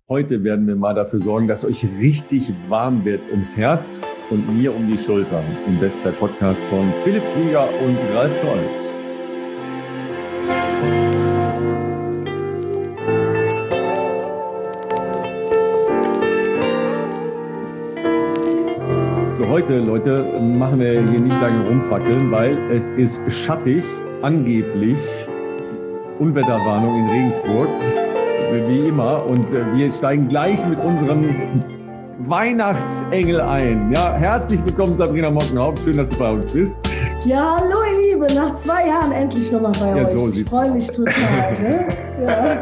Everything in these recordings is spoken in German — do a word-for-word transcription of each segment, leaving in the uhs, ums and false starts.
Heute werden wir mal dafür sorgen, dass euch richtig warm wird ums Herz und mir um die Schulter. Im Bestzeit-Podcast von Philipp Flieger und Ralf Scholz. So, heute, Leute, machen wir hier nicht lange rumfackeln, weil es ist schattig, angeblich Unwetterwarnung in Regensburg. Wie immer. Und äh, wir steigen gleich mit unserem Weihnachtsengel ein. Ja, herzlich willkommen, Sabrina Mockenhaupt. Schön, dass du bei uns bist. Ja, hallo ihr Liebe. Nach zwei Jahren endlich nochmal bei ja, euch. So ich freue mich total. Ne? Ja.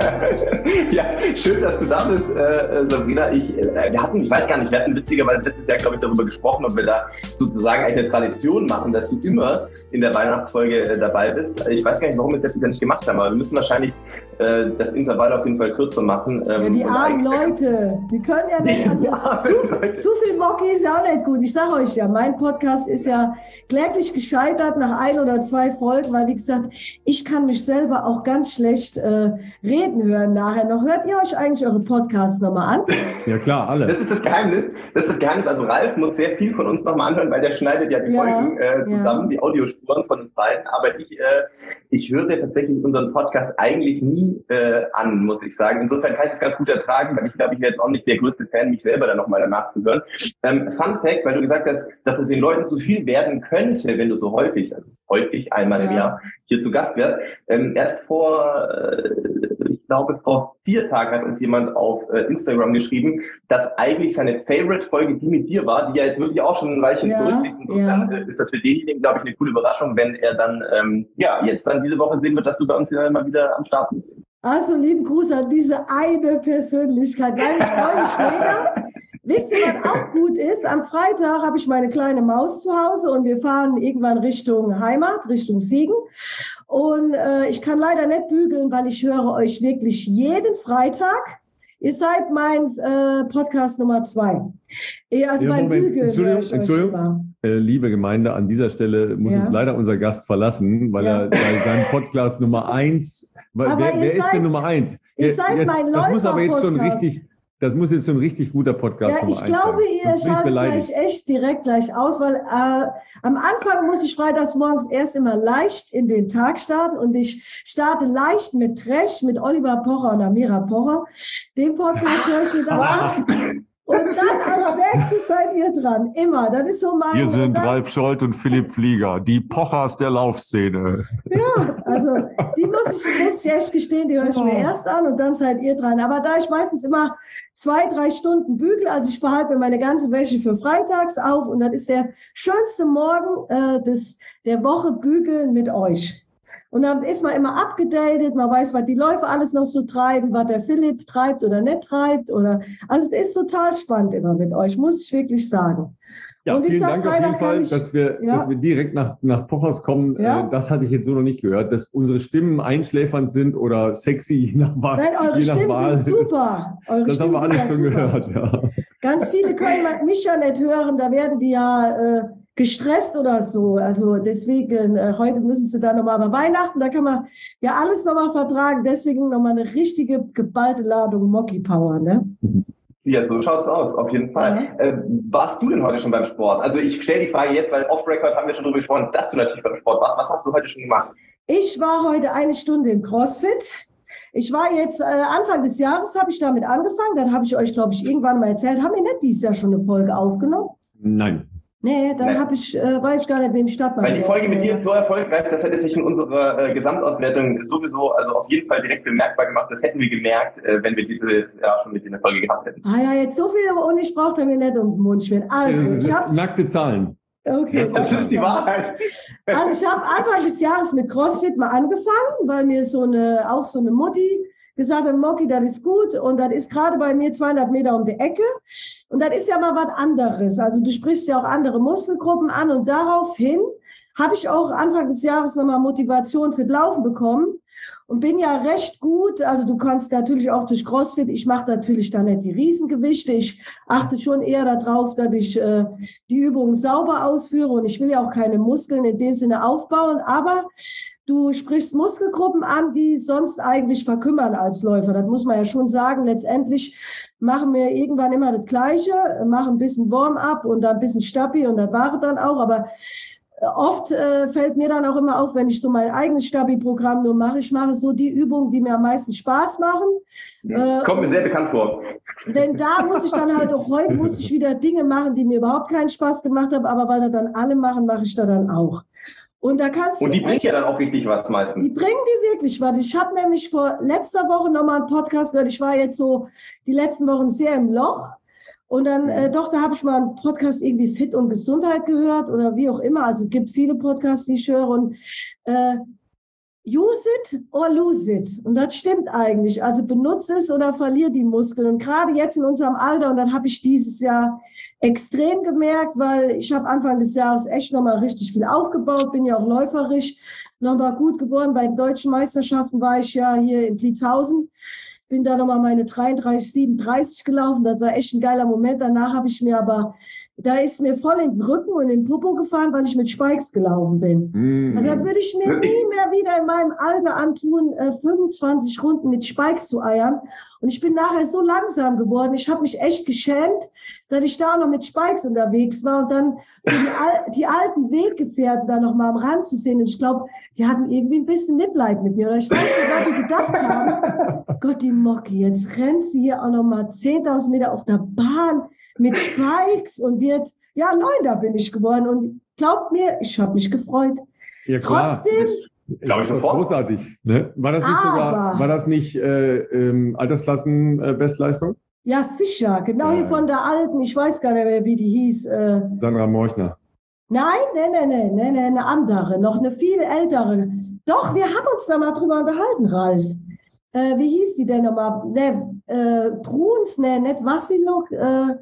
Ja, schön, dass du da bist, äh, Sabrina. Ich, äh, wir hatten, ich weiß gar nicht, wir hatten witzigerweise letztes Jahr, glaube ich, darüber gesprochen, ob wir da sozusagen eine Tradition machen, dass du immer in der Weihnachtsfolge äh, dabei bist. Ich weiß gar nicht, warum wir das letztes Jahr nicht gemacht haben, aber wir müssen wahrscheinlich äh, das Intervall auf jeden Fall kürzer machen. Ähm, ja, die armen Leute, die können ja nicht, also zu, zu viel Mocki ist ja auch nicht gut. Ich sage euch ja, mein Podcast ist ja kläglich gescheitert nach ein oder zwei Folgen, weil wie gesagt, ich kann mich selber auch ganz schlecht äh, reden hören nachher noch. Hört ihr euch eigentlich eure Podcasts nochmal an? Ja klar, alle. Das ist das Geheimnis. Das ist das Geheimnis. Also Ralf muss sehr viel von uns nochmal anhören, weil der schneidet ja die ja, Folgen äh, zusammen, ja. Die Audiospuren von uns beiden. Aber ich, äh, ich höre tatsächlich unseren Podcast eigentlich nie äh, an, muss ich sagen. Insofern kann ich das ganz gut ertragen, weil ich glaube, ich wäre jetzt auch nicht der größte Fan, mich selber dann nochmal danach zu hören. Ähm, Fun Fact, weil du gesagt hast, dass es den Leuten zu viel werden könnte, wenn du so häufig, also häufig einmal ja. im Jahr hier zu Gast wärst. Ähm, erst vor, äh, ich glaube, vor vier Tagen hat uns jemand auf äh, Instagram geschrieben, dass eigentlich seine Favorite-Folge die mit dir war, die ja jetzt wirklich auch schon ein Weilchen ja, zurückliegt. Insofern ja. ist das für denjenigen, glaube ich, eine coole Überraschung, wenn er dann, ähm, ja, jetzt dann diese Woche sehen wird, dass du bei uns ja immer wieder am Start bist. Also, lieben Gruß an diese eine Persönlichkeit. Nein, ich freue mich mega. Wisst ihr, was auch gut ist? Am Freitag habe ich meine kleine Maus zu Hause und wir fahren irgendwann Richtung Heimat, Richtung Siegen. Und äh, ich kann leider nicht bügeln, weil ich höre euch wirklich jeden Freitag. Ihr seid mein äh, Podcast Nummer zwei. Ihr, also ja, mein Moment. Bügeln. Entschuldigung, Entschuldigung. Äh, liebe Gemeinde, an dieser Stelle muss ja. uns leider unser Gast verlassen, weil ja. er weil sein Podcast Nummer eins. Wer, wer seid, ist denn Nummer eins? Ihr jetzt, seid mein Läufer-Podcast. Das muss aber jetzt schon richtig. Das muss jetzt schon ein richtig guter Podcast sein. Ja, ich glaube, ihr schaltet euch echt direkt gleich aus, weil äh, am Anfang muss ich freitags morgens erst immer leicht in den Tag starten und ich starte leicht mit Trash, mit Oliver Pocher und Amira Pocher. Den Podcast höre ich mir dann an. Und dann als nächstes seid ihr dran. Immer. Das ist so mein... Wir sind Ralf Scholz und Philipp Flieger. Die Pochers der Laufszene. Ja, also die muss ich, muss ich echt gestehen, die höre ich mir erst an und dann seid ihr dran. Aber da ich meistens immer zwei, drei Stunden bügel, also ich behalte mir meine ganze Wäsche für freitags auf und das ist der schönste Morgen äh, des, der Woche bügeln mit euch. Und dann ist man immer abgedatet, man weiß, was die Läufer alles noch so treiben, was der Philipp treibt oder nicht treibt. Oder also es ist total spannend immer mit euch, muss ich wirklich sagen. Ja, und wie vielen gesagt, Dank auf jeden Fall, ich, dass wir, ja. dass wir direkt nach, nach Pochers kommen. Ja. Äh, das hatte ich jetzt so noch nicht gehört, dass unsere Stimmen einschläfernd sind oder sexy, je nach Wahl. Nein, eure je nach Stimmen Wahl sind super. Eure das Stimmen haben wir alles schon super. gehört, ja. Ganz viele können mich ja nicht hören, da werden die ja... Äh, gestresst oder so, also deswegen, äh, heute müssen sie da nochmal, aber Weihnachten, da kann man ja alles nochmal vertragen, deswegen nochmal eine richtige geballte Ladung Mocki-Power, ne? Ja, so schaut's aus, auf jeden Fall. Ja. Äh, warst du denn heute schon beim Sport? Also ich stelle die Frage jetzt, weil off-Record haben wir schon darüber gesprochen, dass du natürlich beim Sport warst. Was hast du heute schon gemacht? Ich war heute eine Stunde im CrossFit. Ich war jetzt, äh, Anfang des Jahres habe ich damit angefangen, dann habe ich euch, glaube ich, irgendwann mal erzählt, haben wir nicht dieses Jahr schon eine Folge aufgenommen? Nein. Nee, dann habe ich, äh, weiß ich gar nicht, wem Stadtmann. Weil die Folge mit dir ist so erfolgreich, das hätte sich in unserer äh, Gesamtauswertung sowieso, also auf jeden Fall direkt bemerkbar gemacht. Das hätten wir gemerkt, äh, wenn wir diese ja schon mit in der Folge gehabt hätten. Ah ja, jetzt so viel und ich brauche da mir nicht um den Mund schwirren. Also, ich habe nackte Zahlen. Okay. Das ist die Wahrheit. Also ich habe Anfang des Jahres mit CrossFit mal angefangen, weil mir so eine, auch so eine Mutti gesagt hat, Mocki, das ist gut und das ist gerade bei mir zweihundert Meter um die Ecke und das ist ja mal was anderes. Also du sprichst ja auch andere Muskelgruppen an und daraufhin habe ich auch Anfang des Jahres nochmal Motivation für das Laufen bekommen und bin ja recht gut. Also du kannst natürlich auch durch CrossFit, ich mache natürlich da nicht die Riesengewichte. Ich achte schon eher darauf, dass ich äh, die Übungen sauber ausführe und ich will ja auch keine Muskeln in dem Sinne aufbauen. Aber du sprichst Muskelgruppen an, die sonst eigentlich verkümmern als Läufer. Das muss man ja schon sagen. Letztendlich machen wir irgendwann immer das Gleiche, machen ein bisschen Warm-up und dann ein bisschen Stabi und das war es dann auch. Aber oft äh, fällt mir dann auch immer auf, wenn ich so mein eigenes Stabi-Programm nur mache, ich mache so die Übungen, die mir am meisten Spaß machen. Ja, äh, kommt mir sehr bekannt vor. Denn da muss ich dann halt auch heute, muss ich wieder Dinge machen, die mir überhaupt keinen Spaß gemacht haben, aber weil da dann alle machen, mache ich da dann auch. Und da kannst Und die du bringen echt, ja dann auch richtig was meistens. Die bringen dir wirklich was. Ich habe nämlich vor letzter Woche nochmal einen Podcast gehört. Ich war jetzt so die letzten Wochen sehr im Loch. Und dann, äh, doch, da habe ich mal einen Podcast irgendwie Fit und Gesundheit gehört oder wie auch immer. Also es gibt viele Podcasts, die ich höre. Und äh, use it or lose it. Und das stimmt eigentlich. Also benutze es oder verliere die Muskeln. Und gerade jetzt in unserem Alter, und dann habe ich dieses Jahr extrem gemerkt, weil ich habe Anfang des Jahres echt nochmal richtig viel aufgebaut, bin ja auch läuferisch nochmal gut geworden. Bei den deutschen Meisterschaften war ich ja hier in Pliezhausen. Bin da nochmal meine dreiunddreißig siebenunddreißig gelaufen. Das war echt ein geiler Moment. Danach habe ich mir aber, da ist mir voll in den Rücken und in den Popo gefahren, weil ich mit Spikes gelaufen bin. Mm. Also da würde ich mir nie mehr wieder in meinem Alter antun, äh, fünfundzwanzig Runden mit Spikes zu eiern. Und ich bin nachher so langsam geworden. Ich habe mich echt geschämt, dass ich da noch mit Spikes unterwegs war und dann so die, Al- die alten Weggefährten da noch mal am Rand zu sehen. Und ich glaube, die hatten irgendwie ein bisschen Mitleid mit mir. Oder ich weiß nicht, was die gedacht haben. Gott, die Mocki, jetzt rennt sie hier auch noch mal zehntausend Meter auf der Bahn mit Spikes und wird, ja, Neunter bin ich geworden. Und glaubt mir, ich habe mich gefreut. Ja, klar. Trotzdem... Glaube ich sofort. Großartig. Ne? War das nicht Aber, sogar, war das nicht äh, ähm, Altersklassen-Bestleistung? Äh, ja, sicher. Genau ja. Hier von der Alten. Ich weiß gar nicht mehr, wie die hieß. Äh, Sandra Morchner. Nein, nein, nein, nein, nein, nein, eine andere. Noch eine viel ältere. Doch, wir haben uns da mal drüber unterhalten, Ralf. Äh, wie hieß die denn nochmal? Ne, äh, Bruns, ne, nicht Vassiluk, äh,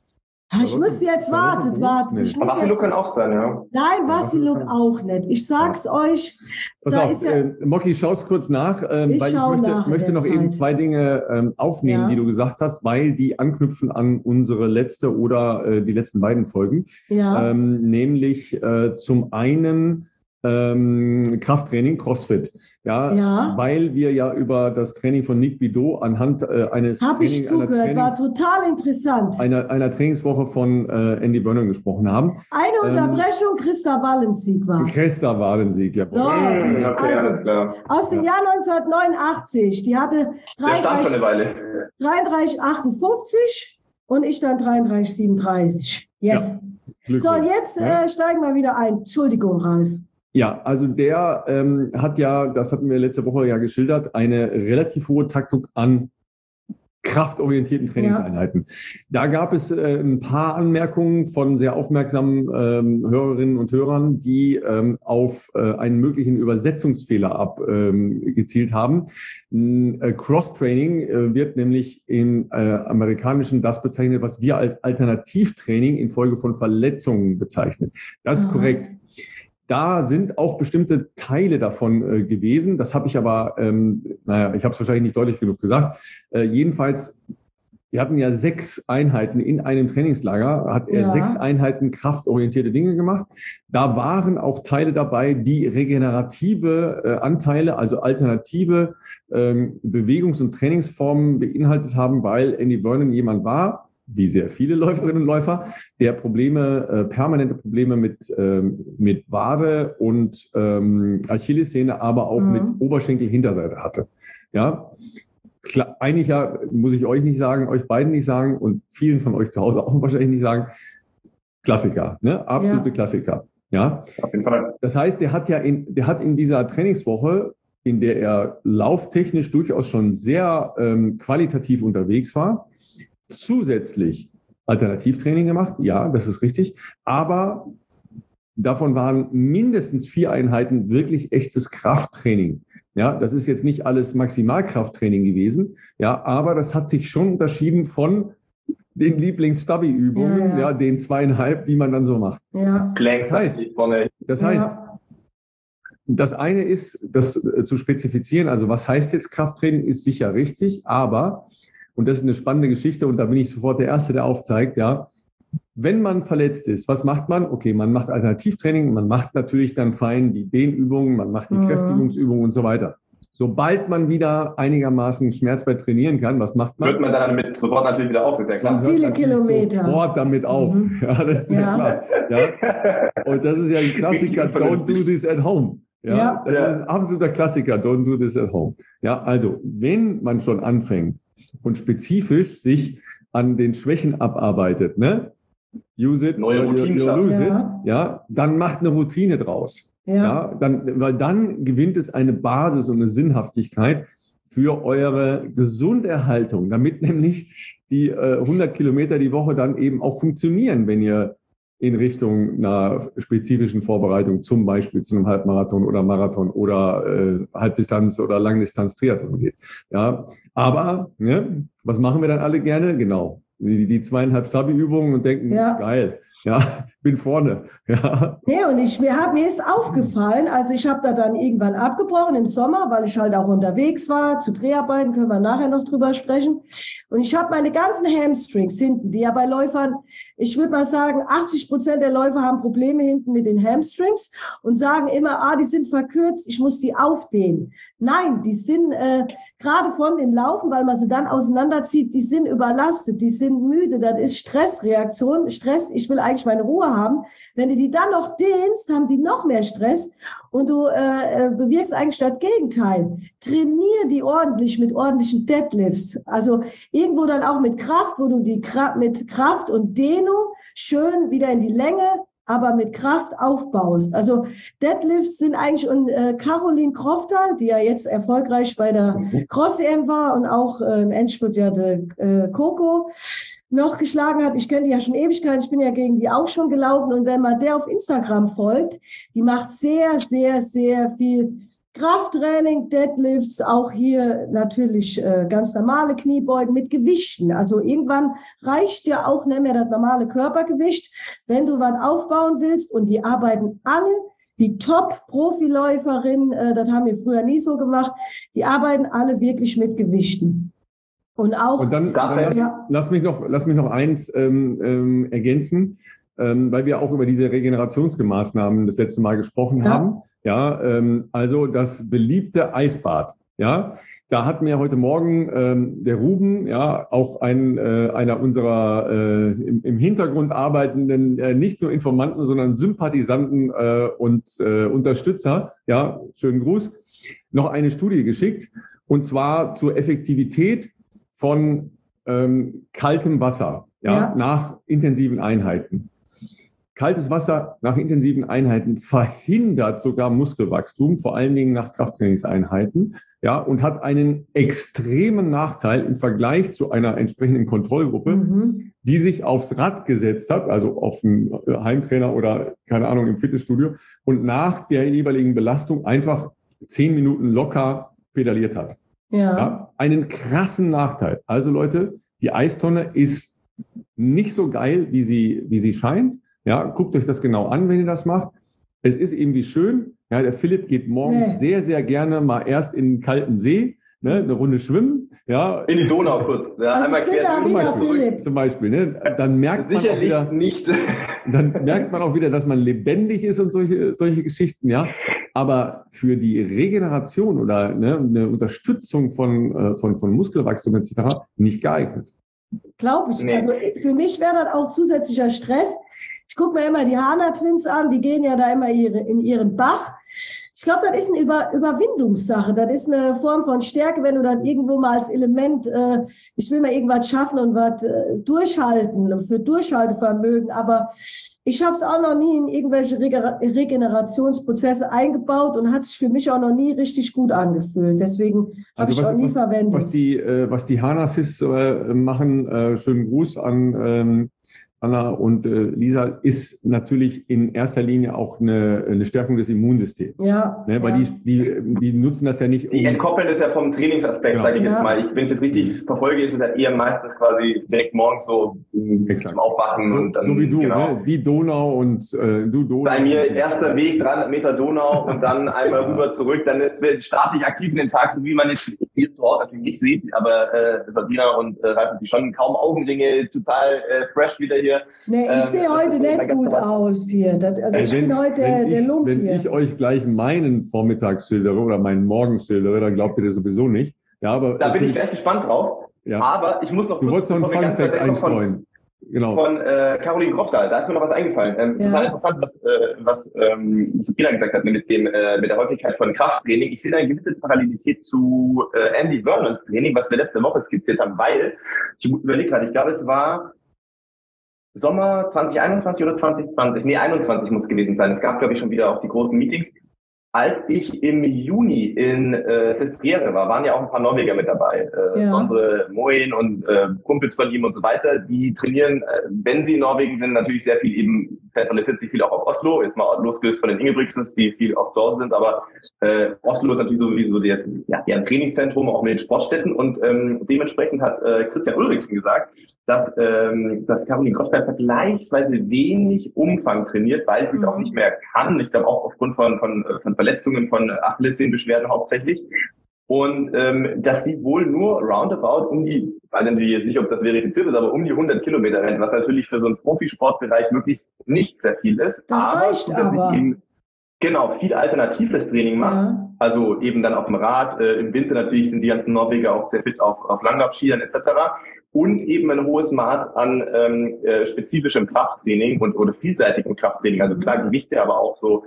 ich müsste jetzt warten, warten. Vassiluk kann auch sein, ja. Nein, Vassiluk auch nicht. Ich sag's ja. euch. Pass da auf, ist ja, äh, Mocki, schau's kurz nach, ähm, ich weil ich möchte, möchte noch Zeit. eben zwei Dinge ähm, aufnehmen, ja. die du gesagt hast, weil die anknüpfen an unsere letzte oder äh, die letzten beiden Folgen. Ja. Ähm, nämlich äh, zum einen Ähm, Krafttraining, CrossFit, ja, ja, weil wir ja über das Training von Nick Bidot anhand äh, eines Hab Training, ich zugehört, einer war total interessant. Einer, einer Trainingswoche von äh, Andy Vernon gesprochen haben. Eine Unterbrechung, ähm, Christa Wallensieg war es. Christa Wallensieg, ja. So, die, also, klar. Aus dem ja. Jahr neunzehnhundertneunundachtzig, die hatte dreiunddreißig achtundfünfzig und ich dann dreiunddreißig siebenunddreißig. Yes. Ja. So, jetzt ja. äh, steigen wir wieder ein. Entschuldigung, Ralf. Ja, also der ähm, hat ja, das hatten wir letzte Woche ja geschildert, eine relativ hohe Taktung an kraftorientierten Trainingseinheiten. Ja. Da gab es äh, ein paar Anmerkungen von sehr aufmerksamen ähm, Hörerinnen und Hörern, die ähm, auf äh, einen möglichen Übersetzungsfehler abgezielt ähm, haben. Äh, Cross-Training äh, wird nämlich im äh, Amerikanischen das bezeichnet, was wir als Alternativtraining infolge von Verletzungen bezeichnen. Das ist Aha. korrekt. Da sind auch bestimmte Teile davon äh, gewesen. Das habe ich aber, ähm, naja, ich habe es wahrscheinlich nicht deutlich genug gesagt. Äh, jedenfalls, wir hatten ja sechs Einheiten in einem Trainingslager, hat er ja. sechs Einheiten kraftorientierte Dinge gemacht. Da waren auch Teile dabei, die regenerative äh, Anteile, also alternative ähm, Bewegungs- und Trainingsformen beinhaltet haben, weil Andy Vernon jemand war, wie sehr viele Läuferinnen und Läufer, der Probleme, äh, permanente Probleme mit, ähm, mit Wade und ähm, Achillessehne, aber auch mhm. mit Oberschenkel-Hinterseite hatte. Ja, klar, eigentlich ja, muss ich euch nicht sagen, euch beiden nicht sagen und vielen von euch zu Hause auch wahrscheinlich nicht sagen, Klassiker, ne? Absolute ja. Klassiker. Ja, auf jeden Fall. Das heißt, der hat ja in, der hat in dieser Trainingswoche, in der er lauftechnisch durchaus schon sehr ähm, qualitativ unterwegs war, zusätzlich Alternativtraining gemacht, ja, das ist richtig, aber davon waren mindestens vier Einheiten wirklich echtes Krafttraining. Ja, das ist jetzt nicht alles Maximalkrafttraining gewesen, ja, aber das hat sich schon unterschieden von den Lieblings-Stabi-Übungen, ja, ja. ja, den zweieinhalb, die man dann so macht. Ja. Das heißt, das heißt, das eine ist, das zu spezifizieren, also was heißt jetzt Krafttraining, ist sicher richtig, aber, und das ist eine spannende Geschichte und da bin ich sofort der Erste, der aufzeigt, ja, wenn man verletzt ist, was macht man? Okay, man macht Alternativtraining, man macht natürlich dann fein die Dehnübungen, man macht die mhm. Kräftigungsübungen und so weiter. Sobald man wieder einigermaßen schmerzfrei trainieren kann, was macht man? Hört man dann damit sofort natürlich wieder auf, das ist ja klar. Man viele Kilometer. Sofort damit auf. Mhm. Ja, das ist ja, ja klar. Ja. Und das ist ja ein Klassiker, don't do this at home. Ja, ja. Das ist ein absoluter Klassiker, don't do this at home. Ja, also, wenn man schon anfängt und spezifisch sich an den Schwächen abarbeitet, ne? Use it, neue Routinen lose it, ja. ja, dann macht eine Routine draus. Ja. ja, dann, weil dann gewinnt es eine Basis und eine Sinnhaftigkeit für eure Gesunderhaltung, damit nämlich die äh, hundert Kilometer die Woche dann eben auch funktionieren, wenn ihr in Richtung einer spezifischen Vorbereitung, zum Beispiel zu einem Halbmarathon oder Marathon oder äh, Halbdistanz oder Langdistanz Triathlon geht. Ja, aber ne, was machen wir dann alle gerne? Genau, die, die zweieinhalb Stabi-Übungen und denken, ja. geil. Ja, bin vorne. Ja. Nee, und ich, mir, hab, mir ist aufgefallen, also ich habe da dann irgendwann abgebrochen im Sommer, weil ich halt auch unterwegs war, zu Dreharbeiten, können wir nachher noch drüber sprechen. Und ich habe meine ganzen Hamstrings hinten, die ja bei Läufern, ich würde mal sagen, achtzig Prozent der Läufer haben Probleme hinten mit den Hamstrings und sagen immer, ah, die sind verkürzt, ich muss die aufdehnen. Nein, die sind äh, gerade von dem Laufen, weil man sie dann auseinanderzieht, die sind überlastet, die sind müde, das ist Stressreaktion, Stress, ich will eigentlich meine Ruhe haben. Wenn du die dann noch dehnst, haben die noch mehr Stress und du äh, bewirkst eigentlich das Gegenteil. Trainier die ordentlich mit ordentlichen Deadlifts, also irgendwo dann auch mit Kraft, wo du die Kraft, mit Kraft und Dehnung schön wieder in die Länge, aber mit Kraft aufbaust. Also Deadlifts sind eigentlich, und äh, Caroline Crofter, die ja jetzt erfolgreich bei der Cross-E M war und auch äh, im Endspurt ja de, äh, Coco noch geschlagen hat. Ich kenne die ja schon Ewigkeiten, ich bin ja gegen die auch schon gelaufen. Und wenn man der auf Instagram folgt, die macht sehr, sehr, sehr viel Krafttraining, Deadlifts, auch hier natürlich äh, ganz normale Kniebeugen mit Gewichten. Also irgendwann reicht dir auch nicht mehr das normale Körpergewicht, wenn du was aufbauen willst. Und die arbeiten alle, die Top-Profiläuferinnen, äh, das haben wir früher nie so gemacht, die arbeiten alle wirklich mit Gewichten. Und auch. Und dann, dann lass, ja. lass mich noch, lass mich noch eins ähm, ähm, ergänzen, ähm, weil wir auch über diese Regenerationsmaßnahmen das letzte Mal gesprochen ja. haben. Ja, ähm, also das beliebte Eisbad. Ja, da hat mir heute Morgen ähm, der Ruben, ja, auch ein äh, einer unserer äh, im, im Hintergrund arbeitenden, äh, nicht nur Informanten, sondern Sympathisanten äh, und äh, Unterstützer, ja, schönen Gruß, noch eine Studie geschickt, und zwar zur Effektivität von ähm, kaltem Wasser, ja, ja, nach intensiven Einheiten. Kaltes Wasser nach intensiven Einheiten verhindert sogar Muskelwachstum, vor allen Dingen nach Krafttrainingseinheiten, ja, und hat einen extremen Nachteil im Vergleich zu einer entsprechenden Kontrollgruppe, mhm. die sich aufs Rad gesetzt hat, also auf einen Heimtrainer oder, keine Ahnung, im Fitnessstudio, und nach der jeweiligen Belastung einfach zehn Minuten locker pedaliert hat. Ja. Ja, einen krassen Nachteil. Also Leute, die Eistonne ist nicht so geil, wie sie, wie sie scheint. Ja, guckt euch das genau an, wenn ihr das macht. Es ist irgendwie schön. Ja, der Philipp geht morgens nee. sehr, sehr gerne mal erst in den kalten See, ne, eine Runde schwimmen. Ja. In die Donau kurz. Ja, also einmal quer zum Beispiel. Zum Beispiel, ne? Dann merkt man Sicherlich auch wieder, nicht. Dann merkt man auch wieder, dass man lebendig ist und solche, solche Geschichten, ja. Aber für die Regeneration oder ne, eine Unterstützung von, von, von Muskelwachstum et cetera nicht geeignet. Glaube ich. Nee. Also für mich wäre das auch zusätzlicher Stress. Ich gucke mir immer die Hana Twins an, die gehen ja da immer ihre, in ihren Bach. Ich glaube, das ist eine Über, Überwindungssache. Das ist eine Form von Stärke, wenn du dann irgendwo mal als Element, äh, ich will mal irgendwas schaffen und was äh, durchhalten, für Durchhaltevermögen. Aber ich habe es auch noch nie in irgendwelche Rege- Regenerationsprozesse eingebaut und hat sich für mich auch noch nie richtig gut angefühlt. Deswegen habe also ich was, auch nie was, verwendet. Was die, äh, was die Hana-Sis äh, machen, äh, schönen Gruß an ähm, Anna und äh, Lisa, ist natürlich in erster Linie auch eine, eine Stärkung des Immunsystems. Ja. Ne, weil ja. die, die, die nutzen das ja nicht. Um die entkoppeln das ja vom Trainingsaspekt, ja. sage ich ja. jetzt mal. Ich, wenn ich das richtig verfolge, ist es halt eher meistens quasi direkt morgens so Exakt. zum Aufwachen. So, und dann, so wie du, genau. ne? Die Donau und äh, du Donau. Bei mir erster Weg, dreihundert Meter Donau und dann einmal ja. rüber zurück. Dann ist, starte ich aktiv in den Tag, so wie man jetzt hier zu Hause natürlich nicht sieht. Aber äh, Sabina und äh, Ralf, die schon kaum Augenringe, total äh, fresh wieder hier. Nee, ich Ähm, sehe heute nicht gut aus hier. Das, also ich wenn, bin heute wenn der, ich, der Lump Wenn hier. ich euch gleich meinen Vormittags schildere oder meinen Morgens schildere, dann glaubt ihr das sowieso nicht. Ja, aber da bin ich gleich gespannt drauf. Ja. Aber ich muss noch du kurz... Du wolltest noch einen Fun-Fact einstreuen. Genau. Von äh, Caroline Grofdahl, da ist mir noch was eingefallen. Ähm, ja. Total interessant, was, äh, was ähm, Sabina gesagt hat mit, dem, äh, mit der Häufigkeit von Krafttraining. Ich sehe da eine gewisse Parallelität zu äh, Andy Vernons Training, was wir letzte Woche skizziert haben, weil, ich überlege gerade, ich glaube, es war Sommer zwanzig einundzwanzig oder zwanzig zwanzig, nee, einundzwanzig muss gewesen sein. Es gab, glaube ich, schon wieder auch die großen Meetings. Als ich im Juni in äh, Sestriere war, waren ja auch ein paar Norweger mit dabei. Äh, ja. Unsere Moin und äh, Kumpels von ihm und so weiter. Die trainieren, äh, wenn sie in Norwegen sind, natürlich sehr viel eben, zentralisiert sich viel auch auf Oslo. Jetzt mal losgelöst von den Ingebrigtsens, die viel auch zu Hause sind. Aber äh, Oslo ist natürlich sowieso der, ja, deren Trainingszentrum, auch mit den Sportstätten. Und ähm, dementsprechend hat äh, Christian Ulriksen gesagt, dass, ähm, dass Caroline Grofdahl vergleichsweise wenig Umfang trainiert, weil sie es mhm. auch nicht mehr kann. Ich glaube auch aufgrund von, von, von Verletzungen, von Achillessehnenbeschwerden hauptsächlich. Und ähm, dass sie wohl nur roundabout um die, ich weiß natürlich jetzt nicht, ob das verifiziert ist, aber um die hundert Kilometer rennt, was natürlich für so einen Profisportbereich wirklich nicht sehr viel ist. Das aber reicht aber. Eben, genau, viel alternatives Training macht. Ja. Also eben dann auf dem Rad. Äh, Im Winter natürlich sind die ganzen Norweger auch sehr fit auf, auf Langlaufskiern et cetera. Und eben ein hohes Maß an ähm, äh, spezifischem Krafttraining und oder vielseitigem Krafttraining. Also klar Gewichte, aber auch so,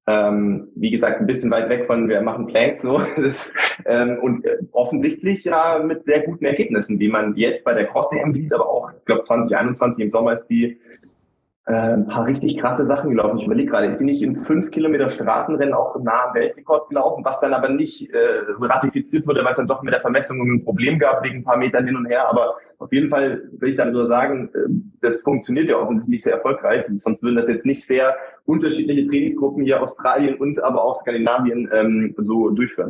ähm, wie gesagt, ein bisschen weit weg von, wir machen Planks so. Das, ähm, und äh, offensichtlich ja mit sehr guten Ergebnissen, wie man jetzt bei der Cross-C M sieht, aber auch, ich glaube zwanzig einundzwanzig im Sommer ist die äh, ein paar richtig krasse Sachen gelaufen. Ich überlege gerade, ist sie nicht in fünf Kilometer Straßenrennen auch nah am Weltrekord gelaufen, was dann aber nicht äh, ratifiziert wurde, weil es dann doch mit der Vermessung ein Problem gab, wegen ein paar Metern hin und her. Aber auf jeden Fall will ich dann nur sagen, das funktioniert ja offensichtlich sehr erfolgreich. Sonst würden das jetzt nicht sehr unterschiedliche Trainingsgruppen hier Australien und aber auch Skandinavien ähm, so durchführen.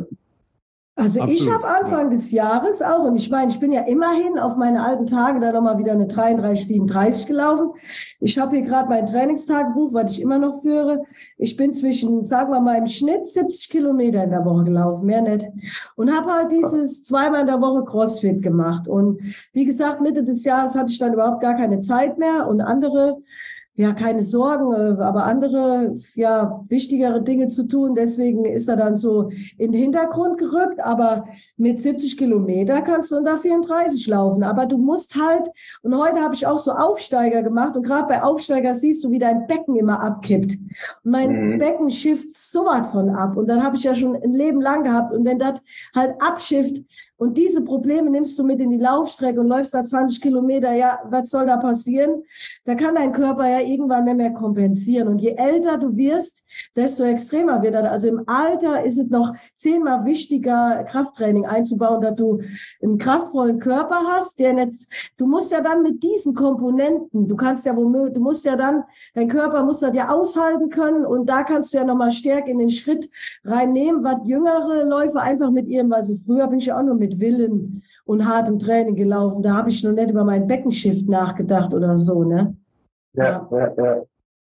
Also Absolut. Ich habe Anfang ja. des Jahres auch, und ich meine, ich bin ja immerhin auf meine alten Tage da nochmal wieder eine dreiunddreißig siebenunddreißig gelaufen. Ich habe hier gerade mein Trainingstagebuch, was ich immer noch führe. Ich bin zwischen, sagen wir mal, im Schnitt siebzig Kilometer in der Woche gelaufen, mehr nicht. Und habe halt dieses zweimal in der Woche Crossfit gemacht. Und wie gesagt, Mitte des Jahres hatte ich dann überhaupt gar keine Zeit mehr und andere... ja, keine Sorgen, aber andere, ja, wichtigere Dinge zu tun. Deswegen ist er dann so in den Hintergrund gerückt. Aber mit siebzig Kilometer kannst du unter vierunddreißig laufen. Aber du musst halt, und heute habe ich auch so Aufsteiger gemacht. Und gerade bei Aufsteiger siehst du, wie dein Becken immer abkippt. Und mein mhm. Becken schifft so was von ab. Und dann habe ich ja schon ein Leben lang gehabt. Und wenn das halt abschifft, und diese Probleme nimmst du mit in die Laufstrecke und läufst da zwanzig Kilometer, ja, was soll da passieren? Da kann dein Körper ja irgendwann nicht mehr kompensieren. Und je älter du wirst, desto extremer wird das. Also im Alter ist es noch zehnmal wichtiger, Krafttraining einzubauen, dass du einen kraftvollen Körper hast, der nicht, du musst ja dann mit diesen Komponenten, du kannst ja womöglich, du musst ja dann, dein Körper muss das ja aushalten können und da kannst du ja nochmal stärker in den Schritt reinnehmen, was jüngere Läufer einfach mit ihrem, also früher bin ich ja auch nur mit Willen und hartem Training gelaufen. Da habe ich noch nicht über meinen Beckenshift nachgedacht oder so, ne? Ja, ja, ja. ja.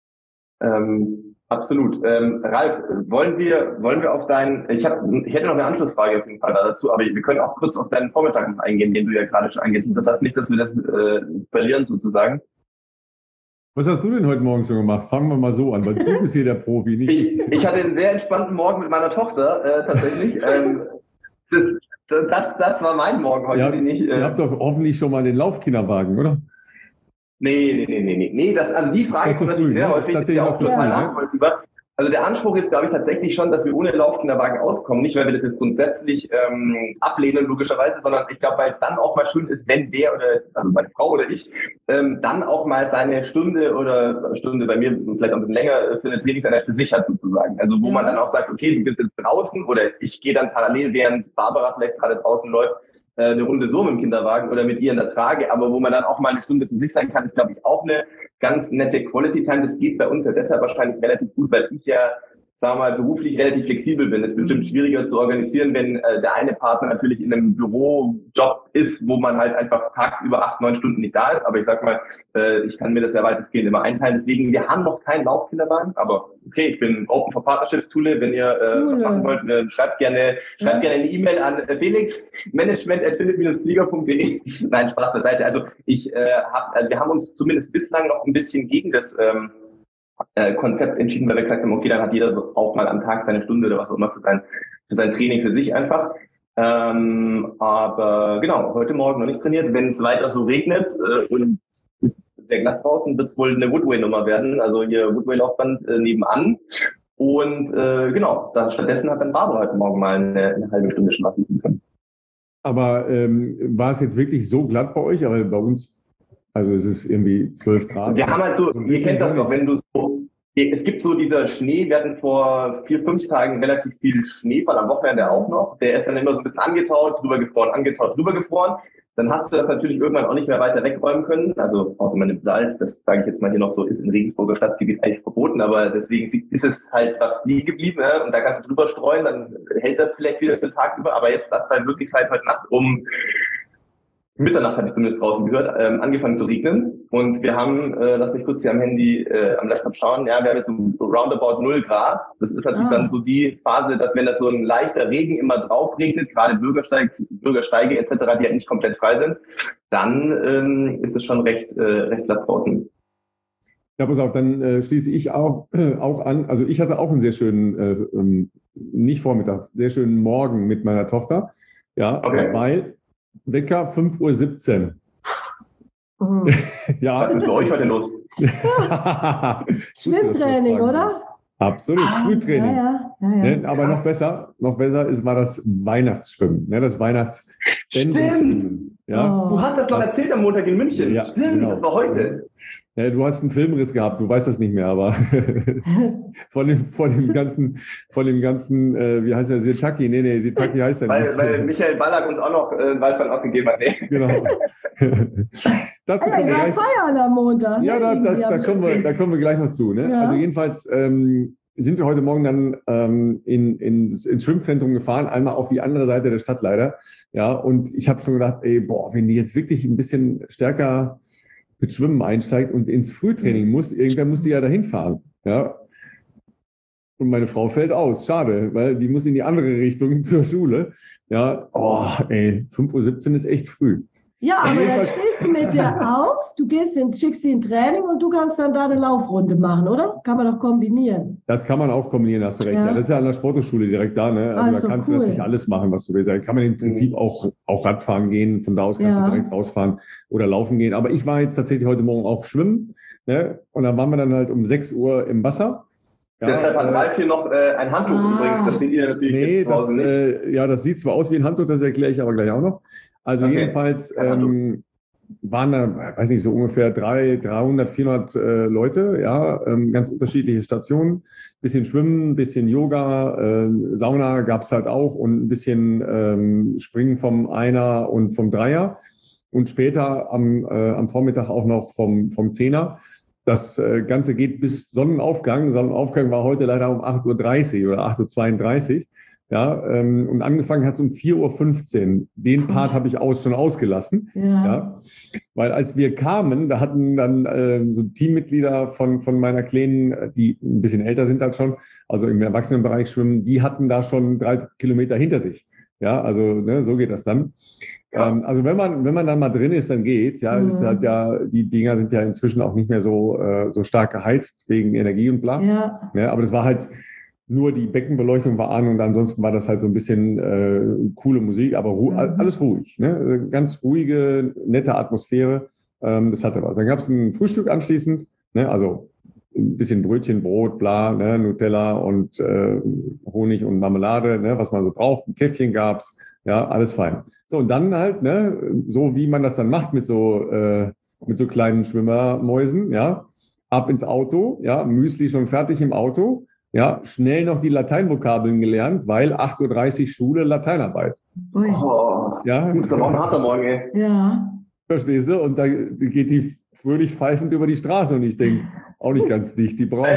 Ähm, absolut. Ähm, Ralf, wollen wir, wollen wir auf deinen, ich habe, ich hätte noch eine Anschlussfrage auf jeden Fall dazu, aber wir können auch kurz auf deinen Vormittag noch eingehen, den du ja gerade schon angeteasert hast. Nicht, dass wir das äh, verlieren sozusagen. Was hast du denn heute Morgen schon gemacht? Fangen wir mal so an, weil du bist hier der Profi. Nicht ich, ich hatte einen sehr entspannten Morgen mit meiner Tochter, äh, tatsächlich. ähm, das, Das, das war mein Morgen heute. Ja, den ich, äh, ihr habt doch hoffentlich schon mal den Laufkinderwagen, oder? Nee, nee, nee, nee, nee. nee das, also die Frage kommt natürlich sehr häufig. Ist ja auch total nachvollziehbar. Also der Anspruch ist, glaube ich, tatsächlich schon, dass wir ohne Laufkinderwagen auskommen. Nicht, weil wir das jetzt grundsätzlich ähm, ablehnen, logischerweise, sondern ich glaube, weil es dann auch mal schön ist, wenn der oder, also meine Frau oder ich, ähm, dann auch mal seine Stunde oder Stunde bei mir vielleicht auch ein bisschen länger für eine Trainingseinheit für sich hat sozusagen. Also wo ja. man dann auch sagt, okay, du bist jetzt draußen oder ich gehe dann parallel, während Barbara vielleicht gerade draußen läuft, äh, eine Runde so mit dem Kinderwagen oder mit ihr in der Trage, aber wo man dann auch mal eine Stunde für sich sein kann, ist, glaube ich, auch eine ganz nette Quality Time. Das geht bei uns ja deshalb wahrscheinlich relativ gut, weil ich ja, sagen wir mal, beruflich relativ flexibel bin. Es ist bestimmt schwieriger zu organisieren, wenn äh, der eine Partner natürlich in einem Bürojob ist, wo man halt einfach tagsüber acht, neun Stunden nicht da ist. Aber ich sag mal, äh, ich kann mir das ja weitestgehend immer einteilen. Deswegen, wir haben noch keinen Laufkinderwagen, aber okay, ich bin open for Partnerships, Tule. Wenn ihr äh, was machen wollt, äh, schreibt gerne, schreibt gerne eine E-Mail an äh, Felix, management at philipp dash flieger punkt de. Nein, Spaß beiseite. Also ich äh, hab, also wir haben uns zumindest bislang noch ein bisschen gegen das ähm, Äh, Konzept entschieden, weil wir gesagt haben, okay, dann hat jeder auch mal am Tag seine Stunde oder was auch immer für sein, für sein Training für sich einfach. Ähm, aber genau, heute Morgen noch nicht trainiert. Wenn es weiter so regnet äh, und sehr glatt draußen, wird es wohl eine Woodway-Nummer werden, also hier Woodway-Laufband äh, nebenan. Und äh, genau, dann stattdessen hat dann Barbara heute Morgen mal eine, eine halbe Stunde schlafen können. Aber ähm, war es jetzt wirklich so glatt bei euch? Aber bei uns, also es ist irgendwie zwölf Grad. Wir haben halt so, so ihr kennt das doch, wenn du so, es gibt so dieser Schnee, wir hatten vor vier, fünf Tagen relativ viel Schneefall, am Wochenende auch noch. Der ist dann immer so ein bisschen angetaut, drüber gefroren, angetaut, drüber gefroren. Dann hast du das natürlich irgendwann auch nicht mehr weiter wegräumen können. Also außer man nimmt Salz, das sage ich jetzt mal hier noch so, ist in Regensburger Stadtgebiet eigentlich verboten, aber deswegen ist es halt was liegen geblieben, ne? Und da kannst du drüber streuen, dann hält das vielleicht wieder für den Tag über, aber jetzt hat es halt wirklich seit heute Nacht um Mitternacht, habe ich zumindest draußen gehört, ähm, angefangen zu regnen. Und wir haben, äh, lass mich kurz hier am Handy, äh, am Laptop schauen, ja, wir haben jetzt so roundabout null Grad. Das ist natürlich ah. dann so die Phase, dass wenn das so ein leichter Regen immer drauf regnet, gerade Bürgersteig, Bürgersteige et cetera, die halt nicht komplett frei sind, dann ähm, ist es schon recht, äh, recht glatt draußen. Ja, pass auf, dann äh, schließe ich auch, äh, auch an. Also ich hatte auch einen sehr schönen, äh, ähm, nicht Vormittag, sehr schönen Morgen mit meiner Tochter. Ja, okay. Weil Wecker fünf Uhr siebzehn. Mhm. Ja. Was ist bei euch heute los? Schwimmtraining, oder? Absolut, ah, Frühtraining. Ja, ja, ja, ja. Ne, aber noch besser, noch besser ist, war das Weihnachtsschwimmen, ne, das Weihnachtsspenden. Ja. Oh. Du hast das noch erzählt am Montag in München. Ja, Stimmt, genau. Das war heute. Ja, du hast einen Filmriss gehabt, du weißt das nicht mehr, aber von dem, von dem ganzen, von dem ganzen, äh, wie heißt der, Sitaki? Nee, nee, Sitaki heißt er weil, nicht. Weil Michael Ballack uns auch noch äh, Weißwein ausgegeben hat. Nee. Genau. Dazu ja, wir feiern am Montag. Ja, da, da, da, kommen wir, da kommen wir gleich noch zu. Ne? Ja. Also jedenfalls ähm, sind wir heute Morgen dann ähm, in, in, ins Schwimmzentrum gefahren, einmal auf die andere Seite der Stadt leider. Ja, und ich habe schon gedacht, ey, boah, wenn die jetzt wirklich ein bisschen stärker mit Schwimmen einsteigt und ins Frühtraining muss, irgendwer muss die ja dahin fahren. Ja. Und meine Frau fällt aus. Schade, weil die muss in die andere Richtung zur Schule. Ja, oh, ey, fünf Uhr siebzehn ist echt früh. Ja, aber dann stehst du mit dir auf, du gehst in, schickst sie in Training und du kannst dann da eine Laufrunde machen, oder? Kann man doch kombinieren. Das kann man auch kombinieren, hast du recht. Ja, ja, das ist ja an der Sporthochschule direkt da. Ne? Also ah, da so kannst cool. du natürlich alles machen, was du willst. Da kann man im Prinzip mhm. auch, auch Radfahren gehen, von da aus kannst ja. du direkt rausfahren oder laufen gehen. Aber ich war jetzt tatsächlich heute Morgen auch schwimmen, ne? Und dann waren wir dann halt um sechs Uhr im Wasser. Ja, deshalb hat Ralf hier noch äh, ein Handtuch ah. übrigens, das seht ihr natürlich nee, jetzt zu Hause das, nicht. Äh, ja, das sieht zwar aus wie ein Handtuch, das erkläre ich aber gleich auch noch. Also okay. jedenfalls ähm, waren da, weiß nicht, so ungefähr dreihundert, vierhundert äh, Leute, ja, ähm, ganz unterschiedliche Stationen, bisschen Schwimmen, bisschen Yoga, äh, Sauna gab's halt auch und ein bisschen ähm, Springen vom Einer und vom Dreier und später am, äh, am Vormittag auch noch vom, vom Zehner. Das äh, Ganze geht bis Sonnenaufgang. Sonnenaufgang war heute leider um acht Uhr dreißig oder acht Uhr zweiunddreißig. Ja, ähm, und angefangen hat es um vier Uhr fünfzehn. Den Part habe ich aus, schon ausgelassen. Ja. Ja. Weil als wir kamen, da hatten dann äh, so Teammitglieder von, von meiner Kleinen, die ein bisschen älter sind halt schon, also im Erwachsenenbereich schwimmen, die hatten da schon drei Kilometer hinter sich. Ja, also ne, so geht das dann. Ähm, also wenn man, wenn man dann mal drin ist, dann geht's. Ja, mhm. ist halt ja, die Dinger sind ja inzwischen auch nicht mehr so, äh, so stark geheizt wegen Energie und bla. Ja. Ja, aber das war halt, nur die Beckenbeleuchtung war an und ansonsten war das halt so ein bisschen äh, coole Musik, aber ru- mhm. alles ruhig. Ne? Ganz ruhige, nette Atmosphäre. Ähm, das hatte was. Dann gab es ein Frühstück anschließend, ne? Also ein bisschen Brötchen, Brot, bla, ne? Nutella und äh, Honig und Marmelade, ne? Was man so braucht. Ein Käffchen gab's, ja, alles fein. So, und dann halt, ne, so wie man das dann macht mit so, äh, mit so kleinen Schwimmermäusen, ja, ab ins Auto, ja, Müsli schon fertig im Auto. Ja, schnell noch die Lateinvokabeln gelernt, weil acht Uhr dreißig Schule, Lateinarbeit. Oh. Ja. Das ist aber auch ein harter Morgen, ey. Ja. Verstehst du? Und da geht die fröhlich pfeifend über die Straße und ich denke, auch nicht ganz dicht, die braucht.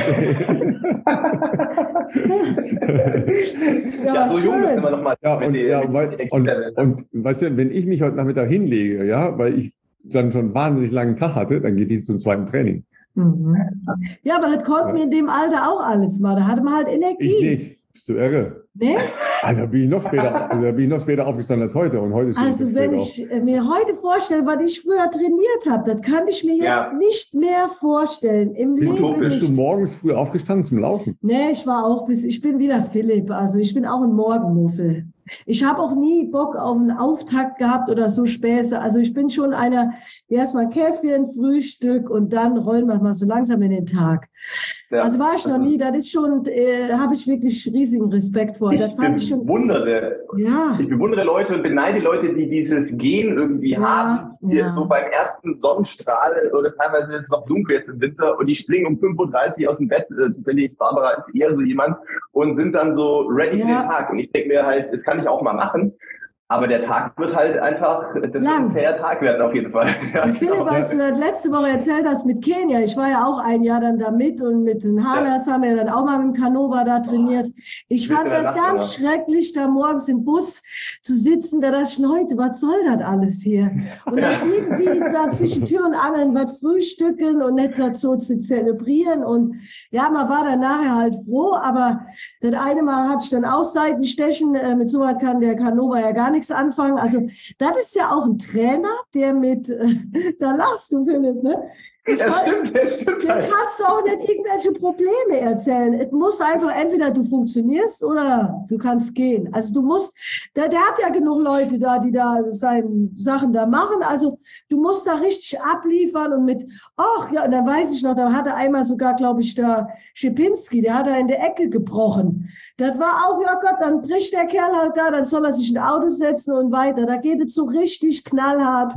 Ja, Ja, so schön. jung ist immer noch mal. Ja, und, die, ja, mit weil, den und, Kindern. und weißt du, wenn ich mich heute Nachmittag hinlege, ja, weil ich dann schon einen wahnsinnig langen Tag hatte, dann geht die zum zweiten Training. Mhm. Ja, aber das konnten Ja. wir in dem Alter auch alles mal. Da hatte man halt Energie. Ich nicht. Bist du irre? Ne? Alter, bin ich noch später, also da bin ich noch später aufgestanden als heute und heute ist Also wenn ich äh, mir heute vorstelle, was ich früher trainiert habe, das kann ich mir jetzt Ja. nicht mehr vorstellen. Im Bist Leben du, bist nicht. du morgens früh aufgestanden zum Laufen? Nee, ich war auch bis, ich bin wieder Philipp, also ich bin auch ein Morgenmuffel. Ich habe auch nie Bock auf einen Auftakt gehabt oder so Späße. Also ich bin schon einer, erstmal Käffchen, Frühstück und dann rollen wir mal so langsam in den Tag. Ja, also war ich noch also nie, das ist schon, äh, habe ich wirklich riesigen Respekt vor. Ich das fand ich schon. bewundere, Ja. ich bewundere Leute und beneide Leute, die dieses Gen irgendwie Ja, haben, die ja. so beim ersten Sonnenstrahl oder teilweise jetzt noch dunkel jetzt im Winter und die springen um fünf Uhr dreißig aus dem Bett, äh, tatsächlich Barbara ist eher so jemand und sind dann so ready für Ja. den Tag und ich denke mir halt, das kann ich auch mal machen. Aber der Tag wird halt einfach, das wird ein zäher Tag werden auf jeden Fall. Ja, Und Philipp, genau. was du das letzte Woche erzählt hast mit Kenia, ich war ja auch ein Jahr dann da mit und mit den Hanas ja. haben wir dann auch mal mit dem Canova da trainiert. Ich fand das ganz schrecklich, da morgens im Bus zu sitzen, da dachte ich schon heute, was soll das alles hier? Und dann irgendwie da zwischen Tür und Angeln was frühstücken und nicht dazu zu zelebrieren und ja, man war dann nachher halt froh, aber das eine Mal hatte ich dann auch Seitenstechen, mit so was kann der Canova ja gar nicht nichts anfangen. Also das ist ja auch ein Trainer, der mit, äh, da lachst du, Philipp, ne? Ich das weiß, stimmt, das stimmt. Dem kannst du auch nicht irgendwelche Probleme erzählen. Es muss einfach entweder du funktionierst oder du kannst gehen. Also du musst, der, der hat ja genug Leute da, die da seine Sachen da machen. Also du musst da richtig abliefern und mit, ach ja, und dann weiß ich noch, da hat er einmal sogar, glaube ich, da Schipinski, der hat er in der Ecke gebrochen. Das war auch, ja Gott, dann bricht der Kerl halt da, dann soll er sich in ein Auto setzen und weiter. Da geht es so richtig knallhart.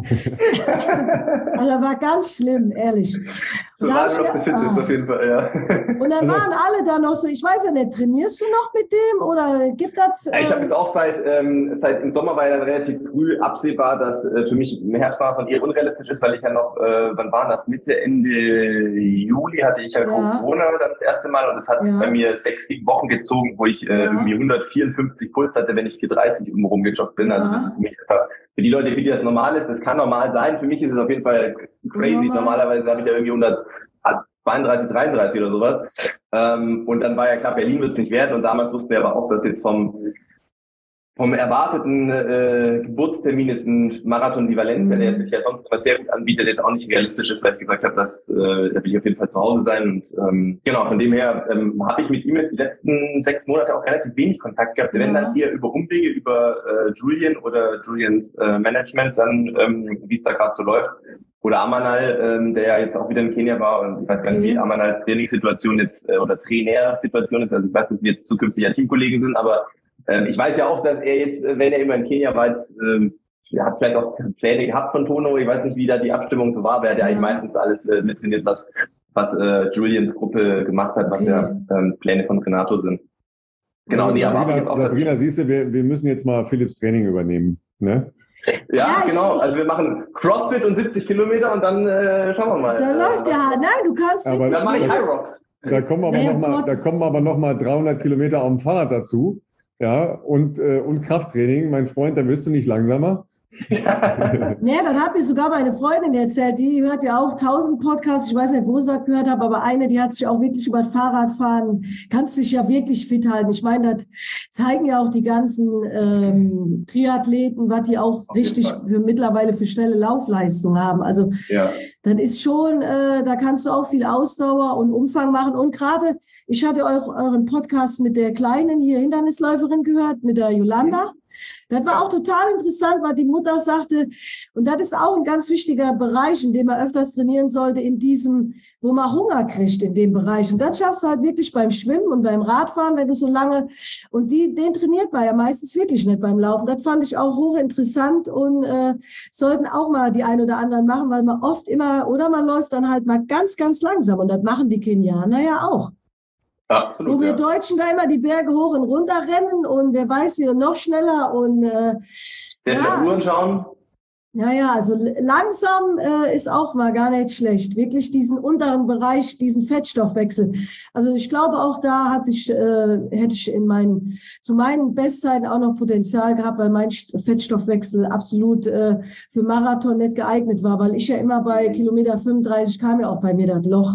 Also war ganz schlimm, ehrlich. So da war ich, noch ah. auf jeden Fall, ja. Und dann waren alle da noch so, ich weiß ja nicht, trainierst du noch mit dem oder gibt das? Äh ich habe jetzt auch seit, ähm, seit im Sommer war ja dann relativ früh absehbar, dass äh, für mich ein Herzmarathon eher unrealistisch ist, weil ich ja noch, äh, wann war das, Mitte, Ende Juli hatte ich ja, ja. Corona dann das erste Mal und das hat ja. bei mir sechs, sieben Wochen gezogen, wo ich äh, ja. irgendwie hundertvierundfünfzig Puls hatte, wenn ich vier dreißig irgendwo rumgejoggt bin. Ja. Also das ist für mich einfach, für die Leute, für die das normal ist, das kann normal sein. Für mich ist es auf jeden Fall crazy. Ja. Normalerweise habe ich ja irgendwie hundertzweiunddreißig, dreiunddreißig oder sowas. Ähm, und dann war ja klar, Berlin wird es nicht werden. Und damals wussten wir aber auch, dass jetzt vom vom erwarteten äh, Geburtstermin ist ein Marathon wie Valencia, mhm. der sich ja sonst immer sehr gut anbietet, jetzt auch nicht realistisch ist, weil ich gesagt habe, dass äh, da will ich auf jeden Fall zu Hause sein. Und ähm, genau, von dem her ähm, habe ich mit ihm jetzt die letzten sechs Monate auch relativ wenig Kontakt gehabt. Ja. Wenn dann hier über Umwege, über äh, Julian oder Julians äh, Management, dann ähm, wie es da gerade so läuft. Oder Amanal, ähm, der ja jetzt auch wieder in Kenia war und ich weiß gar nicht, wie Amanals Trainingssituation jetzt äh, oder Trainersituation ist. Also ich weiß, dass wir jetzt zukünftig ja Teamkollegen sind, aber ähm, ich weiß ja auch, dass er jetzt, wenn er immer in Kenia war, jetzt, ähm, er hat vielleicht auch Pläne gehabt von Tono. Ich weiß nicht, wie da die Abstimmung so war, aber er hat ja eigentlich meistens alles äh, mittrainiert, was was äh, Julians Gruppe gemacht hat, was okay. ja ähm, Pläne von Renato sind. Genau, ja, die Sabrina, jetzt auch Sabrina, siehst du, wir, wir müssen jetzt mal Philipps Training übernehmen, ne? Ja, ja, genau. Also wir machen Crossfit und siebzig Kilometer und dann äh, schauen wir mal. Da äh, läuft ja, nein, du kannst aber Dann mache ich High Rocks. Da kommen aber hey, noch mal, da kommen aber noch mal dreihundert Kilometer auf dem Fahrrad dazu, ja, und äh, und Krafttraining, mein Freund, da wirst du nicht langsamer. Ja, nee, dann hat mir sogar meine Freundin erzählt, die hört ja auch tausend Podcasts, ich weiß nicht, wo sie das gehört hat, aber eine, die hat sich auch wirklich über das Fahrradfahren, kannst dich ja wirklich fit halten. Ich meine, das zeigen ja auch die ganzen ähm, Triathleten, was die auch richtig für mittlerweile für schnelle Laufleistung haben. Also ja. Das ist schon, äh, da kannst du auch viel Ausdauer und Umfang machen. Und gerade, ich hatte eu- euren Podcast mit der kleinen hier Hindernisläuferin gehört, mit der Yolanda. Das war auch total interessant, weil die Mutter sagte, und das ist auch ein ganz wichtiger Bereich, in dem man öfters trainieren sollte, in diesem, wo man Hunger kriegt in dem Bereich. Und das schaffst du halt wirklich beim Schwimmen und beim Radfahren, wenn du so lange, und die, den trainiert man ja meistens wirklich nicht beim Laufen. Das fand ich auch hochinteressant und äh, sollten auch mal die ein oder anderen machen, weil man oft immer, oder man läuft dann halt mal ganz, ganz langsam und das machen die Kenianer ja auch. Absolut, Wo wir ja. Deutschen da immer die Berge hoch und runter rennen und wer weiß, wir noch schneller und äh, Der ja, Uhren schauen. ja, ja, also langsam äh, ist auch mal gar nicht schlecht. Wirklich diesen unteren Bereich, diesen Fettstoffwechsel. Also ich glaube auch da hat sich, äh, hätte ich in meinen, zu meinen Bestzeiten auch noch Potenzial gehabt, weil mein Fettstoffwechsel absolut äh, für Marathon nicht geeignet war, weil ich ja immer bei Kilometer fünfunddreißig kam ja auch bei mir das Loch.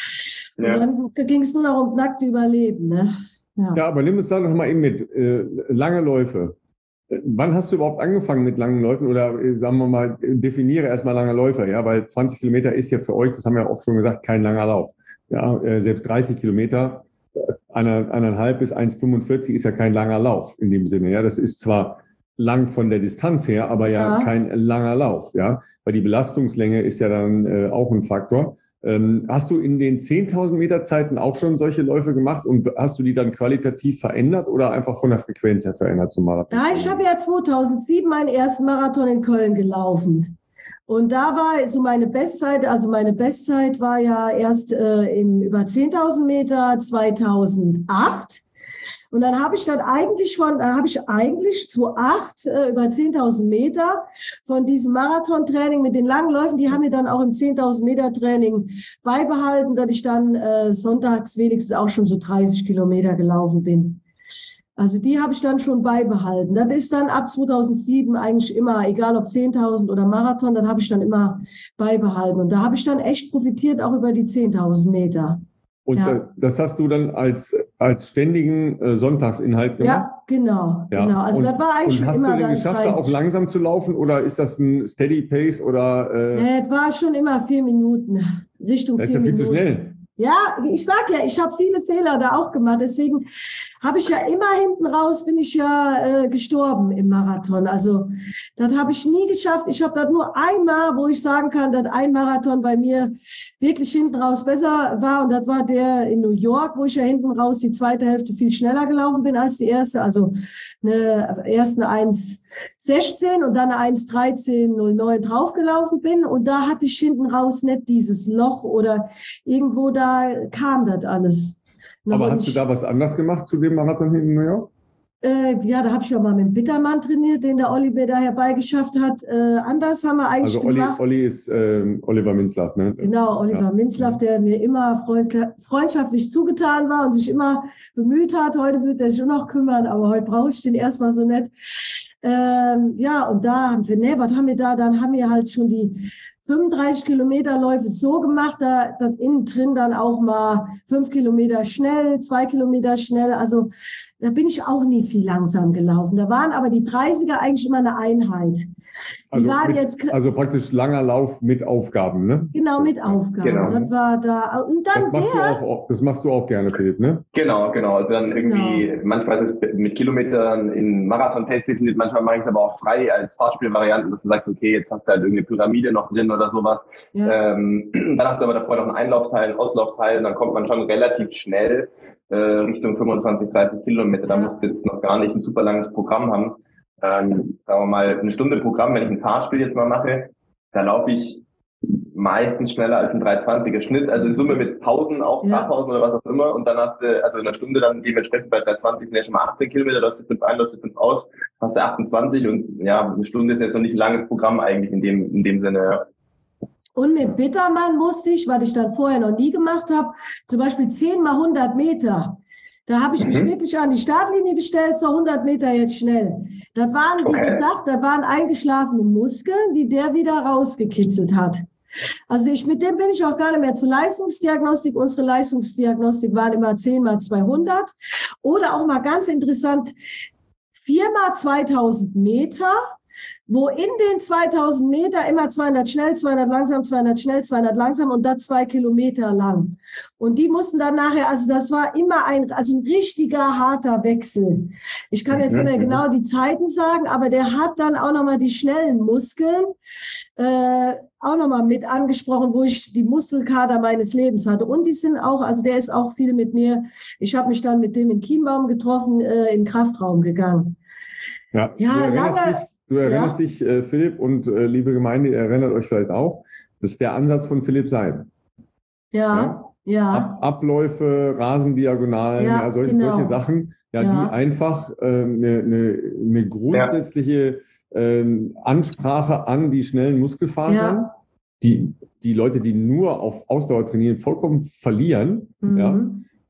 Ja. Und dann ging es nur noch um nackte Überleben, ne? Ja, Ja, aber nimm es da noch mal eben mit. Äh, lange Läufe. Wann hast du überhaupt angefangen mit langen Läufen? Oder äh, sagen wir mal, definiere erstmal lange Läufer, ja, weil zwanzig Kilometer ist ja für euch, das haben wir ja oft schon gesagt, kein langer Lauf. Ja, äh, selbst dreißig Kilometer, eine, eineinhalb bis eins Komma fünfundvierzig ist ja kein langer Lauf in dem Sinne. Ja, das ist zwar lang von der Distanz her, aber ja, Ja. kein langer Lauf, ja, weil die Belastungslänge ist ja dann äh, auch ein Faktor. Ähm, hast du in den zehntausend Meter Zeiten auch schon solche Läufe gemacht und hast du die dann qualitativ verändert oder einfach von der Frequenz her verändert zum Marathon? Ja, ich habe ja zweitausendsieben meinen ersten Marathon in Köln gelaufen. Und da war so meine Bestzeit, also meine Bestzeit war ja erst äh, in über zehntausend Meter zweitausendacht. Und dann habe ich dann eigentlich von, da habe ich eigentlich zweitausendacht äh, über zehntausend Meter von diesem Marathontraining mit den langen Läufen, die haben mir dann auch im zehntausend Meter Training beibehalten, dass ich dann äh, sonntags wenigstens auch schon so dreißig Kilometer gelaufen bin. Also die habe ich dann schon beibehalten. Das ist dann ab zweitausendsieben eigentlich immer, egal ob zehntausend oder Marathon, das habe ich dann immer beibehalten. Und da habe ich dann echt profitiert, auch über die zehntausend Meter. Und Ja. äh, das hast du dann als, als ständigen äh, Sonntagsinhalt gemacht? Ja, genau, Ja. genau. Also und, das war eigentlich und schon hast immer du denn dann geschafft, da auch dreißig. langsam zu laufen oder ist das ein Steady Pace oder äh, Nee, es war schon immer vier Minuten, Richtung das ist vier ja viel Minuten. zu schnell? Ja, ich sag ja, ich habe viele Fehler da auch gemacht. Deswegen habe ich ja immer hinten raus, bin ich ja äh, gestorben im Marathon. Also das habe ich nie geschafft. Ich habe das nur einmal, wo ich sagen kann, dass ein Marathon bei mir wirklich hinten raus besser war. Und das war der in New York, wo ich ja hinten raus die zweite Hälfte viel schneller gelaufen bin als die erste. Also eine erst eine eins sechzehn und dann eine eins dreizehn null neun draufgelaufen bin. Und da hatte ich hinten raus nicht dieses Loch oder irgendwo da kam das alles. Noch Aber und hast du ich, da was anders gemacht zu dem Marathon hier in New York? äh, ja, da habe ich ja mal mit dem Bittermann trainiert, den der Olli mir da herbeigeschafft hat. Äh, anders haben wir eigentlich Also Olli, gemacht. Olli ist ähm, Oliver Minzlaff, ne? Genau, Oliver Ja. Minzlaff, der mir immer freund- freundschaftlich zugetan war und sich immer bemüht hat. Heute wird er sich auch noch kümmern, aber heute brauche ich den erstmal so nett. Ähm, ja, und da haben wir, ne, was haben wir da? Dann haben wir halt schon die fünfunddreißig Kilometer Läufe so gemacht, da, da innen drin dann auch mal fünf Kilometer schnell, zwei Kilometer schnell. Also da bin ich auch nie viel langsam gelaufen. Da waren aber die dreißiger eigentlich immer eine Einheit. Die Also, waren mit, jetzt also praktisch langer Lauf mit Aufgaben, ne? genau mit Aufgaben. Genau. Das war da. Und Das dann machst, du der. auch, das machst du auch gerne, Philipp, ne? Genau, genau. Also dann irgendwie, Genau. manchmal ist es mit Kilometern in Marathon-Pace definiert, manchmal mache ich es aber auch frei als Fahrspielvarianten, dass du sagst, okay, jetzt hast du halt irgendeine Pyramide noch drin oder sowas. Ja. Ähm, dann hast du aber davor noch einen Einlaufteil, einen Auslaufteil und dann kommt man schon relativ schnell äh, Richtung fünfundzwanzig, dreißig Kilometer. Da Ja. musst du jetzt noch gar nicht ein super langes Programm haben. Ähm, sagen wir mal, eine Stunde Programm, wenn ich ein Fahrspiel jetzt mal mache, da laufe ich meistens schneller als ein drei zwanziger Schnitt, also in Summe mit Pausen, auch Ja. Fahrpausen oder was auch immer, und dann hast du, also in einer Stunde dann dementsprechend bei drei zwanzig sind ja schon mal achtzehn Kilometer, läufst du fünf ein, läufst du fünf aus, hast du achtundzwanzig und ja, eine Stunde ist jetzt noch nicht ein langes Programm eigentlich in dem, in dem Sinne. Und mit Bittermann musste ich, was ich dann vorher noch nie gemacht habe, zum Beispiel zehn mal hundert Meter. Da habe ich mich Mhm. wirklich an die Startlinie gestellt, so hundert Meter jetzt schnell. Das waren, wie Okay. gesagt, da waren eingeschlafene Muskeln, die der wieder rausgekitzelt hat. Also ich, mit dem bin ich auch gar nicht mehr zur Leistungsdiagnostik. Unsere Leistungsdiagnostik waren immer zehn mal zweihundert. Oder auch mal ganz interessant, vier mal zweitausend Meter, wo in den zweitausend Meter immer zweihundert schnell, zweihundert langsam, zweihundert schnell, zweihundert langsam und das zwei Kilometer lang. Und die mussten dann nachher, also das war immer ein, also ein richtiger harter Wechsel. Ich kann jetzt nicht mehr genau die Zeiten sagen, aber der hat dann auch nochmal die schnellen Muskeln äh, auch nochmal mit angesprochen, wo ich die Muskelkater meines Lebens hatte. Und die sind auch, also der ist auch viel mit mir. Ich habe mich dann mit dem in Chiembaum getroffen, äh, in den Kraftraum gegangen. Ja, Ja, du erinnerst lange- dich, du erinnerst ja. dich äh, Philipp, und äh, liebe Gemeinde, ihr erinnert euch vielleicht auch, das ist der Ansatz von Philipp Seib. Ja. Ja? ja. Ab, Abläufe, Rasendiagonalen, ja, ja, solche, genau. solche Sachen, ja, ja. die einfach eine äh, ne, ne, ne grundsätzliche ähm, Ansprache an die schnellen Muskelfasern, ja. die die Leute, die nur auf Ausdauer trainieren, vollkommen verlieren, mhm. ja,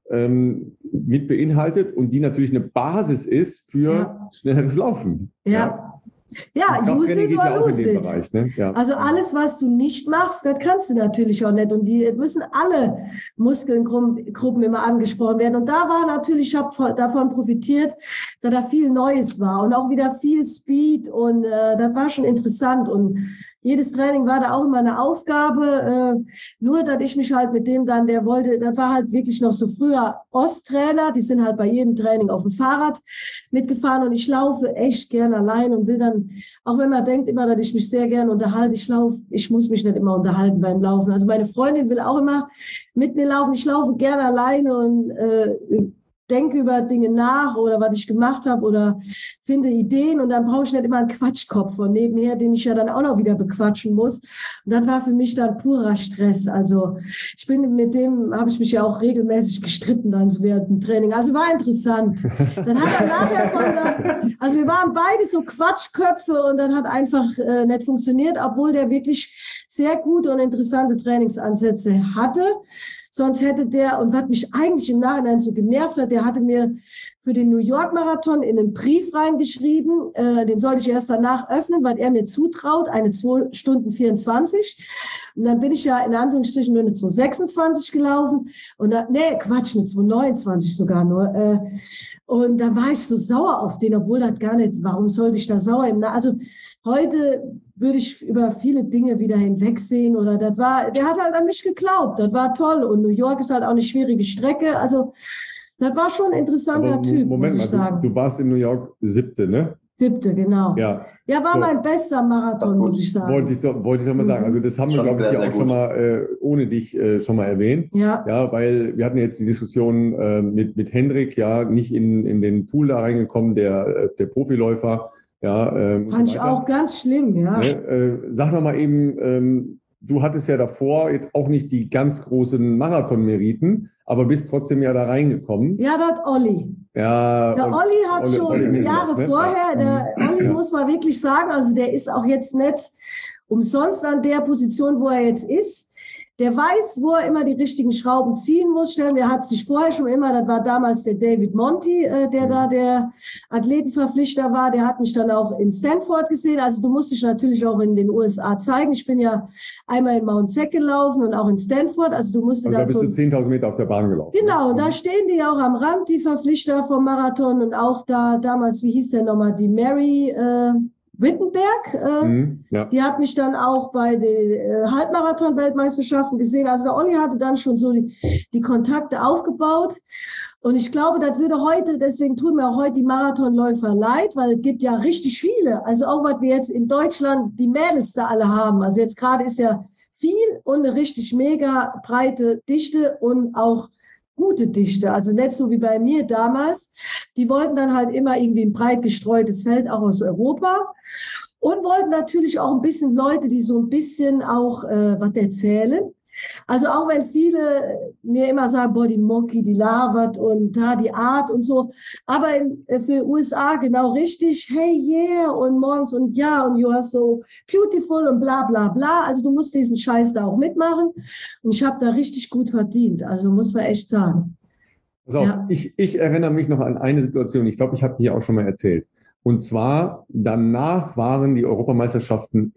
ähm, mit beinhaltet und die natürlich eine Basis ist für ja. schnelleres Laufen. Ja. ja. Ja, use it or lose it. Bereich, ne? ja. Also alles, was du nicht machst, das kannst du natürlich auch nicht. Und die müssen alle Muskelgruppen immer angesprochen werden. Und da war natürlich, ich habe davon profitiert, da da viel Neues war und auch wieder viel Speed. Und äh, das war schon interessant. Und jedes Training war da auch immer eine Aufgabe. Äh, nur, dass ich mich halt mit dem dann, der wollte, das war halt wirklich noch so früher Osttrainer. Die sind halt bei jedem Training auf dem Fahrrad mitgefahren. Und ich laufe echt gern allein und will dann, auch wenn man denkt immer, dass ich mich sehr gern unterhalte, ich laufe, ich muss mich nicht immer unterhalten beim Laufen. Also meine Freundin will auch immer mit mir laufen. Ich laufe gern alleine und äh, denke über Dinge nach oder was ich gemacht habe oder finde Ideen und dann brauche ich nicht immer einen Quatschkopf von nebenher, den ich ja dann auch noch wieder bequatschen muss. Und das war für mich dann purer Stress. Also ich bin mit dem, habe ich mich ja auch regelmäßig gestritten dann so während dem Training. Also war interessant. Dann hat er nachher von, also wir waren beide so Quatschköpfe und dann hat einfach äh, nicht funktioniert, obwohl der wirklich sehr gute und interessante Trainingsansätze hatte. Sonst hätte der, und was mich eigentlich im Nachhinein so genervt hat, der hatte mir für den New York Marathon in einen Brief reingeschrieben, äh, den sollte ich erst danach öffnen, weil er mir zutraut, eine zwei Stunden vierundzwanzig. Und dann bin ich ja in Anführungsstrichen nur eine zwei sechsundzwanzig gelaufen. Und dann, nee, Quatsch, eine zwei neunundzwanzig sogar nur. Äh, und da war ich so sauer auf den, obwohl das gar nicht, warum sollte ich da sauer im, also heute würde ich über viele Dinge wieder hinwegsehen oder das war, der hat halt an mich geglaubt, das war toll und New York ist halt auch eine schwierige Strecke, also das war schon ein interessanter Aber Typ, Moment muss ich mal, sagen. Du, du warst in New York siebte, ne? Siebte, genau. Ja, ja war so. mein bester Marathon, muss ich sagen. Wollte ich doch, wollte ich doch mal mhm. sagen. Also das haben wir, glaube ich, ja auch gut. schon mal äh, ohne dich äh, schon mal erwähnt. Ja. Ja, weil wir hatten jetzt die Diskussion äh, mit, mit Hendrik, ja, nicht in, in den Pool da reingekommen, der, der Profiläufer. Ja, ähm, Fand so ich auch ganz schlimm, ja. Ne? Äh, sag noch mal eben, ähm, du hattest ja davor jetzt auch nicht die ganz großen Marathon-Meriten, aber bist trotzdem ja da reingekommen. Ja, das Olli. Ja, der und, Olli hat Olli, schon Olli Jahre gemacht, ne? vorher, der Olli ja. muss man wirklich sagen, also der ist auch jetzt nicht umsonst an der Position, wo er jetzt ist. Der weiß, wo er immer die richtigen Schrauben ziehen muss. Der hat sich vorher schon immer, das war damals der David Monti, äh, der mhm. da der Athletenverpflichter war. Der hat mich dann auch in Stanford gesehen. Also du musst dich natürlich auch in den U S A zeigen. Ich bin ja einmal in Mount Sac gelaufen und auch in Stanford. Also du musst also da bist so du zehntausend Meter auf der Bahn gelaufen. Genau, ne? Da stehen die auch am Rand, die Verpflichter vom Marathon und auch da damals, wie hieß der nochmal, die Mary äh, Wittenberg, äh, mhm, ja. Die hat mich dann auch bei den äh, Halbmarathon-Weltmeisterschaften gesehen. Also der Olli hatte dann schon so die, die Kontakte aufgebaut. Und ich glaube, das würde heute, deswegen tun mir auch heute die Marathonläufer leid, weil es gibt ja richtig viele. Also auch, was wir jetzt in Deutschland, die Mädels da alle haben. Also jetzt gerade ist ja viel und eine richtig mega breite Dichte und auch gute Dichte, also nicht so wie bei mir damals. Die wollten dann halt immer irgendwie ein breit gestreutes Feld, auch aus Europa. Und wollten natürlich auch ein bisschen Leute, die so ein bisschen auch äh, was erzählen. Also auch wenn viele mir immer sagen, boah, die Moki, die labert und da die Art und so. Aber in, für U S A genau richtig, hey, yeah, und morgens und ja, und you are so beautiful und bla bla bla. Also du musst diesen Scheiß da auch mitmachen. Und ich habe da richtig gut verdient. Also muss man echt sagen. Pass auf, ja. ich, ich erinnere mich noch an eine Situation, ich glaube, ich habe die hier auch schon mal erzählt. Und zwar, danach waren die Europameisterschaften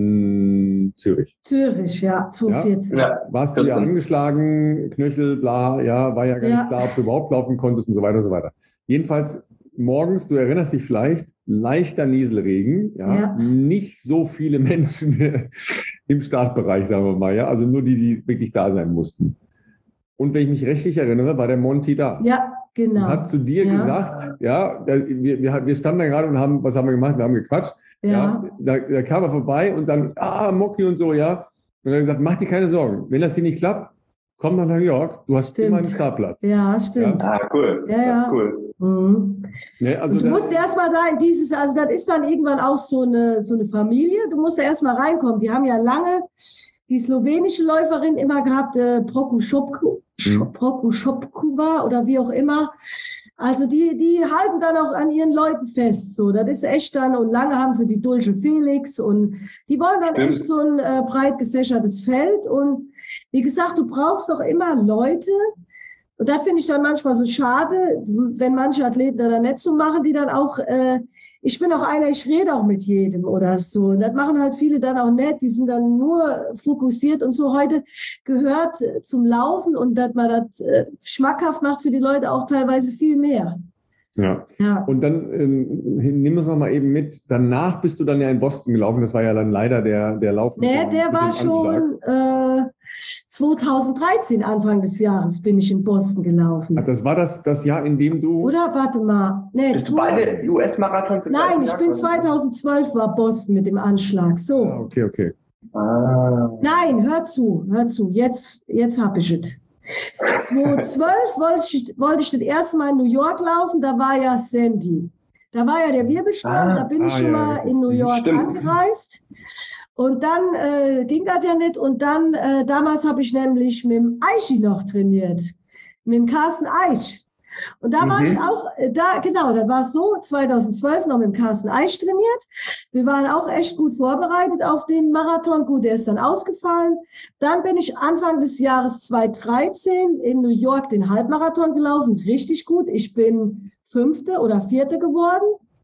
in Zürich. Zürich, ja, zweitausendvierzehn. Ja? Warst du ja angeschlagen, Knöchel, bla, ja, war ja gar ja. nicht klar, ob du überhaupt laufen konntest und so weiter und so weiter. Jedenfalls morgens, du erinnerst dich vielleicht, leichter Nieselregen, ja, ja. nicht so viele Menschen im Startbereich, sagen wir mal, ja, also nur die, die wirklich da sein mussten. Und wenn ich mich richtig erinnere, war der Monty da. Ja, genau. Und hat zu dir ja. gesagt, ja, da, wir, wir, wir standen da gerade und haben, was haben wir gemacht? Wir haben gequatscht. Ja. ja da, da kam er vorbei und dann, ah, Moki und so, ja. Und er hat gesagt, mach dir keine Sorgen. Wenn das hier nicht klappt, komm nach New York. Du hast stimmt. immer einen Startplatz. Ja, stimmt. Ja? Ah, cool. Ja, ja. Cool. Mhm. Ja, also und du musst erstmal da in dieses, also das ist dann irgendwann auch so eine, so eine Familie. Du musst ja erstmal reinkommen. Die haben ja lange die slowenische Läuferin immer gehabt, äh, Prokuschopko. Prokopova oder wie auch immer. Also die, die halten dann auch an ihren Leuten fest. So, das ist echt dann, und lange haben sie die Dulce Felix und die wollen dann Stimmt. echt so ein äh, breit gefächertes Feld. Und wie gesagt, du brauchst doch immer Leute, und das finde ich dann manchmal so schade, wenn manche Athleten da dann nicht so machen, die dann auch, äh, ich bin auch einer, ich rede auch mit jedem oder so. Und das machen halt viele dann auch nicht, die sind dann nur fokussiert und so. Heute gehört zum Laufen und dass man das äh, schmackhaft macht für die Leute auch teilweise viel mehr. Ja. ja. Und dann ähm, nimm uns noch mal eben mit. Danach bist du dann ja in Boston gelaufen. Das war ja dann leider der, der Lauf. Nee, mit dem, der mit war schon äh, zweitausenddreizehn, Anfang des Jahres, bin ich in Boston gelaufen. Ach, das war das, das Jahr, in dem du... Oder, warte mal. Nee, bist du beide U S-Marathons im Nein, ich bin zweitausendzwölf war Boston mit dem Anschlag. So. Ah, okay, okay. Ah. Nein, hör zu, hör zu. Jetzt, jetzt hab ich es. zweitausendzwölf wollte ich, wollte ich das erste Mal in New York laufen, da war ja Sandy. Da war ja der Wirbelsturm, ah, da bin ich ah, schon ja, mal in New York stimmt. angereist. Und dann äh, ging das ja nicht. Und dann, äh, damals habe ich nämlich mit dem Eichi noch trainiert. Mit dem Carsten Eich. Und da mhm. war ich auch, äh, da genau, da war es so, zweitausendzwölf noch mit dem Carsten Eich trainiert. Wir waren auch echt gut vorbereitet auf den Marathon. Gut, der ist dann ausgefallen. Dann bin ich Anfang des Jahres zweitausenddreizehn in New York den Halbmarathon gelaufen. Richtig gut. Ich bin Fünfte oder Vierte geworden.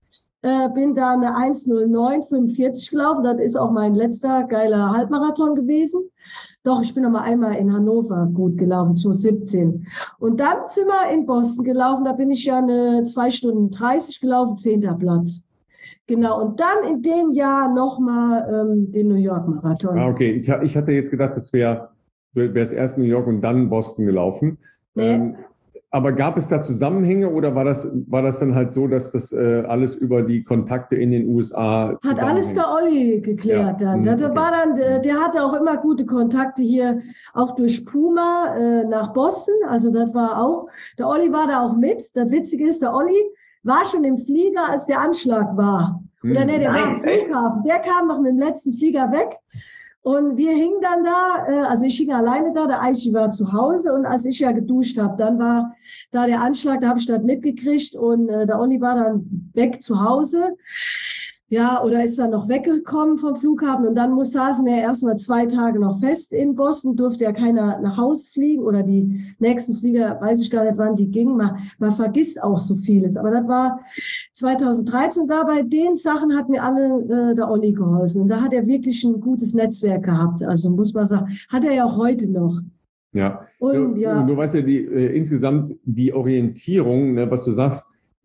Äh, bin da eine eins null neun fünfundvierzig gelaufen. Das ist auch mein letzter geiler Halbmarathon gewesen. Doch, ich bin noch mal einmal in Hannover gut gelaufen, zweitausendsiebzehn. Und dann sind wir in Boston gelaufen. Da bin ich ja eine zwei Stunden dreißig gelaufen, zehnter Platz. Genau, und dann in dem Jahr nochmal ähm, den New York Marathon. Ah, okay. Ich, ich hatte jetzt gedacht, das wäre wär's erst New York und dann Boston gelaufen. Nee. Ähm, Aber gab es da Zusammenhänge oder war das, war das dann halt so, dass das äh, alles über die Kontakte in den U S A hat alles der Olli geklärt ja. dann. Das okay. war dann, der, der hatte auch immer gute Kontakte hier, auch durch Puma äh, nach Boston. Also das war auch, der Olli war da auch mit. Das Witzige ist, der Olli war schon im Flieger, als der Anschlag war. Oder hm. nee, der Nein, war am Flughafen. Der kam noch mit dem letzten Flieger weg. Und wir hingen dann da, also ich hing alleine da, der Eichi war zu Hause und als ich ja geduscht habe, dann war da der Anschlag, da habe ich das mitgekriegt und äh, der Olli war dann weg zu Hause. Ja, oder ist dann noch weggekommen vom Flughafen und dann muss, saßen wir ja erstmal zwei Tage noch fest in Boston, durfte ja keiner nach Hause fliegen oder die nächsten Flieger, weiß ich gar nicht, wann die gingen. Man, man vergisst auch so vieles. Aber das war zweitausenddreizehn und da bei den Sachen hat mir alle äh, der Olli geholfen. Und da hat er wirklich ein gutes Netzwerk gehabt. Also muss man sagen, hat er ja auch heute noch. Ja, und, du, ja. du weißt ja, die, äh, insgesamt die Orientierung, ne, was du sagst,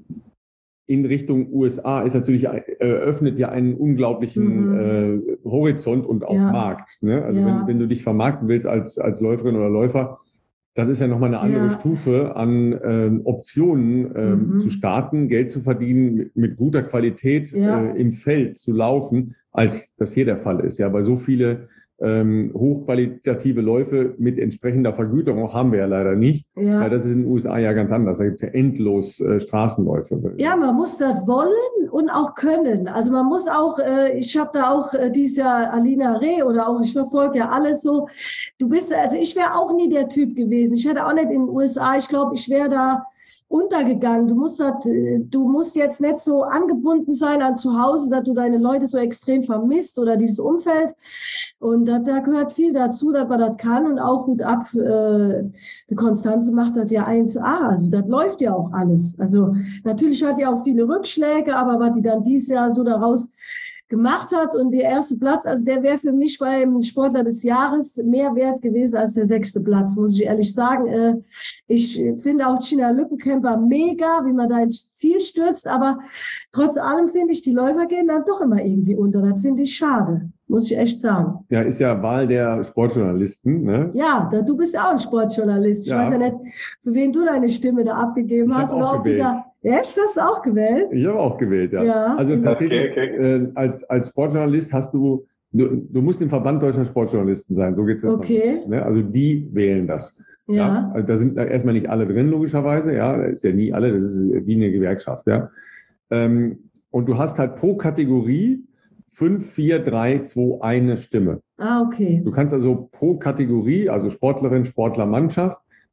in Richtung U S A ist natürlich, eröffnet ja einen unglaublichen mhm. äh, Horizont und auch ja. Markt. Ne? Also ja. wenn, wenn du dich vermarkten willst als, als Läuferin oder Läufer, das ist ja nochmal eine andere ja. Stufe an ähm, Optionen ähm, mhm. zu starten, Geld zu verdienen, mit, mit guter Qualität ja. äh, im Feld zu laufen, als das hier der Fall ist. Ja, weil so viele Ähm, hochqualitative Läufe mit entsprechender Vergütung haben wir ja leider nicht. Ja. Ja, das ist in den U S A ja ganz anders. Da gibt es ja endlos äh, Straßenläufe. Ja, man muss das wollen und auch können. Also man muss auch, äh, ich habe da auch äh, dieses Jahr Alina Reh oder auch, ich verfolge ja alles so. Du bist, also ich wäre auch nie der Typ gewesen. Ich hätte auch nicht in den U S A, ich glaube, ich wäre da untergegangen. Du musst das, du musst jetzt nicht so angebunden sein an zu Hause, dass du deine Leute so extrem vermisst oder dieses Umfeld. Und da, da gehört viel dazu, dass man das kann und auch gut ab. Äh, die Konstanze macht das ja eins A. Also das läuft ja auch alles. Also natürlich hat ja auch viele Rückschläge, aber was die dann dieses Jahr so daraus gemacht hat und der erste Platz, also der wäre für mich beim Sportler des Jahres mehr wert gewesen als der sechste Platz, muss ich ehrlich sagen. Ich finde auch Gina Lückenkämper mega, wie man da ins Ziel stürzt, aber trotz allem finde ich, die Läufer gehen dann doch immer irgendwie unter. Das finde ich schade, muss ich echt sagen. Ja, ist ja Wahl der Sportjournalisten, ne? Ja, da, du bist ja auch ein Sportjournalist. Ich ja. weiß ja nicht, für wen du deine Stimme da abgegeben ich hast oder ob gewählt. du da... Echt? Hast du auch gewählt? Ich habe auch gewählt, ja. ja. Also tatsächlich, okay, okay. Äh, als, als Sportjournalist hast du, du, du musst im Verband Deutscher Sportjournalisten sein, so geht's jetzt okay. mal. Ne? Also die wählen das. Ja. ja. Also da sind erstmal nicht alle drin, logischerweise, ja. Das ist ja nie alle, das ist wie eine Gewerkschaft, ja. Ähm, und du hast halt pro Kategorie fünf, vier, drei, zwei, eine Stimme. Ah, okay. Du kannst also pro Kategorie, also Sportlerin, Sportler, Mannschaft,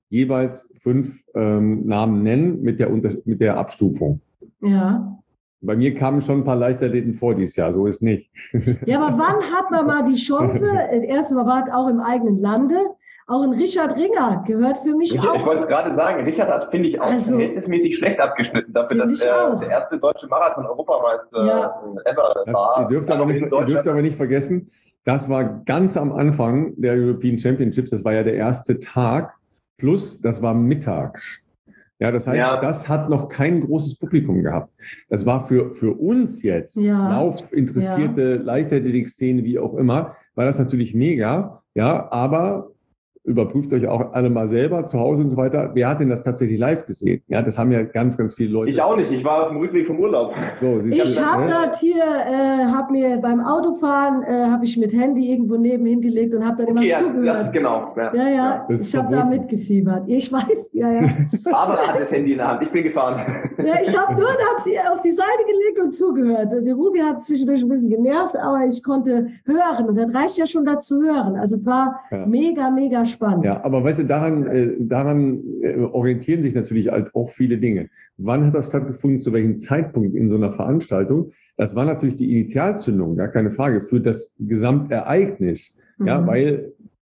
jeweils fünf ähm, Namen nennen mit der, Unter- mit der Abstufung. Ja. Bei mir kamen schon ein paar Leichtathleten vor dieses Jahr, so ist nicht. Ja, aber wann hat man mal die Chance, erstens mal war es auch im eigenen Lande, auch ein Richard Ringer gehört für mich ich, auch. Ich wollte es gerade sagen, Richard hat, finde ich, auch Also, verhältnismäßig schlecht abgeschnitten dafür, dass er der erste deutsche Marathon-Europameister Ja. ever Das, war. ihr, dürft aber nicht, ihr dürft aber nicht vergessen, das war ganz am Anfang der European Championships, das war ja der erste Tag, plus das war mittags. Ja, das heißt, Ja. das hat noch kein großes Publikum gehabt. Das war für, für uns jetzt, Ja. laufinteressierte Leichtathletik-Szene, wie auch immer, war das natürlich mega. Ja, aber überprüft euch auch alle mal selber zu Hause und so weiter. Wer hat denn das tatsächlich live gesehen? Ja, das haben ja ganz, ganz viele Leute. Ich auch nicht. Ich war auf dem Rückweg vom Urlaub. So, siehst Ich du, habe ne? das hier, äh, habe mir beim Autofahren, äh, habe ich mit Handy irgendwo neben hingelegt und habe dann immer Okay, ja, zugehört. das ist genau. Ja. Ja, ja, Das ist ich habe da verboten. mitgefiebert. Ich weiß, ja, ja. Barbara hat das Handy in der Hand. Ich bin gefahren. Ja, ich habe nur das hier auf die Seite gelegt und zugehört. Der Ruby hat zwischendurch ein bisschen genervt, aber ich konnte hören und das reicht ja schon dazu hören. Also es war Ja. mega, mega spannend. Ja, aber weißt du, daran, äh, daran äh, orientieren sich natürlich halt auch viele Dinge. Wann hat das stattgefunden, zu welchem Zeitpunkt in so einer Veranstaltung? Das war natürlich die Initialzündung, gar keine Frage, für das Gesamtereignis. Ja, Mhm. weil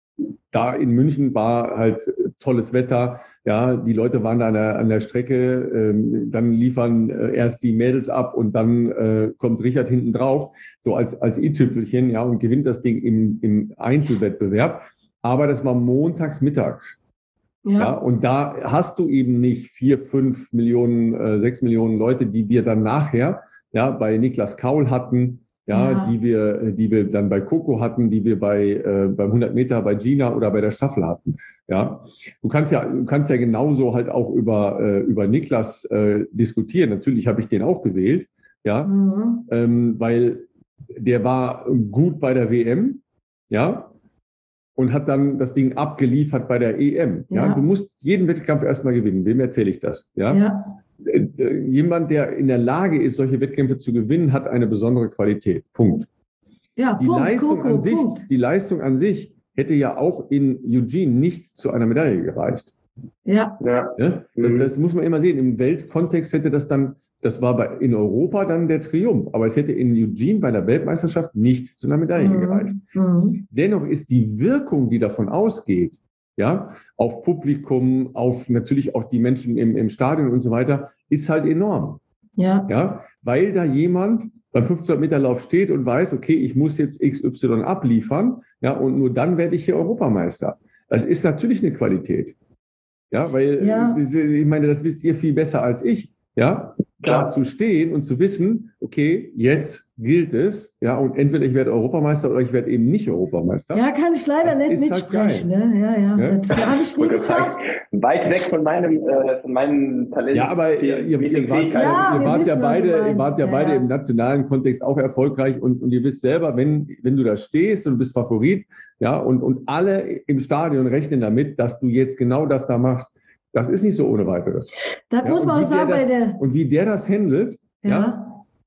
da in München war halt tolles Wetter. Ja, die Leute waren da an der, an der Strecke, ähm, dann liefern äh, erst die Mädels ab und dann äh, kommt Richard hinten drauf, so als, als i-Tüpfelchen, ja, und gewinnt das Ding im, im Einzelwettbewerb. Aber das war montags, mittags. Ja. Ja. Und da hast du eben nicht vier, fünf Millionen, äh, sechs Millionen Leute, die wir dann nachher, ja, bei Niklas Kaul hatten, ja, Ja. die wir, die wir dann bei Coco hatten, die wir bei, äh, beim hundert Meter bei Gina oder bei der Staffel hatten. Ja, du kannst ja, du kannst ja genauso halt auch über, äh, über Niklas äh, diskutieren. Natürlich habe ich den auch gewählt, ja, Mhm. ähm, weil der war gut bei der W M, ja, und hat dann das Ding abgeliefert bei der E M. Ja, Ja. du musst jeden Wettkampf erstmal gewinnen. Wem erzähle ich das? Ja? Ja. Äh, äh, Jemand, der in der Lage ist, solche Wettkämpfe zu gewinnen, hat eine besondere Qualität. Punkt. Ja, Die Punkt, Leistung Coco, an sich, Punkt. die Leistung an sich hätte ja auch in Eugene nicht zu einer Medaille gereicht. Ja, Ja. Ja? Das, Mhm. das muss man immer sehen. Im Weltkontext hätte das dann, das war bei, in Europa dann der Triumph, aber es hätte in Eugene bei der Weltmeisterschaft nicht zu einer Medaille gereicht. Mhm. Mhm. Dennoch ist die Wirkung, die davon ausgeht, ja, auf Publikum, auf natürlich auch die Menschen im, im Stadion und so weiter, ist halt enorm. Ja. Ja, weil da jemand beim fünfzehnhundert Meter Lauf steht und weiß, okay, ich muss jetzt X Y abliefern, ja, und nur dann werde ich hier Europameister. Das ist natürlich eine Qualität. Ja, weil, Ja. äh, ich meine, das wisst ihr viel besser als ich, ja, da Klar. zu stehen und zu wissen, okay, jetzt gilt es, ja, und entweder ich werde Europameister oder ich werde eben nicht Europameister. Ja, kann ich leider Das nicht ist halt mitsprechen. Ne? Ja, ja, Ja? das habe ich nie Und das geschafft. heißt, weit weg von meinem, äh, von meinen Talenten. Ja, aber ihr, ihr, ihr, wart, Ja, ihr, wir wart ja wissen, was beide, du ihr meinst. wart ja Ja, beide ja. im nationalen Kontext auch erfolgreich und, und ihr wisst selber, wenn, wenn du da stehst und du bist Favorit, ja, und, und alle im Stadion rechnen damit, dass du jetzt genau das da machst, das ist nicht so ohne weiteres. Das Ja, muss und man auch wie der sagen bei das- der. Und wie der das handelt, ja, Ja.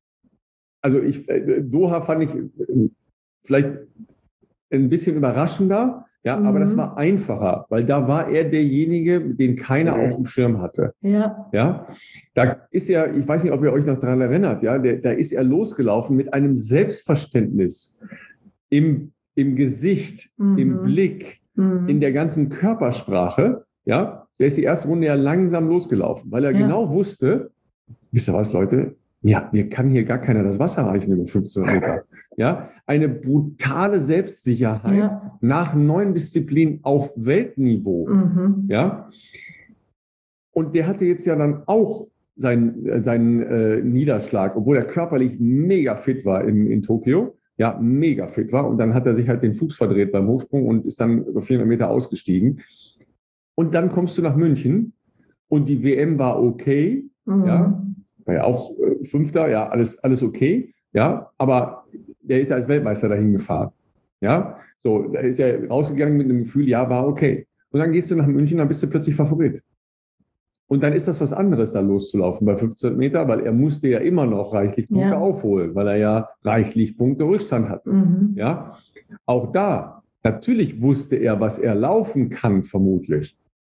also ich, äh, Doha fand ich äh, vielleicht ein bisschen überraschender, ja, Mhm. aber das war einfacher, weil da war er derjenige, den keiner Mhm. auf dem Schirm hatte. Ja. Ja, da ist er, ich weiß nicht, ob ihr euch noch daran erinnert, ja, der, da ist er losgelaufen mit einem Selbstverständnis im, im Gesicht, Mhm. im Blick, Mhm. in der ganzen Körpersprache, ja. Der ist die erste Runde ja langsam losgelaufen, weil er Ja. genau wusste, wisst ihr was, Leute? Ja, mir kann hier gar keiner das Wasser reichen über fünfzehnhundert Meter. Ja, eine brutale Selbstsicherheit Ja. nach neun Disziplinen auf Weltniveau. Mhm. Ja. Und der hatte jetzt ja dann auch seinen, äh, seinen äh, Niederschlag, obwohl er körperlich mega fit war in, in Tokio. Ja, mega fit war. Und dann hat er sich halt den Fuß verdreht beim Hochsprung und ist dann über vierhundert Meter ausgestiegen. Und dann kommst du nach München und die W M war okay. Mhm. Ja. War ja auch äh, Fünfter, ja, alles, alles okay. Ja, aber der ist ja als Weltmeister dahin gefahren. Ja, so, da ist er rausgegangen mit einem Gefühl, ja, war okay. Und dann gehst du nach München, dann bist du plötzlich Favorit. Und dann ist das was anderes, da loszulaufen bei fünfzehnhundert Meter, weil er musste ja immer noch reichlich Punkte Ja. aufholen, weil er ja reichlich Punkte Rückstand hatte. Mhm. Ja, auch da, natürlich wusste er, was er laufen kann, vermutlich.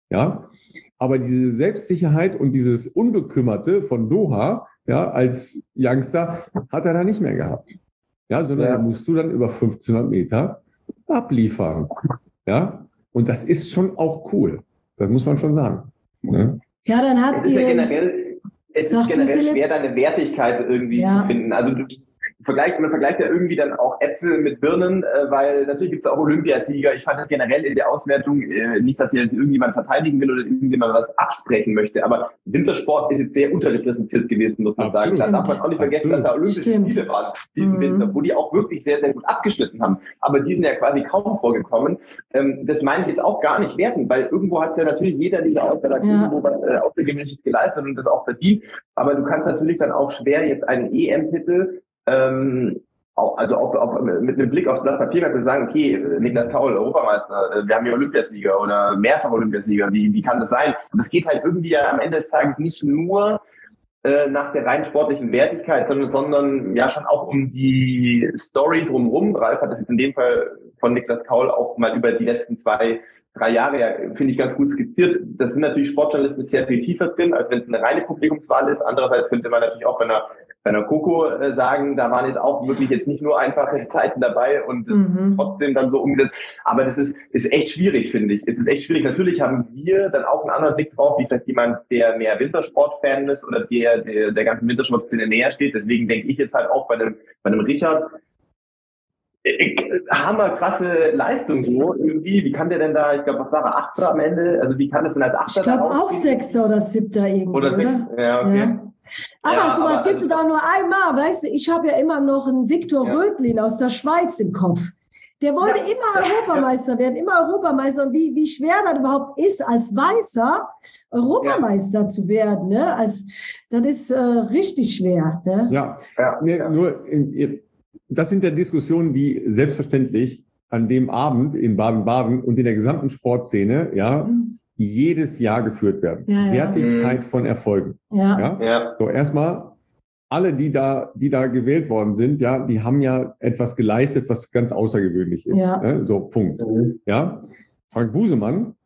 Ja, aber diese Selbstsicherheit und dieses Unbekümmerte von Doha, ja, als Youngster, hat er da nicht mehr gehabt. Ja, sondern ja. da musst du dann über fünfzehnhundert Meter abliefern. Ja, und das ist schon auch cool. Das muss man schon sagen. Ne? Ja, dann hat es ist ja generell, es ist generell schwer, da eine Wertigkeit irgendwie ja. zu finden. Also du, Vergleicht, man vergleicht ja irgendwie dann auch Äpfel mit Birnen, äh, weil natürlich gibt es auch Olympiasieger. Ich fand das generell in der Auswertung, äh, nicht, dass hier irgendjemand verteidigen will oder irgendjemand was absprechen möchte, aber Wintersport ist jetzt sehr unterrepräsentiert gewesen, muss man Absolut. sagen. Da darf man auch nicht vergessen, Absolut. dass da Olympische Stimmt. Spiele waren diesen mhm. Winter, wo die auch wirklich sehr, sehr gut abgeschnitten haben. Aber die sind ja quasi kaum vorgekommen. Ähm, das meine ich jetzt auch gar nicht werten, weil irgendwo hat es ja natürlich jeder dieser Auswahl ja. irgendwo was äh, Außergewöhnliches geleistet und das auch verdient. Aber du kannst natürlich dann auch schwer jetzt einen E M-Titel Ähm, auch, also auf, auf, mit einem Blick aufs Blatt Papier kannst du sagen, okay, Niklas Kaul, Europameister, wir haben hier Olympiasieger oder mehrfach Olympiasieger, wie, wie kann das sein? Und es geht halt irgendwie ja am Ende des Tages nicht nur äh, nach der rein sportlichen Wertigkeit, sondern, sondern ja schon auch um die Story drumherum. Ralf hat das jetzt in dem Fall von Niklas Kaul auch mal über die letzten zwei drei Jahre, ja, finde ich, ganz gut skizziert. Das sind natürlich Sportjournalisten mit sehr viel tiefer drin, als wenn es eine reine Publikumswahl ist. Andererseits könnte man natürlich auch bei einer, bei einer Coco äh, sagen, da waren jetzt auch wirklich jetzt nicht nur einfache Zeiten dabei und das mhm. trotzdem dann so umgesetzt. Aber das ist, ist echt schwierig, finde ich. Es ist echt schwierig. Natürlich haben wir dann auch einen anderen Blick drauf, wie vielleicht jemand, der mehr Wintersport-Fan ist oder der, der der ganzen Wintersportszene näher steht. Deswegen denke ich jetzt halt auch bei einem, bei einem Richard, hammer krasse Leistung so irgendwie. Wie kann der denn da, ich glaube, was war er, Achter am Ende? Also wie kann das denn als Achter? Ich glaube auch Sechster oder Siebter irgendwie, oder? Sechster, ja, okay. Ja. Aber ja, so was gibt es also, da nur einmal, weißt du, ich habe ja immer noch einen Viktor ja. Rödlin aus der Schweiz im Kopf. Der wollte ja. immer Europameister ja. werden, immer Europameister. Und wie, wie schwer das überhaupt ist, als Weißer Europameister ja. zu werden, ne? Als, das ist äh, richtig schwer. Ne? Ja, ja. Nee, nur in, das sind ja Diskussionen, die selbstverständlich an dem Abend in Baden-Baden und in der gesamten Sportszene ja mhm. jedes Jahr geführt werden. Ja, ja. Wertigkeit mhm. von Erfolgen. Ja. Ja? Ja. So, erstmal, alle, die da, die da gewählt worden sind, ja, die haben ja etwas geleistet, was ganz außergewöhnlich ist. Ja. Ne? So, Punkt. Mhm. Ja. Frank Busemann.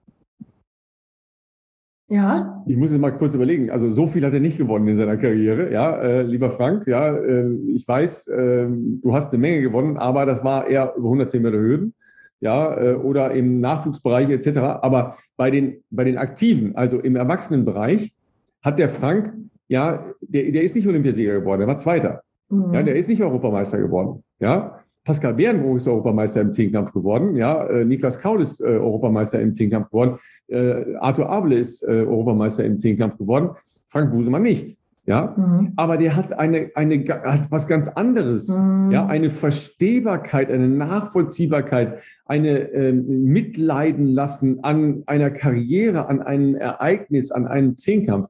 Ja. Ich muss jetzt mal kurz überlegen. Also so viel hat er nicht gewonnen in seiner Karriere. Ja, äh, lieber Frank, ja, äh, ich weiß, äh, du hast eine Menge gewonnen, aber das war eher über hundertzehn Meter Hürden, ja, äh, oder im Nachwuchsbereich et cetera. Aber bei den bei den Aktiven, also im Erwachsenenbereich, hat der Frank, ja, der der ist nicht Olympiasieger geworden, der war Zweiter. Mhm. Ja, der ist nicht Europameister geworden. Ja. Pascal Bärenbruch ist Europameister im Zehnkampf geworden. Ja, äh, Niklas Kaul ist äh, Europameister im Zehnkampf geworden. Äh, Arthur Abele ist äh, Europameister im Zehnkampf geworden. Frank Busemann nicht. Ja, mhm. aber der hat eine, eine, hat was ganz anderes. Mhm. Ja, eine Verstehbarkeit, eine Nachvollziehbarkeit, eine äh, Mitleiden lassen an einer Karriere, an einem Ereignis, an einem Zehnkampf.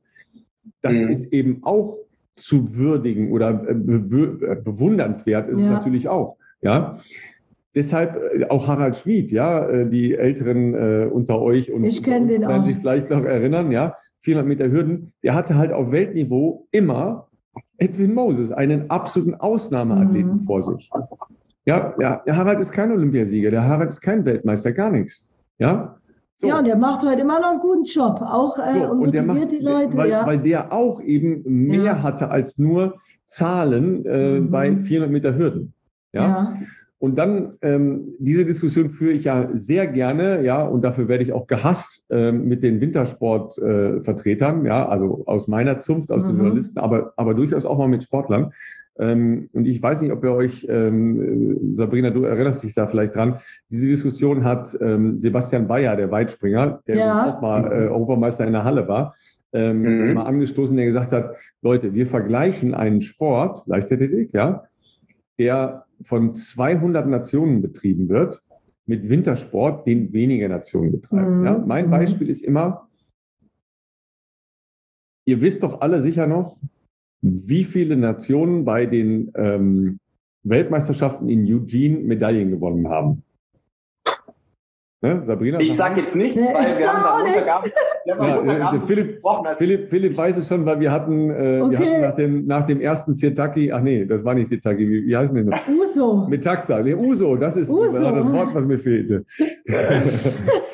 Das mhm. ist eben auch zu würdigen oder be- be- bewundernswert ist ja. es natürlich auch. Ja, deshalb auch Harald Schmid, ja, die Älteren äh, unter euch und ich kenne den werden auch. sich vielleicht noch erinnern, ja, vierhundert Meter Hürden, der hatte halt auf Weltniveau immer Edwin Moses, einen absoluten Ausnahmeathleten mhm. vor sich. Ja, ja, der Harald ist kein Olympiasieger, der Harald ist kein Weltmeister, gar nichts. Ja, so. Ja, und der macht heute immer noch einen guten Job, auch äh, so, und motiviert macht, die Leute. Weil, ja. weil der auch eben mehr ja. hatte als nur Zahlen äh, mhm. bei vierhundert Meter Hürden. Ja? ja. Und dann, ähm, diese Diskussion führe ich ja sehr gerne, ja, und dafür werde ich auch gehasst ähm, mit den Wintersportvertretern, äh, ja, also aus meiner Zunft, aus mhm. den Journalisten, aber, aber durchaus auch mal mit Sportlern. Ähm, und ich weiß nicht, ob ihr euch, ähm, Sabrina, du erinnerst dich da vielleicht dran, diese Diskussion hat ähm, Sebastian Bayer, der Weitspringer, der ja. auch mal äh, Europameister in der Halle war, ähm, mhm. mal angestoßen, der gesagt hat, Leute, wir vergleichen einen Sport, Leichtathletik, ja, der von zweihundert Nationen betrieben wird, mit Wintersport, den weniger Nationen betreiben. Mhm. Ja, mein Beispiel ist immer, ihr wisst doch alle sicher noch, wie viele Nationen bei den ähm, Weltmeisterschaften in Eugene Medaillen gewonnen haben. Ne, Sabrina? Ich sage jetzt nichts, weil ich wir haben da Untergaben. Ja, äh, Philipp, Philipp, Philipp weiß es schon, weil wir hatten, äh, okay. wir hatten nach, dem, nach dem ersten Sirtaki, ach nee, das war nicht Sirtaki, wie, wie heißen die noch? Uso. Metaxa, nee, Uso, das ist Uso. das Wort, was mir fehlte.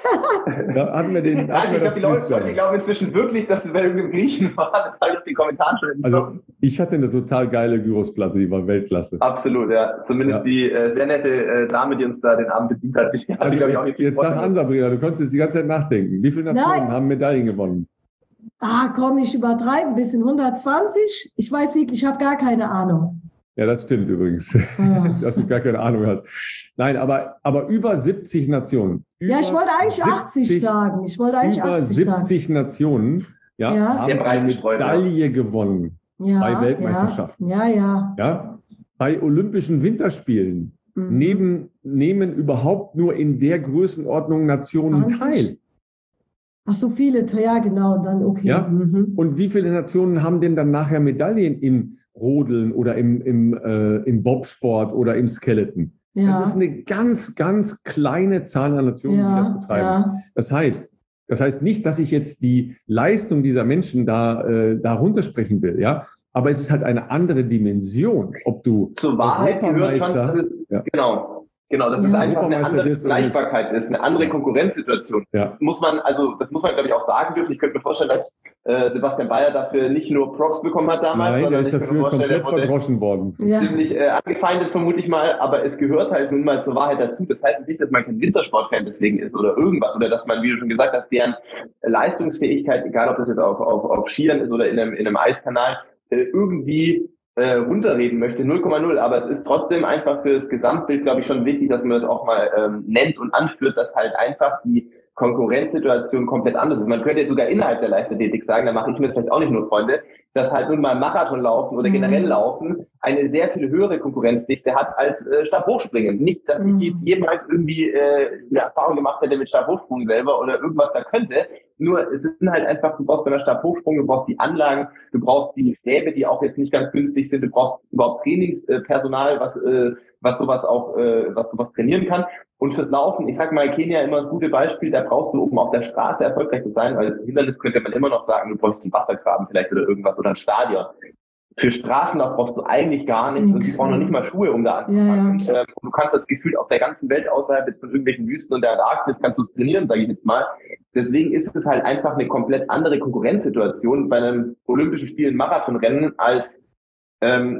Ja, hatten wir den, hatten also wir ich glaube, die Leute, Quiz Leute glauben inzwischen wirklich, dass wir bei irgendeinem Griechen waren. Das habe ich aus den Kommentaren schon entnommen. Also ich hatte eine total geile Gyrosplatte, die war Weltklasse. Absolut, ja. Zumindest Ja. die äh, sehr nette äh, Dame, die uns da den Abend bedient hat. Die hat, Also glaube ich, auch jetzt, nicht viel jetzt sag Vorteil. an, Sabrina, du konntest jetzt die ganze Zeit nachdenken. Wie viele Nationen Nein. haben Medaillen gewonnen? Ah, komm, ich übertreibe ein bisschen. hundertzwanzig? Ich weiß wirklich, ich habe gar keine Ahnung. Ja, das stimmt übrigens, Ah. dass du gar keine Ahnung hast. Nein, aber, aber über siebzig Nationen. Ja, ich Über wollte eigentlich achtzig siebzig sagen. Ich wollte eigentlich Über achtzig sagen. siebzig Nationen ja, Ja. Sehr haben breit eine gestreut, ja. Medaille gewonnen. Ja, bei Weltmeisterschaften. Ja, ja. Ja? Bei Olympischen Winterspielen Mhm. neben, nehmen überhaupt nur in der Größenordnung Nationen zwanzig? teil. Ach, so viele, ja, genau. Dann okay. Ja? Mhm. Und wie viele Nationen haben denn dann nachher Medaillen im Rodeln oder im, im, äh, im Bobsport oder im Skeleton? Ja. Das ist eine ganz, ganz kleine Zahl an Nationen, die das ja, betreiben. ja. Das heißt, das heißt nicht, dass ich jetzt die Leistung dieser Menschen da, äh, da runtersprechen will, ja. Aber es ist halt eine andere Dimension, ob du Zur Wahrheit gehört schon, Europameister- dass es, Ja. genau, genau, dass Ja. es einfach eine Europameister andere wirst oder nicht. Vergleichbarkeit ist, eine andere Konkurrenzsituation. Ja. Das muss man, also, das muss man, glaube ich, auch sagen dürfen. Ich könnte mir vorstellen, dass äh, Sebastian Bayer dafür nicht nur Props bekommen hat damals, Nein, der sondern ist ich könnte mir dafür vorstellen, komplett der wurde verdroschen worden. Ja. ziemlich äh, angefeindet, vermute ich mal, aber es gehört halt nun mal zur Wahrheit dazu. Das heißt nicht, dass man kein Wintersportfan deswegen ist oder irgendwas, oder dass man, wie du schon gesagt hast, deren Leistungsfähigkeit, egal ob das jetzt auf, auf, auf Skiern ist oder in einem, in einem Eiskanal, äh, irgendwie äh, runterreden möchte, null Komma null, aber es ist trotzdem einfach für das Gesamtbild, glaube ich, schon wichtig, dass man das auch mal ähm, nennt und anführt, dass halt einfach die Konkurrenzsituation komplett anders ist. Man könnte jetzt sogar innerhalb der Leichtathletik sagen, da mache ich mir jetzt vielleicht auch nicht nur Freunde, dass halt nun mal Marathon laufen oder Mhm. generell laufen eine sehr viel höhere Konkurrenzdichte hat als äh, Stabhochspringen. Nicht, dass Mhm. ich jetzt jemals irgendwie äh, eine Erfahrung gemacht hätte mit Stabhochsprung selber oder irgendwas da könnte. Nur es sind halt einfach, du brauchst bei einer Stabhochsprung, du brauchst die Anlagen, du brauchst die Stäbe, die auch jetzt nicht ganz günstig sind, du brauchst überhaupt Trainingspersonal, was äh, was sowas auch, äh, was sowas trainieren kann. Und fürs Laufen, ich sag mal, Kenia immer das gute Beispiel, da brauchst du, um auf der Straße erfolgreich zu sein, weil Hindernis könnte man immer noch sagen, du brauchst einen Wassergraben vielleicht oder irgendwas oder ein Stadion. Für Straßenlauf brauchst du eigentlich gar nichts und Nix. die brauchen noch nicht mal Schuhe, um da anzufangen. Ja, ja. Ähm, du kannst das Gefühl auf der ganzen Welt außerhalb von irgendwelchen Wüsten und der Antarktis kannst du es trainieren, sage ich jetzt mal. Deswegen ist es halt einfach eine komplett andere Konkurrenzsituation bei einem Olympischen Spielen Marathonrennen als ähm,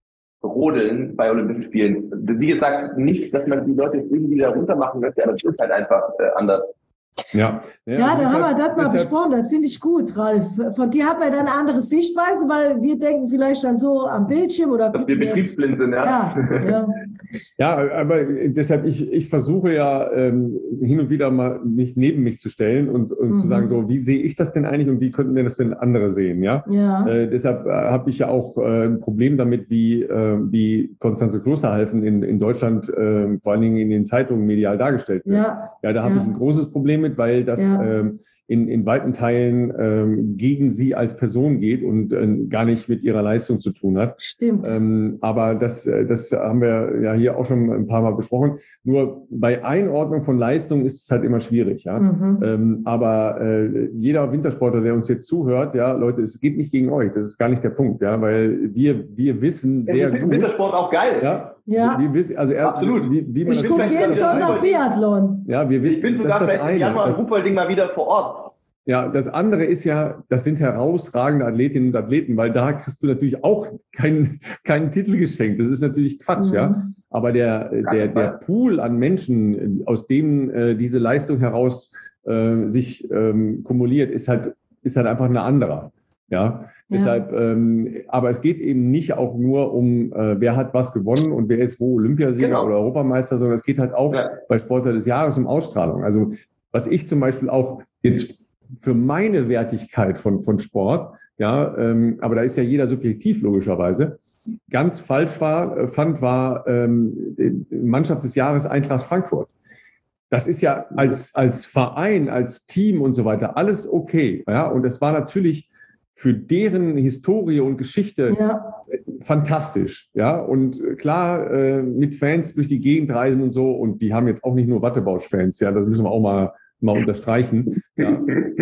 Rodeln bei Olympischen Spielen. Wie gesagt, nicht, dass man die Leute jetzt irgendwie da runter machen möchte, aber es ist halt einfach äh, anders. Ja, Ja, also da deshalb- haben wir das mal deshalb- besprochen. Das finde ich gut, Ralf. Von dir hat man dann eine andere Sichtweise, weil wir denken vielleicht dann so am Bildschirm oder Dass wir betriebsblind sind, ja. Ja, ja. Ja, aber deshalb, ich, ich versuche ja ähm, hin und wieder mal mich neben mich zu stellen und, und Mhm. zu sagen, so, wie sehe ich das denn eigentlich und wie könnten denn das denn andere sehen, ja? Ja. Äh, deshalb äh, habe ich ja auch äh, ein Problem damit, wie, äh, wie Konstanze Klosterhalfen in, in Deutschland äh, vor allen Dingen in den Zeitungen medial dargestellt wird. Ja. Ja, da habe Ja. ich ein großes Problem mit, weil das Ja. ähm, in, in weiten Teilen ähm, gegen sie als Person geht und äh, gar nicht mit ihrer Leistung zu tun hat. Stimmt. Ähm, aber das, äh, das haben wir ja hier auch schon ein paar Mal besprochen. Nur bei Einordnung von Leistung ist es halt immer schwierig. Ja? Mhm. Ähm, aber äh, jeder Wintersportler, der uns jetzt zuhört, ja, Leute, es geht nicht gegen euch. Das ist gar nicht der Punkt, ja, weil wir, wir wissen sehr Ich finde gut. Wintersport auch geil. Ja, Ja. wir wissen, also er, Absolut. Wie, wie man Ich das gucke vielleicht jeden sogar Sonntag wieder- Biathlon. ja, wir wissen, Ich bin sogar das ist vielleicht das im eine. Januar Das, im Ruhpolding mal wieder vor Ort. ja, das andere ist ja, das sind herausragende Athletinnen und Athleten, weil da kriegst du natürlich auch keinen, keinen Titel geschenkt. Das ist natürlich Quatsch, Mhm. ja. Aber der, der, der Pool an Menschen, aus dem äh, diese Leistung heraus äh, sich ähm, kumuliert, ist halt, ist halt einfach eine andere. Ja, Ja. deshalb, ähm, aber es geht eben nicht auch nur um, äh, wer hat was gewonnen und wer ist wo Olympiasieger Genau. oder Europameister, sondern es geht halt auch Ja. bei Sportler des Jahres um Ausstrahlung. Also was ich zum Beispiel auch jetzt für meine Wertigkeit von, von Sport, ja, ähm, aber da ist ja jeder subjektiv logischerweise, ganz falsch war, äh, fand, war ähm, Mannschaft des Jahres Eintracht Frankfurt. Das ist ja als, als Verein, als Team und so weiter alles okay. Ja, und es war natürlich für deren Historie und Geschichte Ja. fantastisch, ja, und äh, klar, äh, mit Fans durch die Gegend reisen und so, und die haben jetzt auch nicht nur Wattebausch-Fans, ja, das müssen wir auch mal, mal unterstreichen, ja.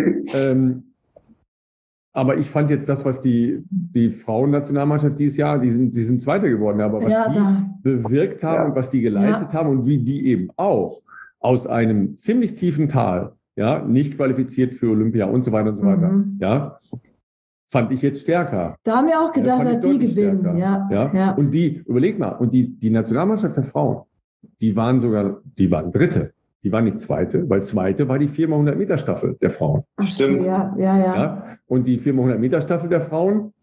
ähm, aber ich fand jetzt das, was die, die Frauennationalmannschaft dieses Jahr, die sind, die sind Zweiter geworden, aber was Ja, die da. bewirkt haben Ja. und was die geleistet haben und wie die eben auch aus einem ziemlich tiefen Tal ja, nicht qualifiziert für Olympia und so weiter und so weiter. Mhm. Ja, fand ich jetzt stärker. Da haben wir auch gedacht, Ja, dass die gewinnen. Ja, ja. ja. Und die, überleg mal, und die, die Nationalmannschaft der Frauen, die waren sogar, die waren Dritte. Die war nicht Zweite, weil Zweite war die vier mal hundert Meter Staffel der Frauen. Ach, stimmt. Ja, ja, ja. ja. Und die vier mal hundert Meter Staffel der Frauen,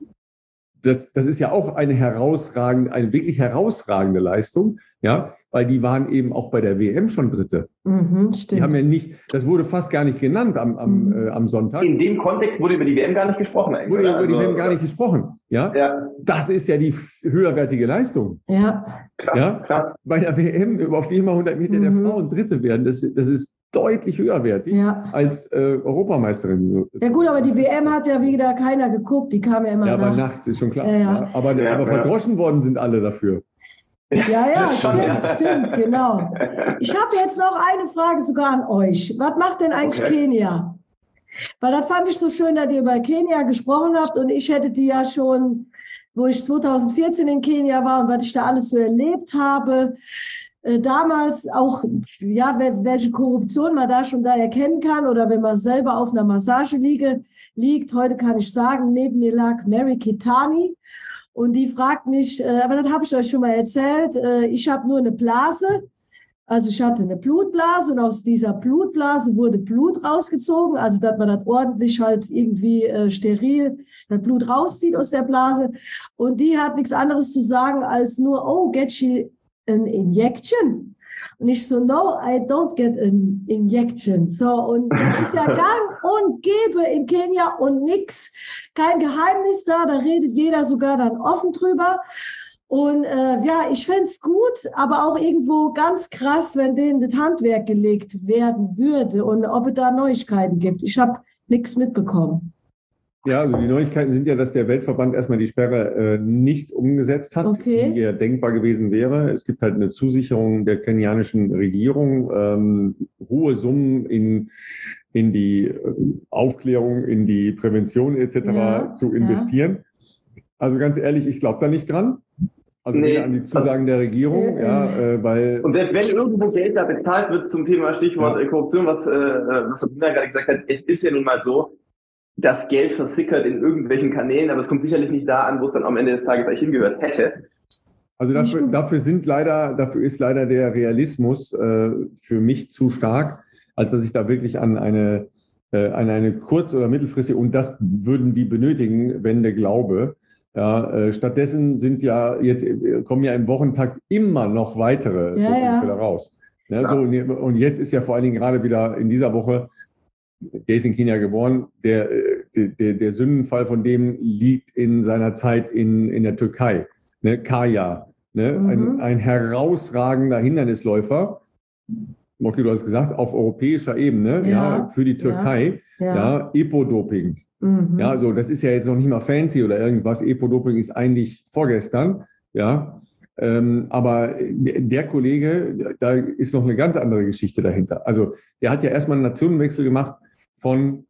das, das ist ja auch eine herausragende, eine wirklich herausragende Leistung, ja, weil die waren eben auch bei der W M schon Dritte. Mhm, stimmt. Die haben ja nicht, das wurde fast gar nicht genannt am, am, Mhm. äh, am Sonntag. In dem Kontext wurde über die W M gar nicht gesprochen eigentlich. Wurde über oder? die Also, W M gar nicht gesprochen. Ja? Ja, Das ist ja die f- höherwertige Leistung. Ja, klar, Ja? klar. Bei der W M über vier mal hundert Meter der Mhm. Frauen Dritte werden, das, das ist deutlich höherwertig ja. als äh, Europameisterin. Ja gut, aber die W M hat ja wieder keiner geguckt, die kam ja immer Ja, aber nachts. nachts ist schon klar. Ja, ja. Ja, aber, Ja, aber ja. verdroschen worden sind alle dafür. Ja, ja, Das schon, stimmt, ja. stimmt, genau. Ich habe jetzt noch eine Frage sogar an euch. Was macht denn eigentlich Okay. Kenia? Weil das fand ich so schön, dass ihr über Kenia gesprochen habt und ich hätte die ja schon, wo ich zwanzig vierzehn in Kenia war und was ich da alles so erlebt habe, äh, damals auch, ja, wel- welche Korruption man da schon da erkennen kann oder wenn man selber auf einer Massageliege liegt. Heute kann ich sagen, neben mir lag Mary Kitani. Und die fragt mich, äh, aber das habe ich euch schon mal erzählt, äh, ich habe nur eine Blase, also ich hatte eine Blutblase und aus dieser Blutblase wurde Blut rausgezogen, also dass man das ordentlich halt irgendwie äh, steril, das Blut rauszieht aus der Blase. Und die hat nichts anderes zu sagen als nur, oh, get she an injection? Und ich so, no, I don't get an injection. So, und das ist ja gang und gäbe in Kenia und nix, kein Geheimnis da, da redet jeder sogar dann offen drüber. Und äh, ja, ich fänd's gut, aber auch irgendwo ganz krass, wenn denen das Handwerk gelegt werden würde und ob es da Neuigkeiten gibt. Ich habe nichts mitbekommen. Ja, also die Neuigkeiten sind ja, dass der Weltverband erstmal die Sperre äh, nicht umgesetzt hat, Okay. die ja denkbar gewesen wäre. Es gibt halt eine Zusicherung der kenianischen Regierung, ähm, hohe Summen in, in die äh, Aufklärung, in die Prävention et cetera Ja, zu investieren. Also ganz ehrlich, ich glaube da nicht dran. Also Nee, weder an die Zusagen der Regierung, äh, ja, äh, weil Und selbst wenn irgendwo Geld da bezahlt wird zum Thema Stichwort Ja. äh, Korruption, was, äh, was Sabrina gerade gesagt hat, es ist ja nun mal so, das Geld versickert in irgendwelchen Kanälen, aber es kommt sicherlich nicht da an, wo es dann am Ende des Tages eigentlich hingehört hätte. Also dafür, dafür sind leider, dafür ist leider der Realismus äh, für mich zu stark, als dass ich da wirklich an eine, äh, an eine kurz- oder mittelfristige, und das würden die benötigen, Wende glaube. Ja, äh, stattdessen sind ja jetzt, äh, kommen ja im Wochentakt immer noch weitere Ja, ja. Dopingfälle raus. Ja, Ja. so, und, und jetzt ist ja vor allen Dingen gerade wieder in dieser Woche, der ist in Kenia geboren, der, äh, der, der Sündenfall von dem liegt in seiner Zeit in, in der Türkei. Ne, Kaya, ne, Mhm. ein, ein herausragender Hindernisläufer, okay, du hast gesagt, auf europäischer Ebene, ja, Ja, für die Türkei, Ja. ja, Epo-Doping. Mhm. Ja, also das ist ja jetzt noch nicht mal fancy oder irgendwas. Epo-Doping ist eigentlich vorgestern, ja. Ähm, aber der Kollege, da ist noch eine ganz andere Geschichte dahinter. Also der hat ja erstmal einen Nationenwechsel gemacht von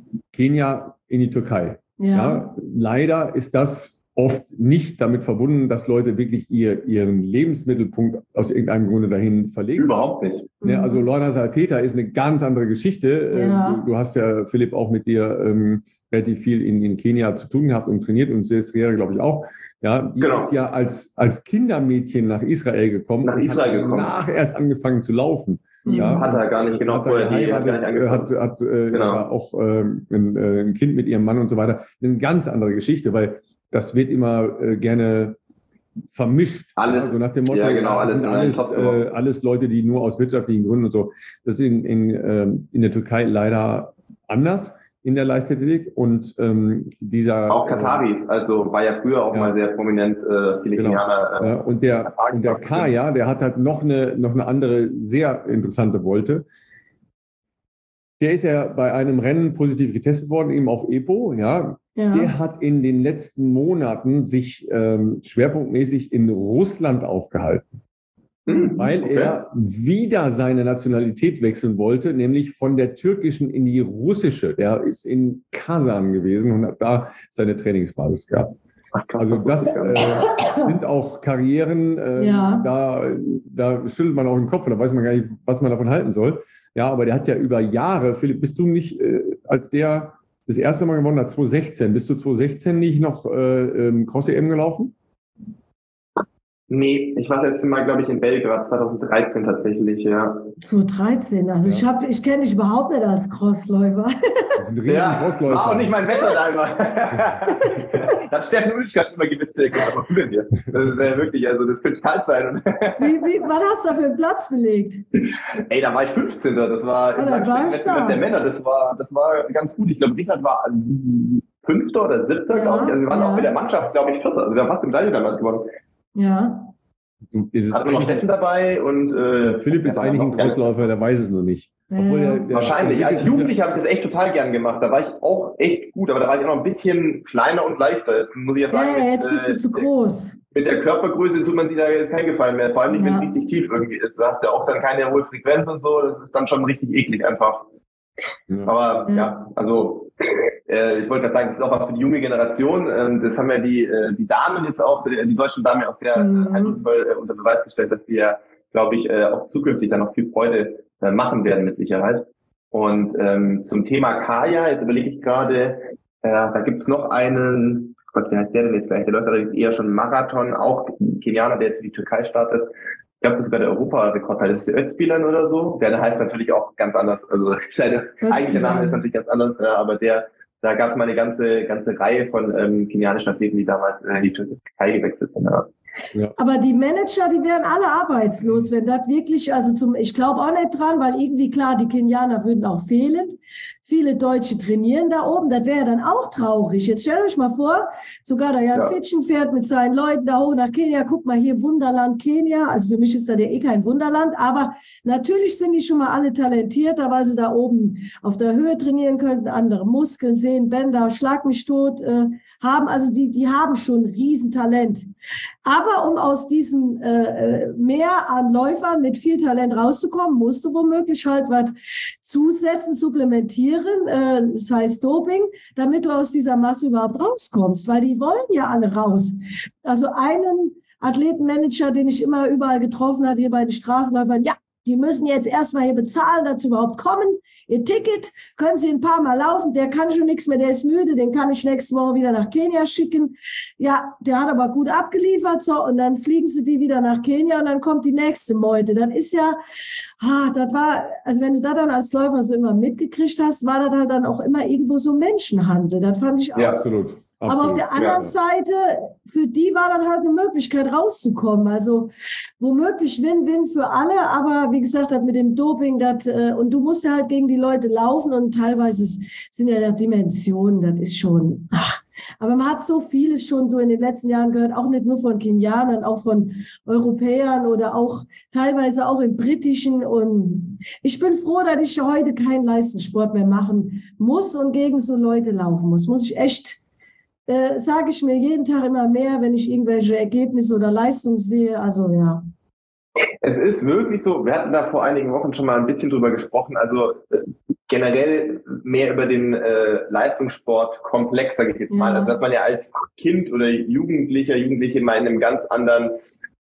Kenia in die Türkei. ja. Ja, leider ist das oft nicht damit verbunden, dass Leute wirklich ihr, ihren Lebensmittelpunkt aus irgendeinem Grunde dahin verlegen. Überhaupt nicht. Mhm. Ne, also Lorna Salpeter ist eine ganz andere Geschichte. Ja. Ähm, Du, du hast ja, Philipp, auch mit dir ähm, relativ viel in, in Kenia zu tun gehabt und trainiert und Sestriere, glaube ich, auch. Ja, die Genau. ist ja als, als Kindermädchen nach Israel gekommen. Nach und Israel hat gekommen. Nach erst angefangen zu laufen. Mhm. Ja, Hat er gar nicht genau hat er vorher die- geheiratet, gar nicht hat, angefangen. hat äh, Genau. war auch ähm, ein, äh, ein Kind mit ihrem Mann und so weiter. Eine ganz andere Geschichte, weil das wird immer äh, gerne vermischt. Alles. Also nach dem Motto, Ja, genau, das alles sind in einen alles, Topf äh, geworfen. alles Leute, die nur aus wirtschaftlichen Gründen und so. Das ist in, in, ähm, in der Türkei leider anders in der Leichtathletik und ähm, dieser Auch Kataris, also war ja früher auch Ja. mal sehr prominent, äh, dass viele Genau. Kenianer. Äh, Ja, und der, und der Kaya, der hat halt noch eine, noch eine andere, sehr interessante Wolte. Der ist ja bei einem Rennen positiv getestet worden, eben auf Epo, ja. Ja. Der hat in den letzten Monaten sich ähm, schwerpunktmäßig in Russland aufgehalten, hm, weil okay. er wieder seine Nationalität wechseln wollte, nämlich von der türkischen in die russische. Der ist in Kasan gewesen und hat da seine Trainingsbasis gehabt. Ach, krass, Also wusste das ich gar nicht. äh, sind auch Karrieren, äh, Ja. da, da schüttelt man auch den Kopf, da weiß man gar nicht, was man davon halten soll. Ja, aber der hat ja über Jahre, Philipp, bist du nicht, äh, als der das erste Mal gewonnen hat, zwanzig sechzehn, bist du zwanzig sechzehn nicht noch äh, ähm, Cross-E M gelaufen? Nee, ich war das letzte Mal, glaube ich, in Belgrad, zwanzig dreizehn tatsächlich, ja. zwanzig dreizehn, also ja. ich, hab, ich kenne dich überhaupt nicht als Crossläufer. Das sind riesen ja, Crossläufer. War auch nicht mein Wetter da immer. Da hat Steffen Ulrich schon immer gewitzelt. Was machst du denn hier? Das ist ja wirklich, also das könnte kalt sein. Wie, wie, was hast du da für einen Platz belegt? Ey, da war ich fünfzehnter Das war im Langstreckenwettbewerb der Männer. Das war, das war ganz gut. Ich glaube, Richard war Fünfter oder Siebter, ja, glaube ich. Also wir waren ja. auch mit der Mannschaft, glaube ich, Vierter. Also wir haben fast im gleichen Land gewonnen. Ja. Hatten wir noch Steffen dabei und äh, Philipp ist eigentlich ein Crossläufer, der weiß es noch nicht. Obwohl der, der Wahrscheinlich. Als Jugendlicher habe ich das echt total gern gemacht. Da war ich auch echt gut, aber da war ich auch noch ein bisschen kleiner und leichter. Jetzt muss ich ja sagen. Ja, mit, jetzt bist du äh, zu groß. Mit der Körpergröße tut man sich da jetzt keinen Gefallen mehr. Vor allem nicht, ja. wenn es richtig tief irgendwie ist. Da hast du ja auch dann keine hohe Frequenz und so. Das ist dann schon richtig eklig einfach. Ja. Aber ja, ja also äh, ich wollte gerade sagen, das ist auch was für die junge Generation. Ähm, das haben ja die, äh, die Damen jetzt auch, die deutschen Damen ja auch sehr mhm. eindrucksvoll äh, unter Beweis gestellt, dass wir, glaube ich, äh, auch zukünftig dann noch viel Freude äh, machen werden mit Sicherheit. Und ähm, zum Thema Kaya, jetzt überlege ich gerade, äh, da gibt's noch einen, Gott, wie heißt der denn jetzt gleich? Der läuft allerdings eher schon Marathon, auch ein Kenianer, der jetzt für die Türkei startet. Ich glaube, das ist sogar der Europarekord. Das ist der Özbilan oder so. Der heißt natürlich auch ganz anders. Also seine eigentliche Name ist natürlich ganz anders, ja, aber der, da gab es mal eine ganze ganze Reihe von ähm, kenianischen Athleten, die damals äh, in die Türkei gewechselt sind. Ja. Ja. Aber die Manager, die wären alle arbeitslos, wenn das wirklich, also zum, ich glaube auch nicht dran, weil irgendwie klar, die Kenianer würden auch fehlen. Viele Deutsche trainieren da oben, das wäre dann auch traurig. Jetzt stellt euch mal vor, sogar der Jan ja. Fitschen fährt mit seinen Leuten da hoch nach Kenia. Guck mal hier, Wunderland Kenia. Also für mich ist das ja eh kein Wunderland, aber natürlich sind die schon mal alle talentierter, weil sie da oben auf der Höhe trainieren könnten, andere Muskeln, Sehnen, Bänder, Schlag mich tot äh, haben. Also die, die haben schon Riesentalent. Aber um aus diesem äh, Meer an Läufern mit viel Talent rauszukommen, musst du womöglich halt was zusetzen, supplementieren, äh, das heißt Doping, damit du aus dieser Masse überhaupt rauskommst, weil die wollen ja alle raus. Also einen Athletenmanager, den ich immer überall getroffen habe, hier bei den Straßenläufern, ja, die müssen jetzt erstmal hier bezahlen, dazu überhaupt kommen. Ihr Ticket können sie ein paar Mal laufen, der kann schon nichts mehr, der ist müde, den kann ich nächste Woche wieder nach Kenia schicken. Ja, der hat aber gut abgeliefert, so, und dann fliegen sie die wieder nach Kenia und dann kommt die nächste Meute. Das ist ja, ah, das war, also wenn du da dann als Läufer so immer mitgekriegt hast, war das halt dann auch immer irgendwo so Menschenhandel. Das fand ich auch. Ja, absolut. Absolut. Aber auf der anderen ja. Seite, für die war dann halt eine Möglichkeit rauszukommen. Also womöglich Win-Win für alle, aber wie gesagt, das mit dem Doping, das, äh, und du musst ja halt gegen die Leute laufen und teilweise sind ja Dimensionen, das ist schon, ach. Aber man hat so vieles schon so in den letzten Jahren gehört, auch nicht nur von Kenianern, auch von Europäern oder auch teilweise auch im Britischen. Und ich bin froh, dass ich heute keinen Leistungssport mehr machen muss und gegen so Leute laufen muss. Muss ich echt Äh, sage ich mir jeden Tag immer mehr, wenn ich irgendwelche Ergebnisse oder Leistungen sehe. Also ja. Es ist wirklich so, wir hatten da vor einigen Wochen schon mal ein bisschen drüber gesprochen, also äh, generell mehr über den äh, Leistungssportkomplex, sage ich jetzt mal. Ja. Also dass man ja als Kind oder Jugendlicher, Jugendliche mal in einem ganz anderen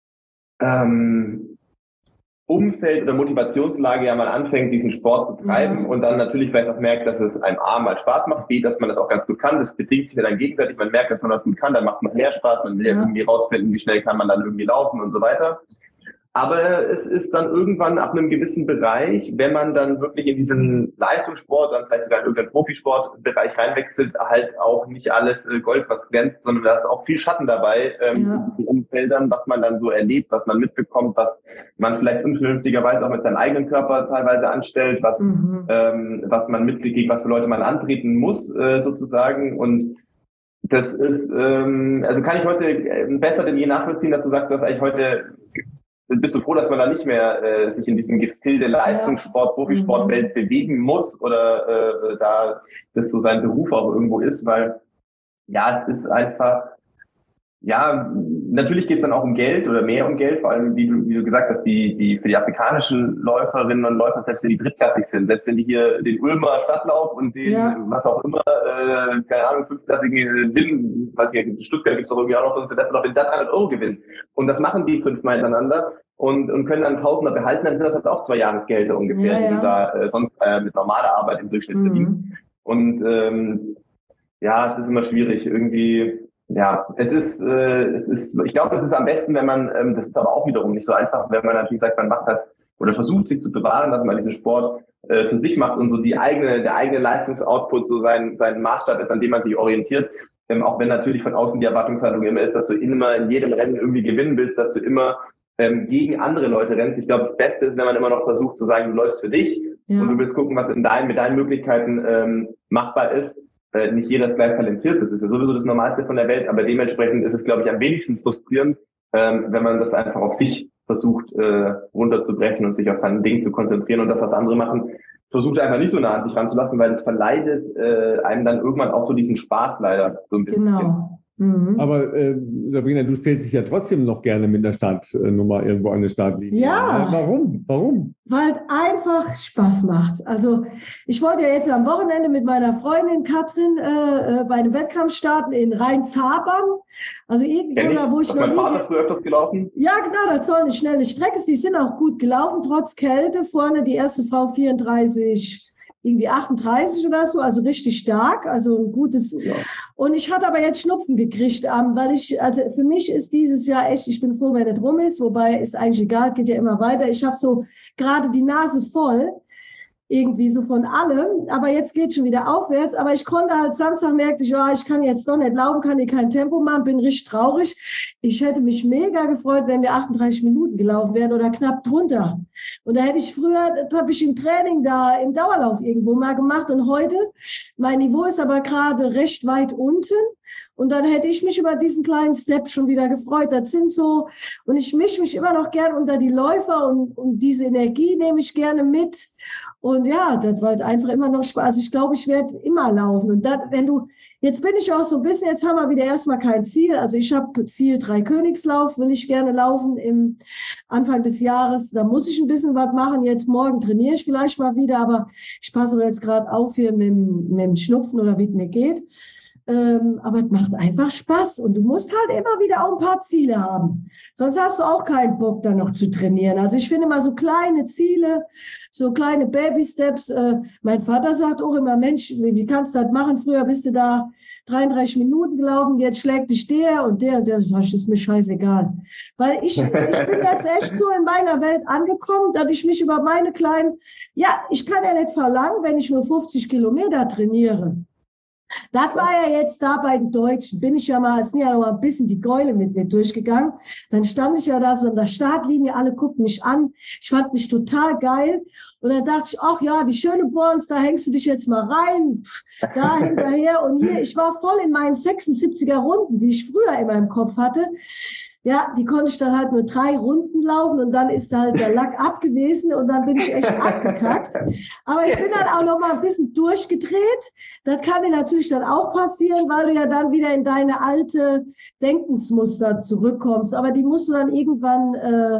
ähm, Umfeld oder Motivationslage ja mal anfängt, diesen Sport zu treiben ja. und dann natürlich vielleicht auch merkt, dass es einem A mal Spaß macht, B, dass man das auch ganz gut kann. Das bedingt sich ja dann gegenseitig. Man merkt, dass man das gut kann, dann macht es noch mehr Spaß. Man will ja. irgendwie rausfinden, wie schnell kann man dann irgendwie laufen und so weiter. Aber es ist dann irgendwann ab einem gewissen Bereich, wenn man dann wirklich in diesen Leistungssport, dann vielleicht sogar in irgendeinen Profisportbereich reinwechselt, halt auch nicht alles Gold, was glänzt, sondern da ist auch viel Schatten dabei, ähm, ja. in den Umfeldern, was man dann so erlebt, was man mitbekommt, was man vielleicht unvernünftigerweise auch mit seinem eigenen Körper teilweise anstellt, was, mhm. ähm, was man mitkriegt, was für Leute man antreten muss, äh, sozusagen. Und das ist, ähm, also kann ich heute besser denn je nachvollziehen, dass du sagst, du hast eigentlich heute bist du froh, dass man da nicht mehr äh, sich in diesem Gefilde Leistungssport, Profisportwelt mhm. bewegen muss oder äh, da das so sein Beruf auch irgendwo ist, weil ja, es ist einfach, ja, natürlich geht es dann auch um Geld oder mehr um Geld, vor allem, wie du, wie du gesagt hast, die, die für die afrikanischen Läuferinnen und Läufer, selbst wenn die drittklassig sind, selbst wenn die hier den Ulmer Stadtlauf und den, ja. was auch immer, äh, keine Ahnung, fünfklassigen Win, weiß ich nicht, in Stuttgart gibt es doch irgendwie auch noch so ein Semester noch, wenn die da dreihundert Euro gewinnen. Und das machen die fünfmal hintereinander, und, und können dann Tausender behalten, dann sind das halt auch zwei Jahresgehälter ungefähr, ja, ja. die du da äh, sonst äh, mit normaler Arbeit im Durchschnitt mhm. verdienst. Und ähm, ja, es ist immer schwierig, irgendwie, ja, es ist, äh, es ist, ich glaube, es ist am besten, wenn man, ähm, das ist aber auch wiederum nicht so einfach, wenn man natürlich sagt, man macht das oder versucht sich zu bewahren, dass man diesen Sport äh, für sich macht und so die eigene, der eigene Leistungsoutput so sein, sein Maßstab ist, an dem man sich orientiert. Ähm, auch wenn natürlich von außen die Erwartungshaltung immer ist, dass du immer in jedem Rennen irgendwie gewinnen willst, dass du immer ähm, gegen andere Leute rennst. Ich glaube, das Beste ist, wenn man immer noch versucht zu sagen, du läufst für dich ja. und du willst gucken, was in dein, mit deinen Möglichkeiten ähm, machbar ist. Äh, nicht jeder ist gleich talentiert, das ist ja sowieso das Normalste von der Welt, aber dementsprechend ist es, glaube ich, am wenigsten frustrierend, ähm, wenn man das einfach auf sich versucht äh, runterzubrechen und sich auf sein Ding zu konzentrieren und das, was andere machen, versucht einfach nicht so nah an sich ranzulassen, weil es verleidet äh, einem dann irgendwann auch so diesen Spaß leider so ein bisschen. Genau. Mhm. Aber äh, Sabrina, du stellst dich ja trotzdem noch gerne mit der Startnummer irgendwo an der Startlinie. Ja. Äh, warum? Warum? Weil es einfach Spaß macht. Also ich wollte ja jetzt am Wochenende mit meiner Freundin Katrin äh, bei einem Wettkampf starten in Rhein-Zabern. Also irgendwo, ich, da wo ich noch noch nie... Mein Vater früher öfters gelaufen? Ja, genau, das soll eine schnelle Strecke. Die sind auch gut gelaufen, trotz Kälte. Vorne die erste Frau vierunddreißig, irgendwie achtunddreißig oder so, also richtig stark, also ein gutes. Ja. Und ich hatte aber jetzt Schnupfen gekriegt, weil ich, also für mich ist dieses Jahr echt, ich bin froh, wenn es rum ist, wobei ist eigentlich egal, geht ja immer weiter. Ich habe so gerade die Nase voll, irgendwie so von allem, aber jetzt geht schon wieder aufwärts. Aber ich konnte halt Samstag, merkte ich, ja, ich kann jetzt doch nicht laufen, kann hier kein Tempo machen, bin richtig traurig. Ich hätte mich mega gefreut, wenn wir achtunddreißig Minuten gelaufen wären oder knapp drunter. Und da hätte ich früher, das habe ich im Training da im Dauerlauf irgendwo mal gemacht. Und heute, mein Niveau ist aber gerade recht weit unten. Und dann hätte ich mich über diesen kleinen Step schon wieder gefreut. Das sind so, und ich mische mich immer noch gern unter die Läufer und, und diese Energie nehme ich gerne mit. Und ja, das war halt einfach immer noch Spaß. Also ich glaube, ich werde immer laufen. Und das, wenn du, jetzt bin ich auch so ein bisschen, jetzt haben wir wieder erstmal kein Ziel. Also ich habe Ziel Dreikönigslauf, will ich gerne laufen im Anfang des Jahres. Da muss ich ein bisschen was machen. Jetzt morgen trainiere ich vielleicht mal wieder, aber ich passe jetzt gerade auf hier mit, mit dem Schnupfen oder wie es mir geht. Ähm, aber es macht einfach Spaß und du musst halt immer wieder auch ein paar Ziele haben. Sonst hast du auch keinen Bock, da noch zu trainieren. Also ich finde mal so kleine Ziele, so kleine Baby-Steps. Äh, mein Vater sagt auch immer, Mensch, wie kannst du das machen? Früher bist du da dreiunddreißig Minuten gelaufen, jetzt schlägt dich der und der, der das ist mir scheißegal. Weil ich, ich bin jetzt echt so in meiner Welt angekommen, dass ich mich über meine kleinen, ja, ich kann ja nicht verlangen, wenn ich nur fünfzig Kilometer trainiere. Das war ja jetzt da bei den Deutschen, bin ich ja mal, es sind ja noch mal ein bisschen die Gäule mit mir durchgegangen. Dann stand ich ja da so an der Startlinie, alle guckten mich an. Ich fand mich total geil. Und dann dachte ich, ach ja, die Schöneborns, da hängst du dich jetzt mal rein, da hinterher. Und hier, ich war voll in meinen sechsundsiebziger Runden, die ich früher in meinem Kopf hatte. Ja, die konnte ich dann halt nur drei Runden laufen und dann ist halt der Lack ab gewesen und dann bin ich echt abgekackt. Aber ich bin dann auch noch mal ein bisschen durchgedreht. Das kann dir natürlich dann auch passieren, weil du ja dann wieder in deine alte Denkensmuster zurückkommst. Aber die musst du dann irgendwann äh,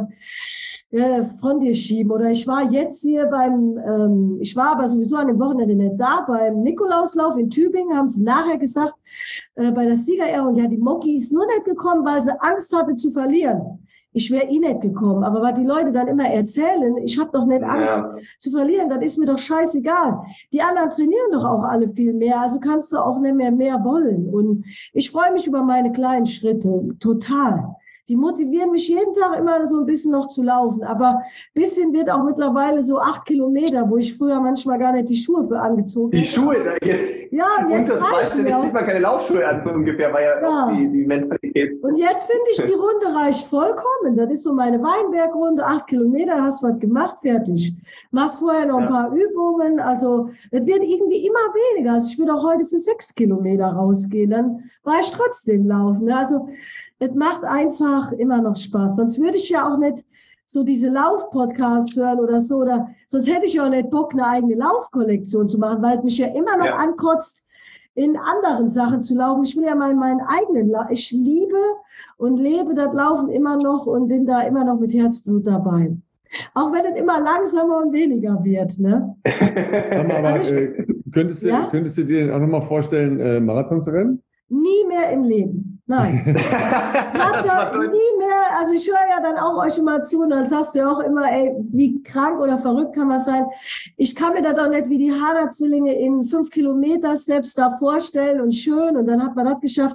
äh, von dir schieben. Oder ich war jetzt hier beim, ähm, ich war aber sowieso an dem Wochenende nicht da, beim Nikolauslauf in Tübingen, haben sie nachher gesagt, äh, bei der Siegerehrung, ja, die Moki ist nur nicht gekommen, weil sie Angst hatte zu verlieren. Ich wäre eh nicht gekommen. Aber was die Leute dann immer erzählen, ich habe doch nicht Angst ja. zu verlieren, das ist mir doch scheißegal. Die anderen trainieren doch auch alle viel mehr, also kannst du auch nicht mehr mehr wollen. Und ich freue mich über meine kleinen Schritte, total. Die motivieren mich jeden Tag immer so ein bisschen noch zu laufen. Aber bisschen wird auch mittlerweile so acht Kilometer, wo ich früher manchmal gar nicht die Schuhe für angezogen habe. Die Schuhe? Da jetzt, ja, jetzt reicht mir. Jetzt sieht man keine Laufschuhe an, so ungefähr, war ja, ja. Auch die, die Mentalität. Und jetzt finde ich, die Runde reicht vollkommen. Das ist so meine Weinbergrunde, acht Kilometer, hast was gemacht, fertig. Machst vorher noch ein ja. paar Übungen. Also, es wird irgendwie immer weniger. Also, ich würde auch heute für sechs Kilometer rausgehen. Dann war ich trotzdem laufen. Also, es macht einfach immer noch Spaß. Sonst würde ich ja auch nicht so diese Lauf-Podcasts hören oder so. Oder sonst hätte ich auch nicht Bock, eine eigene Laufkollektion zu machen, weil es mich ja immer noch ja. ankotzt, in anderen Sachen zu laufen. Ich will ja meinen, meinen eigenen La- Ich liebe und lebe das Laufen immer noch und bin da immer noch mit Herzblut dabei. Auch wenn es immer langsamer und weniger wird, ne? Sag mal, aber, also ich, äh, könntest, du, ja? könntest du dir auch nochmal vorstellen, äh, Marathon zu rennen? Nie mehr im Leben. Nein. Ich hab da nie mehr, also ich höre ja dann auch euch immer zu und dann sagst du ja auch immer, ey, wie krank oder verrückt kann man sein. Ich kann mir da doch nicht wie die Hara-Zwillinge in fünf Kilometer Steps da vorstellen und schön und dann hat man das geschafft.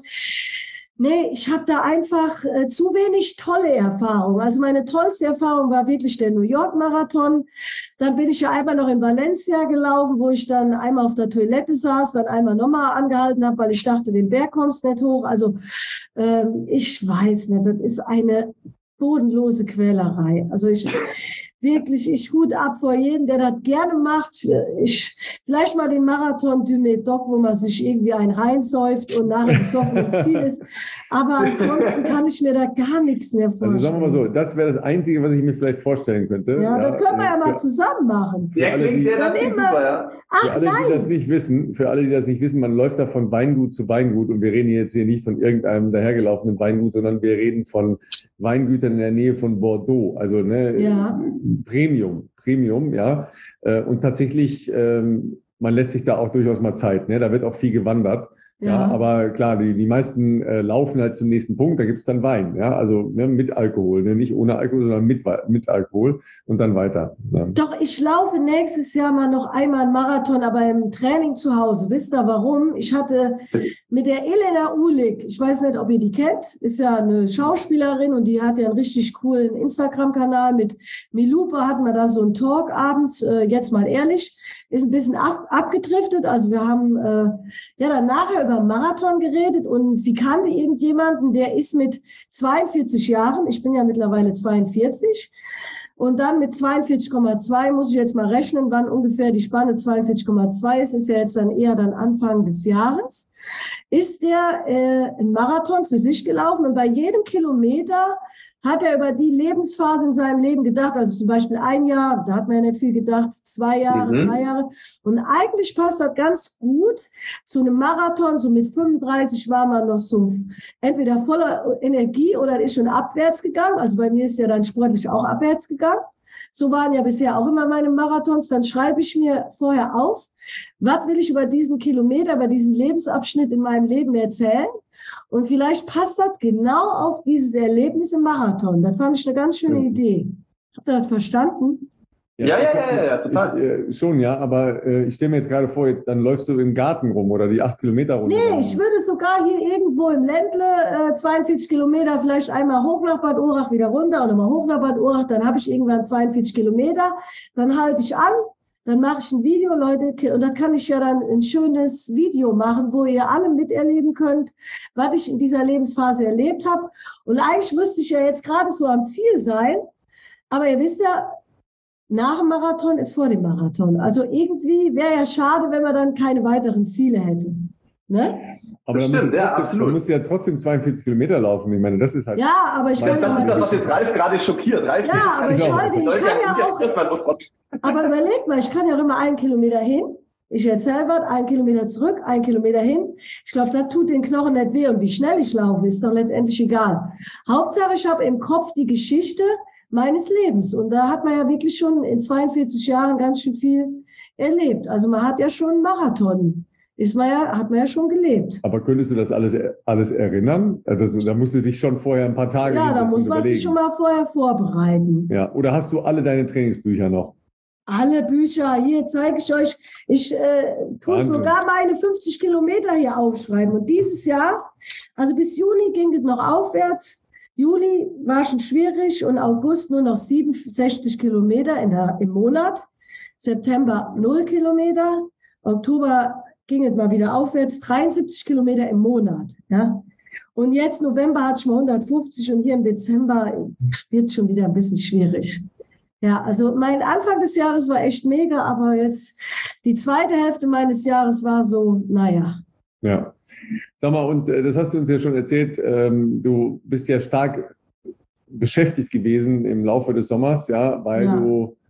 Nee, ich habe da einfach äh, zu wenig tolle Erfahrungen. Also meine tollste Erfahrung war wirklich der New York Marathon. Dann bin ich ja einmal noch in Valencia gelaufen, wo ich dann einmal auf der Toilette saß, dann einmal nochmal angehalten habe, weil ich dachte, den Berg kommst nicht hoch. Also ähm, ich weiß nicht, das ist eine bodenlose Quälerei. Also ich wirklich, ich Hut ab vor jedem, der das gerne macht. Ich, vielleicht mal den Marathon du Médoc, wo man sich irgendwie einen reinsäuft und nachher besoffen im Ziel ist. Aber ansonsten kann ich mir da gar nichts mehr vorstellen. Also sagen wir mal so, das wäre das Einzige, was ich mir vielleicht vorstellen könnte. Ja, ja, das können wir ja mal für, zusammen machen. Ja, klingt der das super, ja. Ach, für alle, nein. die das nicht wissen, für alle, die das nicht wissen, man läuft da von Weingut zu Weingut und wir reden jetzt hier nicht von irgendeinem dahergelaufenen Weingut, sondern wir reden von Weingütern in der Nähe von Bordeaux, also ne, ja. Premium, Premium, ja. Und tatsächlich, ähm, man lässt sich da auch durchaus mal Zeit, ne? Da wird auch viel gewandert. Ja, Ja. aber klar, die, die meisten äh, laufen halt zum nächsten Punkt, da gibt's dann Wein, ja, also ne, mit Alkohol, ne? Nicht ohne Alkohol, sondern mit, mit Alkohol und dann weiter. Ne? Doch, ich laufe nächstes Jahr mal noch einmal einen Marathon, aber im Training zu Hause. Wisst ihr warum? Ich hatte mit der Elena Uhlig, ich weiß nicht, ob ihr die kennt, ist ja eine Schauspielerin und die hat ja einen richtig coolen Instagram-Kanal. Mit Milupa hatten wir da so einen Talk abends, äh, jetzt mal ehrlich, ist ein bisschen ab, abgedriftet. Also wir haben äh, ja dann nachher über Marathon geredet und sie kannte irgendjemanden, der ist mit zweiundvierzig Jahren, ich bin ja mittlerweile zweiundvierzig, und dann mit zweiundvierzig Komma zwei muss ich jetzt mal rechnen, wann ungefähr die Spanne zweiundvierzig Komma zwei ist, ist ja jetzt dann eher dann Anfang des Jahres, ist der äh, ein Marathon für sich gelaufen und bei jedem Kilometer hat er über die Lebensphase in seinem Leben gedacht, also zum Beispiel ein Jahr, da hat man ja nicht viel gedacht, zwei Jahre, mhm. drei Jahre. Und eigentlich passt das ganz gut zu einem Marathon, so mit fünfunddreißig war man noch so entweder voller Energie oder ist schon abwärts gegangen. Also bei mir ist ja dann sportlich auch abwärts gegangen. So waren ja bisher auch immer meine Marathons. Dann schreibe ich mir vorher auf, was will ich über diesen Kilometer, über diesen Lebensabschnitt in meinem Leben erzählen. Und vielleicht passt das genau auf dieses Erlebnis im Marathon. Das fand ich eine ganz schöne mhm. Idee. Habt ihr das verstanden? Ja, ja, ja, ja, ja, total. Ich, äh, schon, ja, aber äh, ich stelle mir jetzt gerade vor, dann läufst du im Garten rum oder die acht Kilometer rum. Nee, ich würde sogar hier irgendwo im Ländle äh, zweiundvierzig Kilometer, vielleicht einmal hoch nach Bad Urach, wieder runter und nochmal hoch nach Bad Urach, dann habe ich irgendwann zweiundvierzig Kilometer, dann halte ich an, dann mache ich ein Video, Leute, und da kann ich ja dann ein schönes Video machen, wo ihr alle miterleben könnt, was ich in dieser Lebensphase erlebt habe. Und eigentlich müsste ich ja jetzt gerade so am Ziel sein, aber ihr wisst ja, nach dem Marathon ist vor dem Marathon. Also irgendwie wäre ja schade, wenn man dann keine weiteren Ziele hätte. Ne? Aber das dann stimmt, musst ja, trotzdem, absolut. Du musst ja trotzdem zweiundvierzig Kilometer laufen. Ich meine, das ist halt. Ja, aber ich kann das ja ist das, was jetzt Ralf gerade schockiert. Ralf, ja, aber ich halte, ich kann ja auch. Aber überleg mal, ich kann ja auch immer einen Kilometer hin. Ich erzähle was, einen Kilometer zurück, einen Kilometer hin. Ich glaube, das tut den Knochen nicht weh. Und wie schnell ich laufe, ist doch letztendlich egal. Hauptsache, ich habe im Kopf die Geschichte meines Lebens. Und da hat man ja wirklich schon in zweiundvierzig Jahren ganz schön viel erlebt. Also man hat ja schon einen Marathon. Ist man ja, hat man ja schon gelebt. Aber könntest du das alles, alles erinnern? Also, da musst du dich schon vorher ein paar Tage. Ja, da muss man überlegen. sich schon mal vorher vorbereiten. Ja, oder hast du alle deine Trainingsbücher noch? Alle Bücher, hier zeige ich euch. Ich äh, tue sogar meine fünfzig Kilometer hier aufschreiben. Und dieses Jahr, also bis Juni ging es noch aufwärts. Juli war schon schwierig und August nur noch siebenundsechzig Kilometer in der, im Monat. September null Kilometer. Oktober ging es mal wieder aufwärts, dreiundsiebzig Kilometer im Monat. Ja. Und jetzt November hatte ich mal hundertfünfzig und hier im Dezember wird es schon wieder ein bisschen schwierig. Ja, also mein Anfang des Jahres war echt mega, aber jetzt die zweite Hälfte meines Jahres war so, naja. Ja. Sag mal, und äh, das hast du uns ja schon erzählt, ähm, du bist ja stark beschäftigt gewesen im Laufe des Sommers, ja, weil ja. du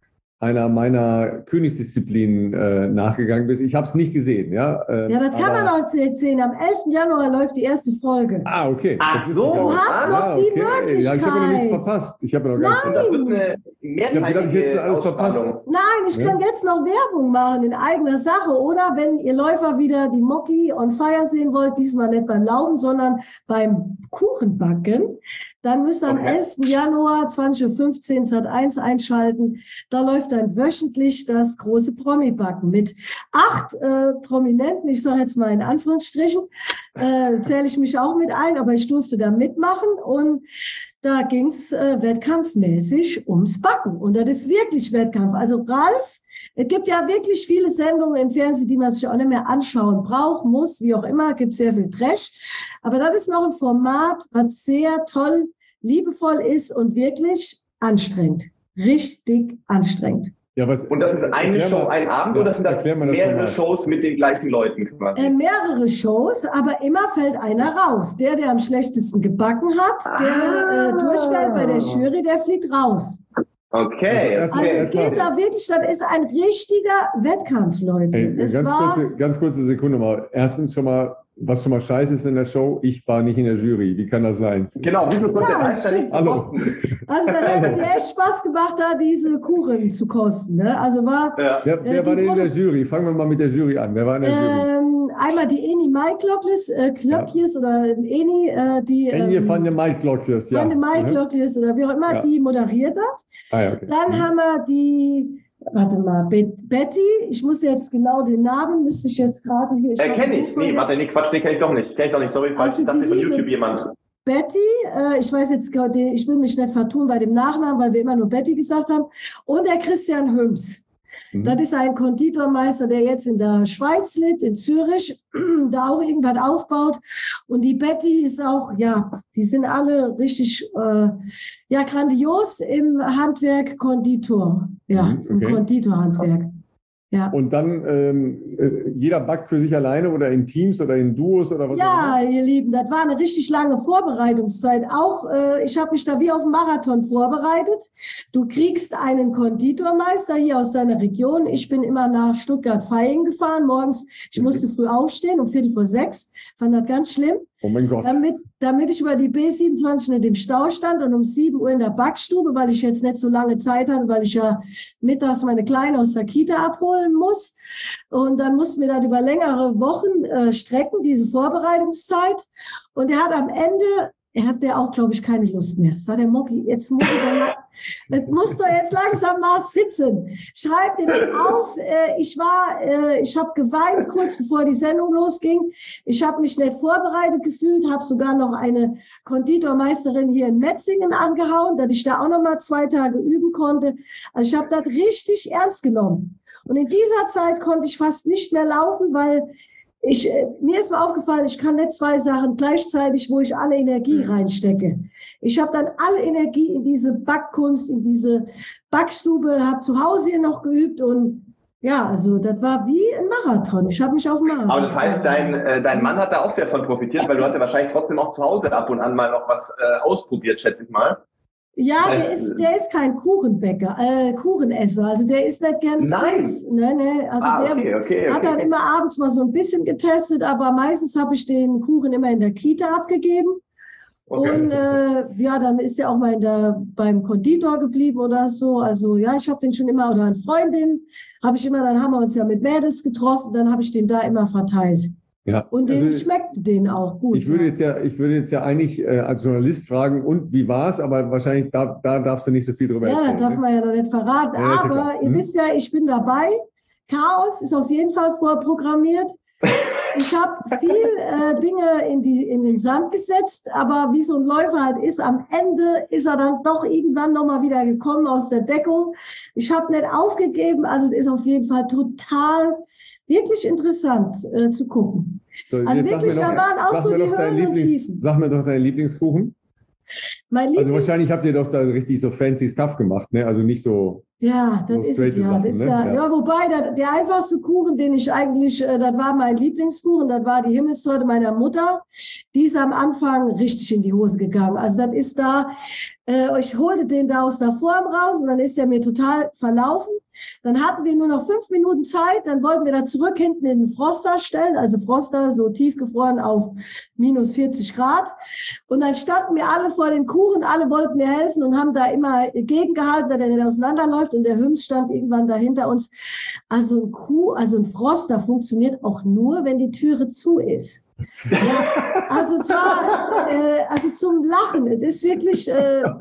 einer meiner Königsdisziplinen äh, nachgegangen bist. Ich habe es nicht gesehen, ja. Ähm, Ja, das kann aber, man auch jetzt sehen. Am elften Januar läuft die erste Folge. Ah, okay. Ach Das ist so. geil. Du hast Ah, noch die okay. Möglichkeit. Ja, ich habe noch nichts verpasst. Ich habe noch gar Und nicht das wird eine Ich hab gedacht, ich hätte mehrteilige alles verpasst. Ausstrahlung. Nein, ich Ja. kann jetzt noch Werbung machen in eigener Sache. Oder wenn ihr Läufer wieder die Moki on Fire sehen wollt, diesmal nicht beim Laufen, sondern beim Kuchenbacken, dann müsst ihr am Okay. elften Januar zwanzig Uhr fünfzehn Sat eins einschalten. Da läuft dann wöchentlich das große Promi-Backen mit acht äh, Prominenten. Ich sage jetzt mal in Anführungsstrichen, äh, zähle ich mich auch mit ein, aber ich durfte da mitmachen und da ging's äh, wettkampfmäßig ums Backen. Und das ist wirklich Wettkampf. Also Ralf, es gibt ja wirklich viele Sendungen im Fernsehen, die man sich auch nicht mehr anschauen braucht, muss, wie auch immer, gibt sehr viel Trash. Aber das ist noch ein Format, was sehr toll, liebevoll ist und wirklich anstrengend. Richtig anstrengend. Ja, was, Und das ist eine erklär Show, mal- ein Abend, ja, oder sind das erklär mal das mehrere Format. Shows mit den gleichen Leuten quasi? Äh, mehrere Shows, aber immer fällt einer raus. Der, der am schlechtesten gebacken hat, der Ah. äh, durchfällt bei der Jury, der fliegt raus. Okay. Also Also okay, es geht okay. da wirklich, das ist ein richtiger Wettkampf, Leute. Hey, es ganz, war, kurze, ganz kurze Sekunde mal. Erstens schon mal, was schon mal scheiße ist in der Show, ich war nicht in der Jury. Wie kann das sein? Genau, wie viel kostet Ja, der Preis da stimmt. nicht zu Hallo. kosten? also da hätte dir echt Spaß gemacht, da diese Kuchen zu kosten. Ne? Also war Ja. Wer, wer Äh, war die denn in der Probe- Jury? Fangen wir mal mit der Jury an. Wer war in der Jury? ähm, einmal die Eni Maikloklis, äh, Klöckjes oder Eni, äh, die Enje ähm, van der Maiklokjes, ja. Van de Maikloklis oder wie auch immer, Ja. die moderiert hat. Ah, ja, okay. Dann Mhm. haben wir die, warte mal, Be- Betty, ich muss jetzt genau den Namen, müsste ich jetzt gerade hier. Äh, hab kenn ein ich. Buch Nee, von- warte, nee, Quatsch, nee, kenn ich doch nicht. Kenn ich doch nicht, sorry, falsch. Also Ich dachte die von liebe- YouTube jemand. Betty, äh, ich weiß jetzt, gerade, ich will mich nicht vertun bei dem Nachnamen, weil wir immer nur Betty gesagt haben. Und der Christian Hüms. Mhm. Das ist ein Konditormeister, der jetzt in der Schweiz lebt, in Zürich, da auch irgendwas aufbaut. Und die Betty ist auch, ja, die sind alle richtig, äh, ja, grandios im Handwerk Konditor. Ja, Mhm, im okay. Konditorhandwerk. Ja. Und dann ähm, äh, jeder backt für sich alleine oder in Teams oder in Duos oder was auch Ja, immer? ihr Lieben, das war eine richtig lange Vorbereitungszeit. Auch äh, ich habe mich da wie auf einen Marathon vorbereitet. Du kriegst einen Konditormeister hier aus deiner Region. Ich bin immer nach Stuttgart-Vaihingen gefahren. Morgens, ich Mhm. musste früh aufstehen, um Viertel vor sechs. Fand das ganz schlimm. Oh mein Gott. Damit, damit ich über die B siebenundzwanzig nicht im Stau stand und um sieben Uhr in der Backstube, weil ich jetzt nicht so lange Zeit hatte, weil ich ja mittags meine Kleine aus der Kita abholen muss. Und dann mussten wir das über längere Wochen äh, strecken, diese Vorbereitungszeit. Und er hat am Ende, er hat der auch, glaube ich, keine Lust mehr. Sagt der Moki, jetzt muss er, jetzt musst du jetzt langsam mal sitzen. Schreib dir das auf. Äh, ich war, äh, ich habe geweint kurz bevor die Sendung losging. Ich habe mich nicht vorbereitet gefühlt, habe sogar noch eine Konditormeisterin hier in Metzingen angehauen, dass ich da auch noch mal zwei Tage üben konnte. Also ich habe das richtig ernst genommen. Und in dieser Zeit konnte ich fast nicht mehr laufen, weil ich, äh, mir ist mal aufgefallen, ich kann nicht zwei Sachen gleichzeitig, wo ich alle Energie reinstecke. Ich habe dann alle Energie in diese Backkunst, in diese Backstube, habe zu Hause hier noch geübt und ja, also das war wie ein Marathon. Ich habe mich auf den Marathon Aber das heißt, dein, äh, dein Mann hat da auch sehr von profitiert, weil du hast ja wahrscheinlich trotzdem auch zu Hause ab und an mal noch was äh, ausprobiert, schätze ich mal. Ja, Das heißt, der ist, der ist kein Kuchenbäcker, äh, Kuchenesser. Also der ist nicht gern Nein. süß. Ne, ne. Also Ah, der okay, okay, hat dann okay. immer abends mal so ein bisschen getestet, aber meistens habe ich den Kuchen immer in der Kita abgegeben. Okay. Und äh, ja, dann ist er auch mal in der, beim Konditor geblieben oder so. Also ja, ich habe den schon immer, oder eine Freundin, habe ich immer, dann haben wir uns ja mit Mädels getroffen, dann habe ich den da immer verteilt. Ja. Und den Also, schmeckte den auch gut. ich würde ja. jetzt ja, ich würde jetzt ja eigentlich äh, als Journalist fragen, und wie war's? Aber wahrscheinlich da, da darfst du nicht so viel drüber Ja, erzählen. das darf ne? man ja noch nicht verraten. Ja, ist ja Aber klar. ihr Mhm. wisst ja, ich bin dabei. Chaos ist auf jeden Fall vorprogrammiert. Ich habe viel äh, Dinge in, die, in den Sand gesetzt, aber wie so ein Läufer halt ist, am Ende ist er dann doch irgendwann nochmal wieder gekommen aus der Deckung. Ich habe nicht aufgegeben, also es ist auf jeden Fall total, wirklich interessant äh, zu gucken. So, Also jetzt sag wirklich, mir da doch- waren auch sag so mir die doch deinen Höhen und Lieblings- Tiefen. Sag mir doch deinen Lieblingskuchen. Mein Also Lieblings- wahrscheinlich habt ihr doch da richtig so fancy Stuff gemacht, ne? Also nicht so. Ja, So das ist es straighte ja. Sachen, Das ist ne? ja, Ja. ja, wobei der, der einfachste Kuchen, den ich eigentlich, äh, das war mein Lieblingskuchen, das war die Himmelstorte meiner Mutter. Die ist am Anfang richtig in die Hose gegangen. Also das ist da, äh, ich holte den da aus der Form raus und dann ist er mir total verlaufen. Dann hatten wir nur noch fünf Minuten Zeit, dann wollten wir da zurück hinten in den Froster stellen, also Froster so tiefgefroren auf minus vierzig Grad. Und dann standen wir alle vor den Kuchen, alle wollten mir helfen und haben da immer gegengehalten, weil der nicht auseinanderläuft und der Hüms stand irgendwann da hinter uns. Also ein Kuh, also ein Froster funktioniert auch nur, wenn die Türe zu ist. Ja, also es war, äh, also zum Lachen, das ist wirklich, äh, ja,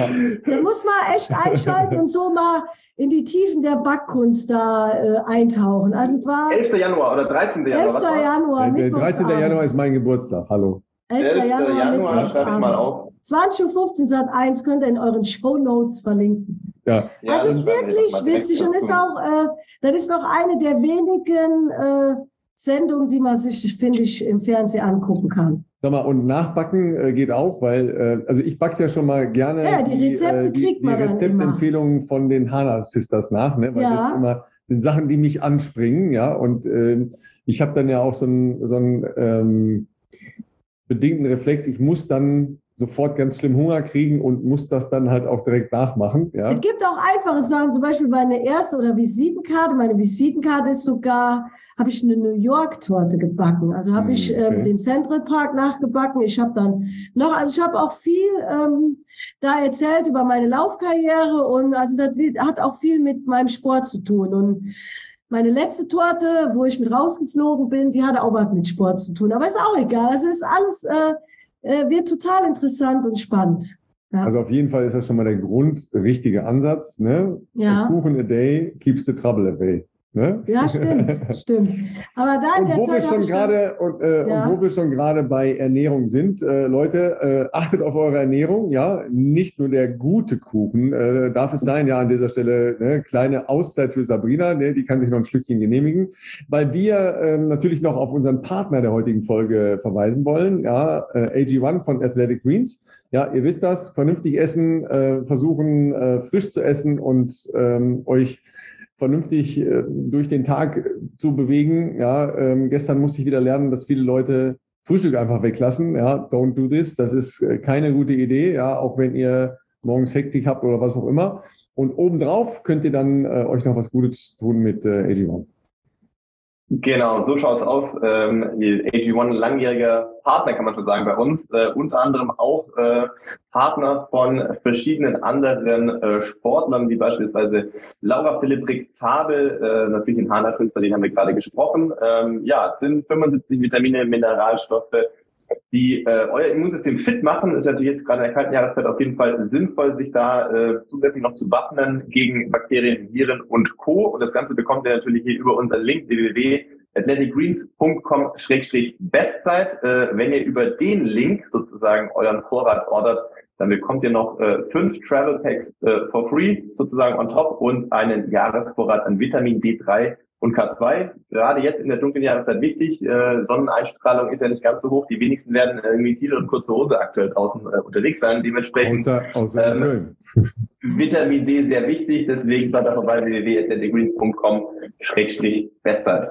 da muss man echt einschalten und so mal in die Tiefen der Backkunst da äh, eintauchen. Also es war elfter Januar oder dreizehnter Januar. elfter Januar, der, der dreizehnter Januar ist mein Geburtstag, hallo. elfter Januar, Januar schreibe ich mal auf. zwanzig Uhr fünfzehn Sat eins könnt ihr in euren Shownotes verlinken. Ja. Ja, also es ist wirklich witzig und ist auch, äh, das ist noch eine der wenigen äh, Sendungen, die man sich, finde ich, im Fernsehen angucken kann. Sag mal, und nachbacken äh, geht auch, weil, äh, also ich backe ja schon mal gerne ja, die Rezepte die, äh, die, kriegt man die Rezeptempfehlungen von den Hana Sisters nach, ne? Weil ja. das immer sind Sachen, die mich anspringen, ja. Und äh, ich habe dann ja auch so einen so einen ähm, bedingten Reflex. Ich muss dann sofort ganz schlimm Hunger kriegen und muss das dann halt auch direkt nachmachen. Ja. Es gibt auch einfache Sachen, zum Beispiel meine erste oder Visitenkarte. Meine Visitenkarte ist sogar, habe ich eine New York-Torte gebacken. Also habe ich okay. ähm, den Central Park nachgebacken. Ich habe dann noch, also ich habe auch viel ähm, da erzählt über meine Laufkarriere und also das hat auch viel mit meinem Sport zu tun. Und meine letzte Torte, wo ich mit rausgeflogen bin, die hatte auch was mit Sport zu tun. Aber ist auch egal. Also ist alles äh, äh, wird total interessant und spannend. Ja. Also auf jeden Fall ist das schon mal der grundrichtige Ansatz. Ne? Ja. A Kuchen a day keeps the trouble away. Ne? Ja, stimmt, stimmt. Aber da in und der wo Zeit wir schon gerade und, äh, ja. und wo wir schon gerade bei Ernährung sind, äh, Leute, äh, achtet auf eure Ernährung, ja, nicht nur der gute Kuchen äh, darf es sein, ja, an dieser Stelle ne, kleine Auszeit für Sabrina, ne, die kann sich noch ein Stückchen genehmigen, weil wir äh, natürlich noch auf unseren Partner der heutigen Folge verweisen wollen, ja, äh, A G eins von Athletic Greens. Ja, ihr wisst das, vernünftig essen, äh, versuchen äh, frisch zu essen und ähm, euch vernünftig äh, durch den Tag zu bewegen. Ja, ähm, gestern musste ich wieder lernen, dass viele Leute Frühstück einfach weglassen. Ja, don't do this. Das ist äh, keine gute Idee. Ja, auch wenn ihr morgens Hektik habt oder was auch immer. Und obendrauf könnt ihr dann äh, euch noch was Gutes tun mit äh, A G eins. Genau, so schaut's aus. Ähm, A G eins, langjähriger Partner, kann man schon sagen, bei uns. Äh, unter anderem auch äh, Partner von verschiedenen anderen äh, Sportlern, wie beispielsweise Laura Philipprik-Zabel, äh, natürlich in Hana-Künstler, den haben wir gerade gesprochen. Ähm, ja, es sind fünfundsiebzig Vitamine, Mineralstoffe, die äh, euer Immunsystem fit machen. Ist natürlich jetzt gerade in der kalten Jahreszeit auf jeden Fall sinnvoll, sich da äh, zusätzlich noch zu wappnen gegen Bakterien, Viren und Co. Und das Ganze bekommt ihr natürlich hier über unseren Link w w w punkt athletic greens punkt com slash bestzeit. Äh, wenn ihr über den Link sozusagen euren Vorrat ordert, dann bekommt ihr noch äh, fünf Travel Packs äh, for free sozusagen on top und einen Jahresvorrat an Vitamin D drei und K zwei, gerade jetzt in der dunklen Jahreszeit wichtig. Äh, Sonneneinstrahlung ist ja nicht ganz so hoch. Die wenigsten werden irgendwie T-Shirt und kurze Hose aktuell draußen äh, unterwegs sein. Dementsprechend Außer, außer in Köln. Ähm, Vitamin D sehr wichtig. Deswegen schaut da vorbei w w w punkt athletic greens punkt com slash bestzeit.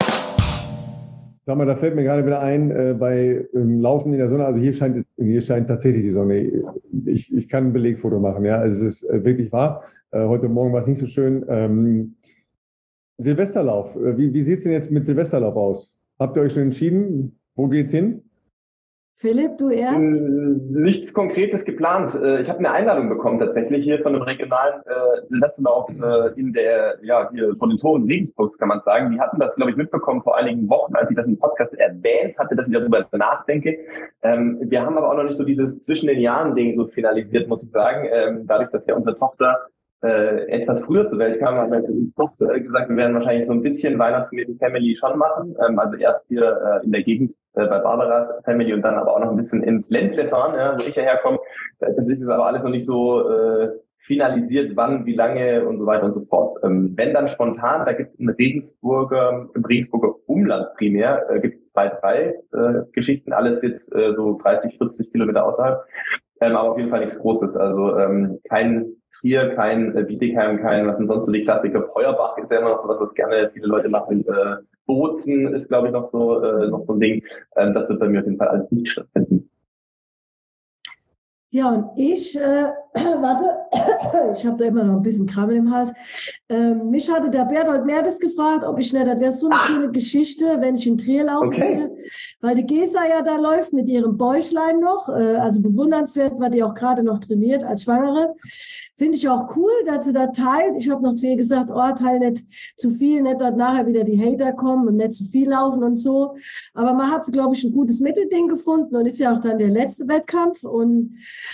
Sag mal, da fällt mir gerade wieder ein, äh, bei ähm, Laufen in der Sonne, also hier scheint hier scheint tatsächlich die Sonne. Ich, ich kann ein Belegfoto machen, ja. Also es ist äh, wirklich wahr. Äh, heute Morgen war es nicht so schön. Ähm, Silvesterlauf. Wie, wie sieht es denn jetzt mit Silvesterlauf aus? Habt ihr euch schon entschieden? Wo geht's hin? Philipp, du erst? Nichts Konkretes geplant. Ich habe eine Einladung bekommen tatsächlich hier von einem regionalen äh, Silvesterlauf äh, in der, ja, hier von den Toren Regensburgs, kann man sagen. Die hatten das, glaube ich, mitbekommen vor einigen Wochen, als ich das im Podcast erwähnt hatte, dass ich darüber nachdenke. Ähm, wir haben aber auch noch nicht so dieses zwischen den Jahren-Ding so finalisiert, muss ich sagen. Ähm, dadurch, dass ja unsere Tochter äh, etwas früher zur Welt kam, haben wir äh, gesagt, wir werden wahrscheinlich so ein bisschen weihnachtsmäßig Family schon machen. Ähm, also erst hier äh, in der Gegend äh, bei Barbaras Family und dann aber auch noch ein bisschen ins Ländle fahren, ja, wo ich ja herkomme. Das ist jetzt aber alles noch nicht so äh, finalisiert, wann, wie lange und so weiter und so fort. Ähm, wenn dann spontan, da gibt es in Regensburger, im Regensburger Umland primär, äh, gibt es zwei, drei äh, Geschichten, alles jetzt äh, so dreißig, vierzig Kilometer außerhalb. Ähm, aber auf jeden Fall nichts Großes. Also ähm, kein Trier, kein äh, Bietigheim, kein, was sind sonst so die Klassiker. Feuerbach ist ja immer noch so was, was gerne viele Leute machen. Äh, Bozen ist, glaube ich, noch so äh, noch so ein Ding. Ähm, das wird bei mir auf jeden Fall alles nicht stattfinden. Ja, und ich, äh, warte, ich habe da immer noch ein bisschen Krabbel im Hals. Ähm, mich hatte der Berthold Mertes gefragt, ob ich nicht, das wäre so eine schöne Geschichte, wenn ich in Trier laufen Okay. würde. Weil die Gesa ja da läuft mit ihrem Bäuchlein noch, äh, also bewundernswert, weil die auch gerade noch trainiert als Schwangere. Finde ich auch cool, dass sie da teilt. Ich habe noch zu ihr gesagt, oh, teil nicht zu viel, nicht, dass nachher wieder die Hater kommen und nicht zu viel laufen und so. Aber man hat so, glaube ich, ein gutes Mittelding gefunden und ist ja auch dann der letzte Wettkampf. Und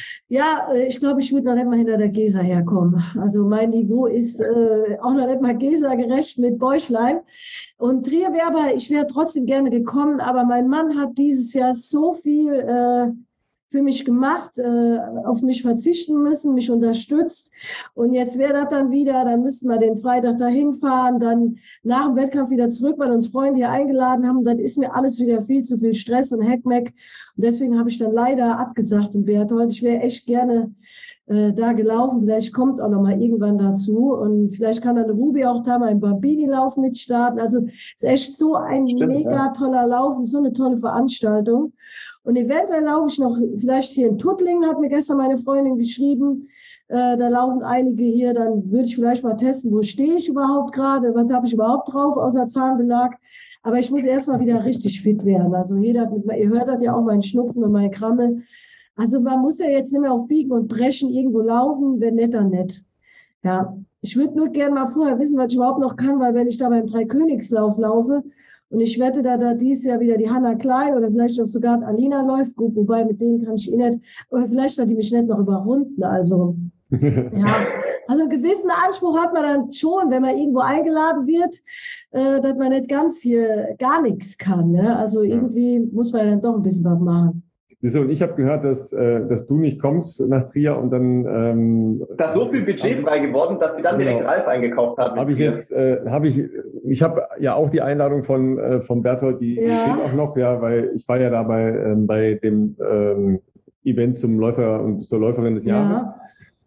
ja, ich glaube, ich würde noch nicht mal hinter der Gesa herkommen. Also mein Niveau ist äh, auch noch nicht mal Gesa gerecht mit Bäuchlein. Und Trier wäre aber, ich wäre trotzdem gerne gekommen, aber mein Mann hat dieses Jahr so viel äh, für mich gemacht, äh, auf mich verzichten müssen, mich unterstützt. Und jetzt wäre das dann wieder, dann müssten wir den Freitag dahin fahren, dann nach dem Wettkampf wieder zurück, weil uns Freunde hier eingeladen haben. Dann ist mir alles wieder viel zu viel Stress und Heckmeck. Und deswegen habe ich dann leider abgesagt im Berthold. Ich wäre echt gerne äh, da gelaufen. Vielleicht kommt auch noch mal irgendwann dazu. Und vielleicht kann dann eine Ruby auch da mal im Bambini-Lauf mitstarten. Also es ist echt so ein Stimmt, mega ja. toller Lauf, so eine tolle Veranstaltung. Und eventuell laufe ich noch, vielleicht hier in Tuttlingen, hat mir gestern meine Freundin geschrieben, äh, da laufen einige hier, dann würde ich vielleicht mal testen, wo stehe ich überhaupt gerade, was habe ich überhaupt drauf, außer Zahnbelag. Aber ich muss erstmal wieder richtig fit werden. Also jeder hat mit, ihr hört das ja auch, meinen Schnupfen und meine Krammel. Also man muss ja jetzt nicht mehr auf Biegen und Brechen irgendwo laufen, wenn nicht, dann nicht. Ja, ich würde nur gerne mal vorher wissen, was ich überhaupt noch kann, weil wenn ich da beim Dreikönigslauf laufe, und ich wette, da da dieses Jahr wieder die Hanna Klein oder vielleicht auch sogar Alina läuft. Gut, wobei mit denen kann ich eh nicht. Aber vielleicht hat die mich nicht noch überrunden. Also, ja. Also einen gewissen Anspruch hat man dann schon, wenn man irgendwo eingeladen wird, äh, dass man nicht ganz hier gar nichts kann. Ne? Also irgendwie muss man dann doch ein bisschen was machen. So, und ich habe gehört, dass, äh, dass du nicht kommst nach Trier und dann... Ähm, da ist so viel Budget frei geworden, dass sie dann direkt genau. Ralf eingekauft haben. Habe ich jetzt, äh, habe ich, ich habe ja auch die Einladung von, äh, von Berthold, die, die Ja. steht auch noch, ja, weil ich war ja da bei, ähm, bei dem ähm, Event zum Läufer und zur Läuferin des Jahres. Ja.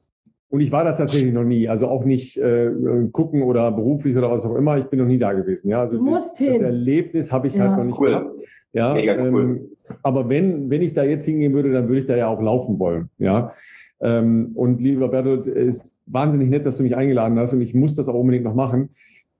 Und ich war da tatsächlich noch nie, also auch nicht äh, gucken oder beruflich oder was auch immer, ich bin noch nie da gewesen. Ja, also Du musst das, das hin. Erlebnis habe ich Ja. halt noch nicht Cool. gehabt. Ja, Mega cool. ähm, aber wenn, wenn ich da jetzt hingehen würde, dann würde ich da ja auch laufen wollen. Ja. Ähm, und lieber Bertolt, es ist wahnsinnig nett, dass du mich eingeladen hast und ich muss das auch unbedingt noch machen.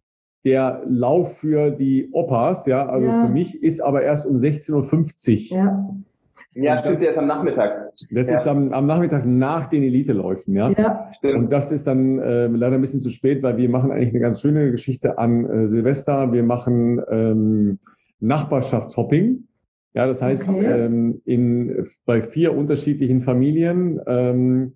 Der Lauf für die Opas, ja, also Ja. für mich, ist aber erst um sechzehn Uhr fünfzig. Ja. Ja, Und stimmt, das- der ist am Nachmittag. Das Ja. ist am, am Nachmittag nach den Eliteläufen, ja. Ja. Stimmt. Und das ist dann äh, leider ein bisschen zu spät, weil wir machen eigentlich eine ganz schöne Geschichte an äh, Silvester. Wir machen ähm, Nachbarschaftshopping. Ja, das heißt, Okay. ähm, in, bei vier unterschiedlichen Familien ähm,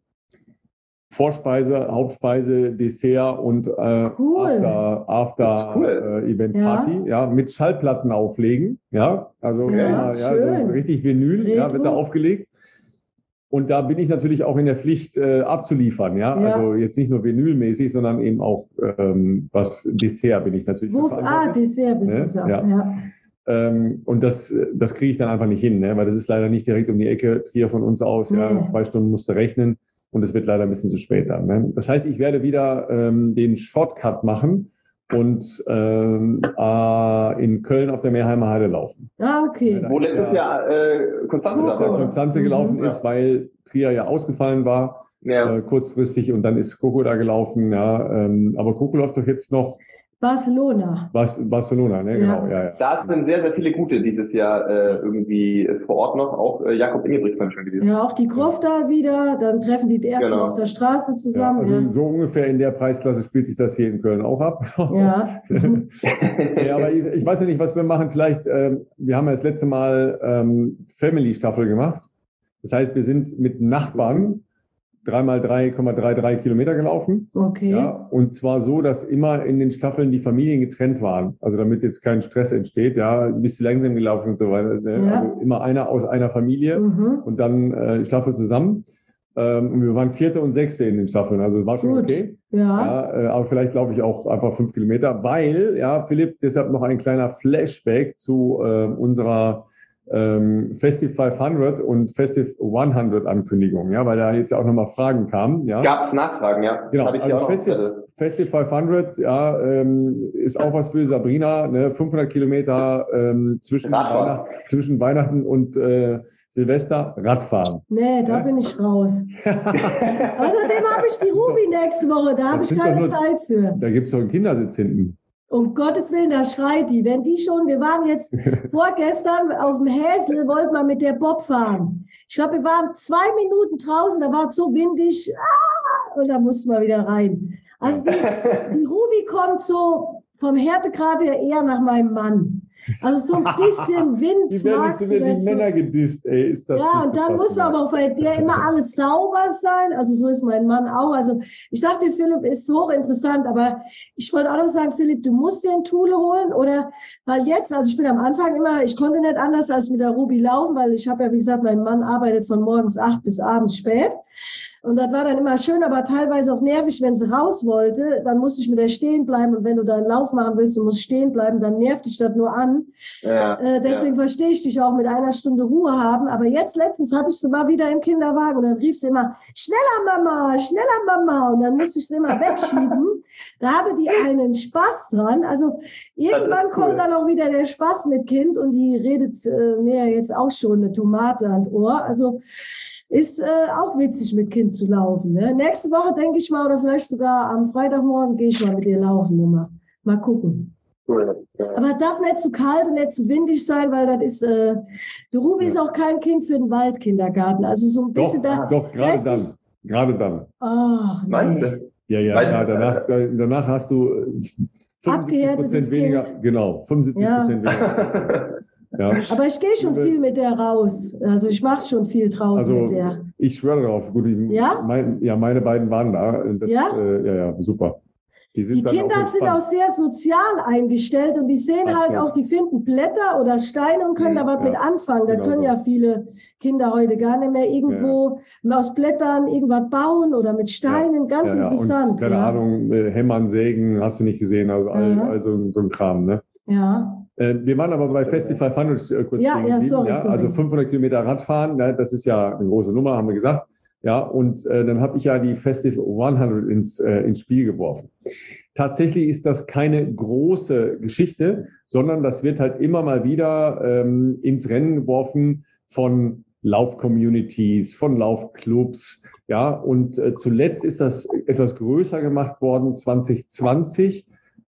Vorspeise, Hauptspeise, Dessert und äh, Cool. After, After Das ist cool. äh, Event Party, ja. mit Schallplatten auflegen, ja, also Ja, immer, ja, schön. so richtig Vinyl, ja, Retro. wird da aufgelegt. Und da bin ich natürlich auch in der Pflicht äh, abzuliefern, ja? Ja. Also jetzt nicht nur vinylmäßig, sondern eben auch ähm, was Dessert bin ich natürlich Wo, für ah, verantwortlich. Dessert bist Ne? du für. Ja. Ja. Ähm, und das, das kriege ich dann einfach nicht hin, ne? Weil das ist leider nicht direkt um die Ecke, Trier von uns aus, ja, Nee. zwei Stunden musst du rechnen und es wird leider ein bisschen zu spät dann. Ne? Das heißt, ich werde wieder ähm, den Shortcut machen und ähm, äh, in Köln auf der Meerheimer Heide laufen. Ah, okay. Wo letztes Jahr äh, Konstanze Cool. Dass da der war. Konstanze Mhm. gelaufen Ja. ist, weil Trier ja ausgefallen war. Ja. Äh, kurzfristig und dann ist Coco da gelaufen, ja. Ähm, aber Coco läuft doch jetzt noch Barcelona. Bas Barcelona, ne? Ja. Genau, ja, ja. Da sind sehr, sehr viele gute dieses Jahr äh, irgendwie vor Ort noch. Auch äh, Jakob Ingebrigtsen schon gewesen. Ja, auch die Kroftal wieder. Dann treffen die erstmal Genau. auf der Straße Ja, zusammen. also so ungefähr in der Preisklasse spielt sich das hier in Köln auch ab. Ja. Ja. Ja, aber ich, ich weiß ja nicht, was wir machen. Vielleicht, ähm, wir haben ja das letzte Mal ähm, Family-Staffel gemacht. Das heißt, wir sind mit Nachbarn dreimal drei Komma dreiunddreißig Kilometer gelaufen. Okay. Ja, und zwar so, dass immer in den Staffeln die Familien getrennt waren. Also damit jetzt kein Stress entsteht. Ja, bist du langsam gelaufen und so weiter. Ne? Ja. Also immer einer aus einer Familie Mhm. und dann äh, die Staffel zusammen. Ähm, und wir waren Vierte und Sechste in den Staffeln. Also war schon Gut. okay. Ja. Ja, äh, aber vielleicht laufe ich auch einfach fünf Kilometer, weil, ja, Philipp, deshalb noch ein kleiner Flashback zu äh, unserer ähm, Festive fünfhundert und Festive hundert Ankündigungen, ja, weil da jetzt auch nochmal Fragen kamen. Ja. Gab es Nachfragen, ja. Genau, Hatte ich also auch Festive, Festive fünfhundert, ja, ähm, ist auch was für Sabrina, ne, fünfhundert Kilometer ähm, zwischen, Weihnacht, zwischen Weihnachten und äh, Silvester Radfahren. Nee, da ja? bin ich raus. Außerdem habe ich die Ruby nächste Woche, da habe ich keine nur, Zeit für. Da gibt es doch einen Kindersitz hinten. Um Gottes Willen, da schreit die. Wenn die schon, wir waren jetzt vorgestern auf dem Häsel, wollten wir mit der Bob fahren. Ich glaube, wir waren zwei Minuten draußen, da war es so windig, ah, und da mussten wir wieder rein. Also die, die Ruby kommt so vom Härtegrad her eher nach meinem Mann. Also so ein bisschen Wind die mag sie nicht. Die Männer gedisst, ey. Ist das ja, und dann muss man aber auch bei der immer alles sauber sein. Also so ist mein Mann auch. Also ich sagte, Philipp, ist hochinteressant, aber ich wollte auch noch sagen, Philipp, du musst dir ein Thule holen oder, weil jetzt, also ich bin am Anfang immer, ich konnte nicht anders als mit der Ruby laufen, weil ich habe ja, wie gesagt, mein Mann arbeitet von morgens acht bis abends spät. Und das war dann immer schön, aber teilweise auch nervig, wenn sie raus wollte, dann musste ich mit der stehen bleiben. Und wenn du deinen Lauf machen willst und musst stehen bleiben, dann nervt dich das nur an. Ja, äh, deswegen ja. verstehe ich dich auch mit einer Stunde Ruhe haben. Aber jetzt letztens hatte ich sie mal wieder im Kinderwagen und dann rief sie immer, schneller Mama, schneller Mama. Und dann musste ich sie immer wegschieben. Da hatte die einen Spaß dran. Also irgendwann cool. kommt dann auch wieder der Spaß mit Kind und die redet äh, mir jetzt auch schon eine Tomate an Ohr. Also ist äh, auch witzig, mit Kind zu laufen. Ne? Nächste Woche denke ich mal, oder vielleicht sogar am Freitagmorgen gehe ich mal mit ihr laufen. Mal, mal gucken. Cool. Ja. Aber es darf nicht zu kalt und nicht zu windig sein, weil das ist, äh, die Ruby ja. ist auch kein Kind für den Waldkindergarten. Also so ein bisschen doch, da. Doch, gerade dann. Gerade dann. Ach, nee. Ja, ja, ja danach, danach hast du fünfundsiebzig Prozent weniger. Kind. Genau, fünfundsiebzig Prozent ja. weniger. Ja. Aber ich gehe schon viel mit der raus. Also ich mache schon viel draußen also, mit der. Ich schwöre darauf. Gut, ich, ja? Mein, ja, meine beiden waren da. Das, ja? Äh, ja, ja, super. Die, sind die Kinder auch sind auch sehr sozial eingestellt und die sehen Absolut. halt auch, die finden Blätter oder Steine und können mhm, da was ja. mit anfangen. Das genau können so. ja viele Kinder heute gar nicht mehr irgendwo ja. aus Blättern irgendwas bauen oder mit Steinen. Ja. Ganz ja, ja. interessant. Und, keine ja. Ahnung, Hämmern, Sägen, hast du nicht gesehen. Also, ja. also so ein Kram, ne? Ja. Wir waren aber bei Festive fünfhundert äh, kurz ja, ja, sorry, ja, sorry. Also fünfhundert Kilometer Radfahren, ja, das ist ja eine große Nummer, haben wir gesagt. Ja, und äh, dann habe ich ja die Festive hundert ins, äh, ins Spiel geworfen. Tatsächlich ist das keine große Geschichte, sondern das wird halt immer mal wieder ähm, ins Rennen geworfen von Lauf-Communities, von Laufclubs. Ja, und äh, zuletzt ist das etwas größer gemacht worden, zwanzig zwanzig.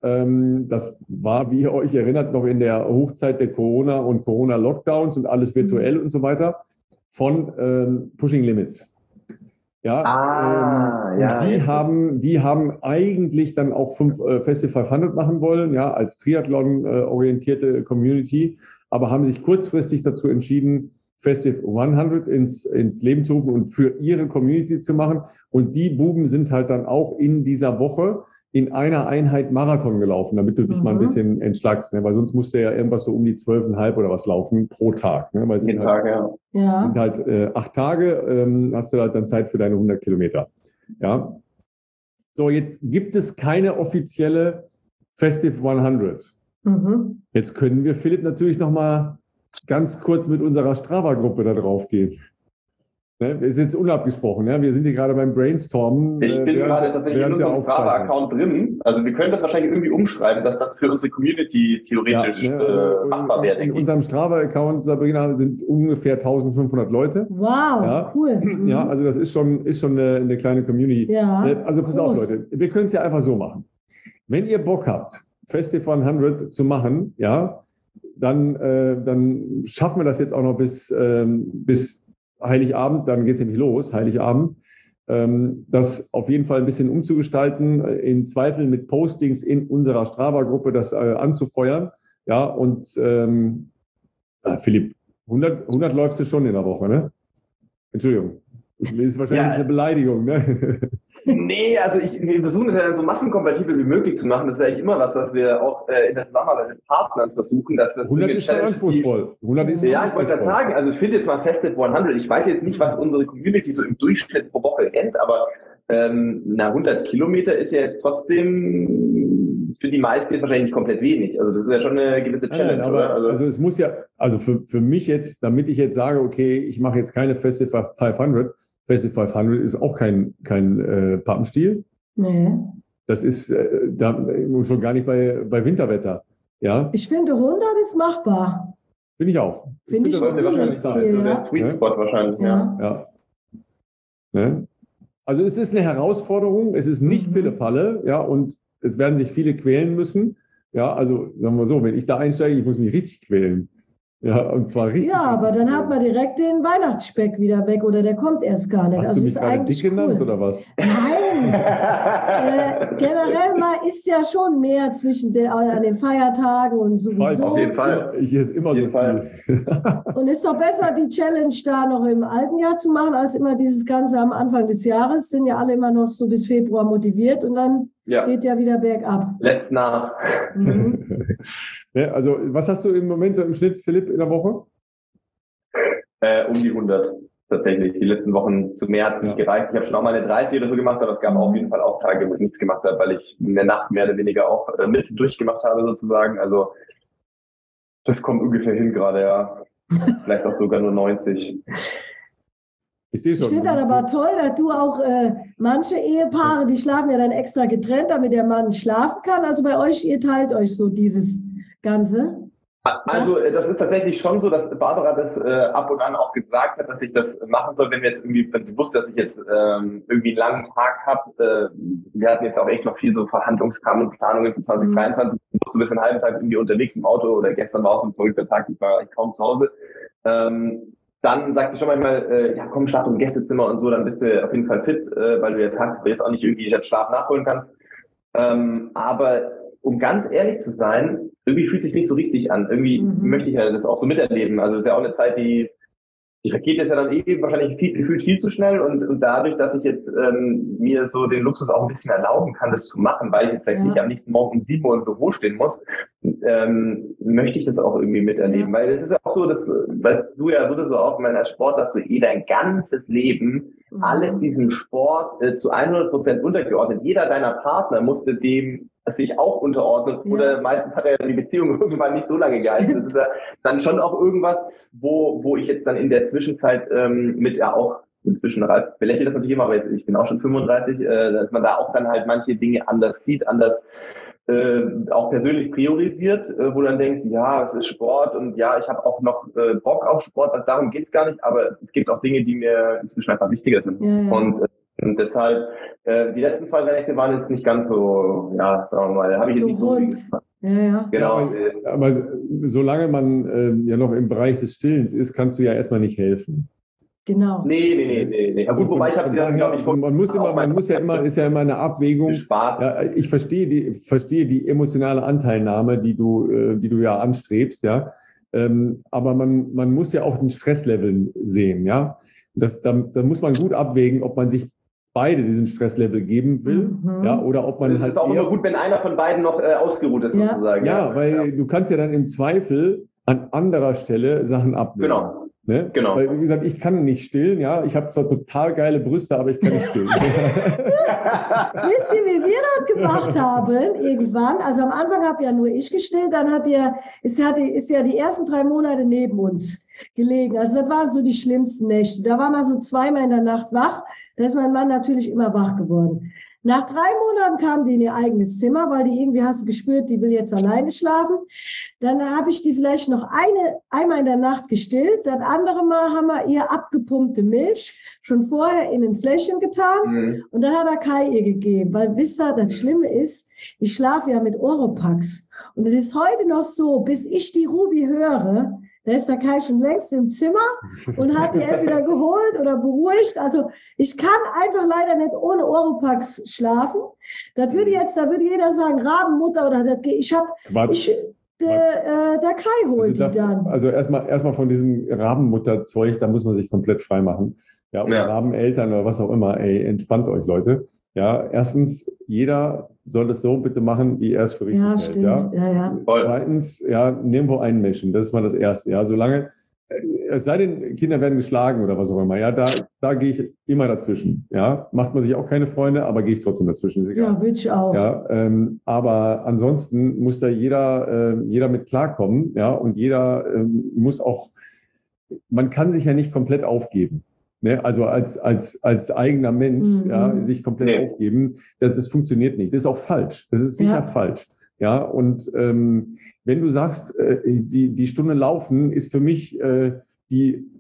Das war, wie ihr euch erinnert, noch in der Hochzeit der Corona- und Corona-Lockdowns und alles virtuell und so weiter, von ähm, Pushing Limits. Ja, ah, ähm, ja die jetzt. haben, die haben eigentlich dann auch fünf äh, Festive fünfhundert machen wollen, ja, als Triathlon-orientierte äh, Community, aber haben sich kurzfristig dazu entschieden, Festive hundert ins, ins Leben zu rufen und für ihre Community zu machen. Und die Buben sind halt dann auch in dieser Woche in einer Einheit Marathon gelaufen, damit du dich mhm. mal ein bisschen entschlagst, ne? Weil sonst musst du ja irgendwas so um die zwölfeinhalb oder was laufen pro Tag. Ne? Weil es Jeden sind halt, Tag, ja. ja. sind halt äh, acht Tage, ähm, hast du halt dann Zeit für deine hundert Kilometer. Ja. So, jetzt gibt es keine offizielle Festive hundert. Mhm. Jetzt können wir, Philipp, natürlich noch mal ganz kurz mit unserer Strava-Gruppe da drauf gehen. Ne, ist jetzt unabgesprochen, ja? Wir sind hier gerade beim Brainstormen. Ich bin äh, während, gerade tatsächlich in unserem Strava-Account drin. Also wir können das wahrscheinlich irgendwie umschreiben, dass das für unsere Community theoretisch ja, ne, also äh, machbar wäre. In unserem Strava-Account, Sabrina, sind ungefähr eintausendfünfhundert Leute. Wow, ja. cool. Mhm. Ja, also das ist schon, ist schon eine, eine kleine Community. Ja, also pass groß. auf, Leute, wir können es ja einfach so machen. Wenn ihr Bock habt, Festive hundert zu machen, ja, dann, äh, dann schaffen wir das jetzt auch noch bis, ähm, bis Heiligabend, dann geht es nämlich los, Heiligabend, ähm, das auf jeden Fall ein bisschen umzugestalten, im Zweifel mit Postings in unserer Strava-Gruppe das äh, anzufeuern. Ja, und ähm, äh, Philipp, hundert, hundert läufst du schon in der Woche, ne? Entschuldigung. Das ist wahrscheinlich ja. eine Beleidigung, ne? Nee, also ich, wir versuchen das ja so massenkompatibel wie möglich zu machen. Das ist ja eigentlich immer was, was wir auch äh, in der Zusammenarbeit mit Partnern versuchen. Dass das hundert ist schon anspruchsvoll. hundert ist ja, ich wollte gerade sagen, also ich finde jetzt mal Festive hundert. Ich weiß jetzt nicht, was unsere Community so im Durchschnitt pro Woche rennt, aber ähm, na hundert Kilometer ist ja jetzt trotzdem für die meisten ist wahrscheinlich nicht komplett wenig. Also das ist ja schon eine gewisse Challenge, nein, aber, oder? Also, also es muss ja, also für, für mich jetzt, damit ich jetzt sage, okay, ich mache jetzt keine Festival fünfhundert, Festival fünfhundert ist auch kein, kein äh, Pappenstiel. Nee. Das ist äh, da, schon gar nicht bei, bei Winterwetter. Ja? Ich finde, hundert ist machbar. Finde ich auch. Finde ich das sollte wahrscheinlich das sein. Ziel, So der ja. Sweet Spot wahrscheinlich, ja. Ja. Ja. Ne? Also es ist eine Herausforderung, es ist nicht Mhm. Pille-Palle, ja, und es werden sich viele quälen müssen. Ja, also sagen wir so, wenn ich da einsteige, ich muss mich richtig quälen. Ja, und zwar richtig. Ja, aber richtig dann quälen. hat man direkt den Weihnachtsspeck wieder weg oder der kommt erst gar nicht. Hast Also du mich ist gerade eigentlich dick genannt cool. oder was? Nein, äh, generell mal isst ja schon mehr zwischen den, an den Feiertagen und sowieso. Auf jeden Fall. Ich esse immer Auf so jeden Fall. viel. Und ist doch besser, die Challenge da noch im alten Jahr zu machen, als immer dieses Ganze am Anfang des Jahres. Sind ja alle immer noch so bis Februar motiviert und dann Ja. geht ja wieder bergab. Lässt nach. Mhm. Ne, also, was hast du im Moment so im Schnitt, Philipp, in der Woche? Äh, um die hundert tatsächlich. Die letzten Wochen zu mehr hat es nicht Ja. gereicht. Ich habe schon auch mal eine dreißig oder so gemacht, aber es gab Mhm. auf jeden Fall auch Tage, wo ich nichts gemacht habe, weil ich in der Nacht mehr oder weniger auch äh, mit durchgemacht habe sozusagen. Also das kommt ungefähr hin gerade, ja. Vielleicht auch sogar nur neunzig. Ich sehe Ich schon. finde das aber toll, dass du auch äh, manche Ehepaare, die schlafen ja dann extra getrennt, damit der Mann schlafen kann. Also bei euch, ihr teilt euch so dieses Ganze. Also äh, das ist tatsächlich schon so, dass Barbara das äh, ab und an auch gesagt hat, dass ich das machen soll, wenn wir jetzt irgendwie, wenn sie wusste, dass ich jetzt ähm, irgendwie einen langen Tag habe. Äh, wir hatten jetzt auch echt noch viel so Verhandlungskram und Planungen für zwanzig dreiundzwanzig. Ich musste bis einen halben Tag irgendwie unterwegs im Auto oder gestern war auch so ein verrückter Tag, ich war kaum zu Hause. Ähm, dann sagt sie schon manchmal, äh, ja komm, schlaf im Gästezimmer und so, dann bist du auf jeden Fall fit, äh, weil du ja tagsüber jetzt auch nicht irgendwie den Schlaf nachholen kannst. Ähm, aber um ganz ehrlich zu sein, irgendwie fühlt es sich nicht so richtig an. Irgendwie Mhm. möchte ich ja das auch so miterleben. Also es ist ja auch eine Zeit, die, die vergeht jetzt ja dann eh wahrscheinlich viel, gefühlt viel zu schnell. Und, und dadurch, dass ich jetzt ähm, mir so den Luxus auch ein bisschen erlauben kann, das zu machen, weil ich jetzt vielleicht Ja. nicht am nächsten Morgen um sieben Uhr im Büro stehen muss, ähm, möchte ich das auch irgendwie miterleben. Ja. Weil es ist ja auch so, dass, weißt du ja sowieso auch, ich meine, als Sport, dass du eh dein ganzes Leben Mhm. alles diesem Sport äh, zu hundert Prozent untergeordnet. Jeder deiner Partner musste dem sich auch unterordnen. Ja. Oder meistens hat er die Beziehung irgendwann nicht so lange gehalten. Das ist ja dann schon auch irgendwas, wo wo ich jetzt dann in der Zwischenzeit ähm, mit ja auch inzwischen, Ralf belächelt das natürlich immer, aber jetzt, ich bin auch schon fünfunddreißig, äh, dass man da auch dann halt manche Dinge anders sieht, anders äh, auch persönlich priorisiert, äh, wo du dann denkst, ja, es ist Sport und ja, ich habe auch noch äh, Bock auf Sport, darum geht's gar nicht, aber es gibt auch Dinge, die mir inzwischen einfach wichtiger sind. Ja, ja. Und, äh, und deshalb, äh, die letzten zwei Nächte waren jetzt nicht ganz so, ja, sagen wir mal, habe ich So jetzt nicht so rund. viel gemacht. Ja, ja. Genau. Ja, aber, aber solange man äh, ja noch im Bereich des Stillens ist, kannst du ja erstmal nicht helfen. Genau. Nee, nee, nee, nee, nee. Ja, gut, Also wobei von- ich habe von es ja, daher, glaube ich, man muss immer, man muss ja immer, ist ja immer eine Abwägung. Spaß. Ja, ich verstehe die, verstehe die emotionale Anteilnahme, die du, äh, die du ja anstrebst, ja. Ähm, aber man, man muss ja auch den Stresslevel sehen, ja. Das, da, da muss man gut abwägen, ob man sich beide diesen Stresslevel geben will, Mhm. ja, oder ob man Es halt ist auch eher, immer gut, wenn einer von beiden noch äh, ausgeruht ist, Ja. sozusagen. ja, weil du kannst ja dann im Zweifel an anderer Stelle Sachen abwägen. Genau. Ne? Genau. Weil, wie gesagt, ich kann nicht stillen, ja. Ich habe zwar total geile Brüste, aber ich kann nicht stillen. Wisst ihr, wie wir das gemacht haben irgendwann? Also am Anfang habe ja nur ich gestillt, dann hat ihr, ist, hat, ist ja die ersten drei Monate neben uns gelegen. Also das waren so die schlimmsten Nächte. Da war man so zweimal in der Nacht wach. Da ist mein Mann natürlich immer wach geworden. Nach drei Monaten kam die in ihr eigenes Zimmer, weil die irgendwie, hast du gespürt, die will jetzt alleine schlafen. Dann habe ich die vielleicht noch eine, einmal in der Nacht gestillt. Das andere Mal haben wir ihr abgepumpte Milch schon vorher in ein Fläschchen getan. Mhm. Und dann hat er Kai ihr gegeben, weil wisst ihr, das Schlimme ist, ich schlafe ja mit Oropax. Und es ist heute noch so, bis ich die Ruby höre, da ist der Kai schon längst im Zimmer und hat die entweder geholt oder beruhigt. Also ich kann einfach leider nicht ohne Oropax schlafen. Das würde jetzt, da würde jeder sagen, Rabenmutter oder das, ich habe, ich, der, äh, der Kai holt Also, die da, dann. also erstmal erstmal von diesem Rabenmutterzeug, da muss man sich komplett frei machen. Ja, oder Ja. Rabeneltern oder was auch immer. Ey, entspannt euch, Leute. Ja, erstens, jeder soll es so bitte machen, wie er es für richtig Ja, hält. stimmt. Ja? Ja, ja. Voll. Zweitens, ja, nirgendwo einmischen. Das ist mal das Erste. Ja, solange, es sei denn, Kinder werden geschlagen oder was auch immer, ja, da, da gehe ich immer dazwischen, ja. Macht man sich auch keine Freunde, aber gehe ich trotzdem dazwischen, ist egal. Ja, würde ich auch. Ja, ähm, aber ansonsten muss da jeder, äh, jeder mit klarkommen, ja, und jeder ähm, muss auch, man kann sich ja nicht komplett aufgeben. Ne? Also als, als, als eigener Mensch, Mhm. ja, sich komplett Nee. aufgeben, das, das funktioniert nicht. Das ist auch falsch. Das ist sicher Ja. falsch. Ja, und ähm, wenn du sagst, äh, die, die Stunde Laufen ist für mich äh, die,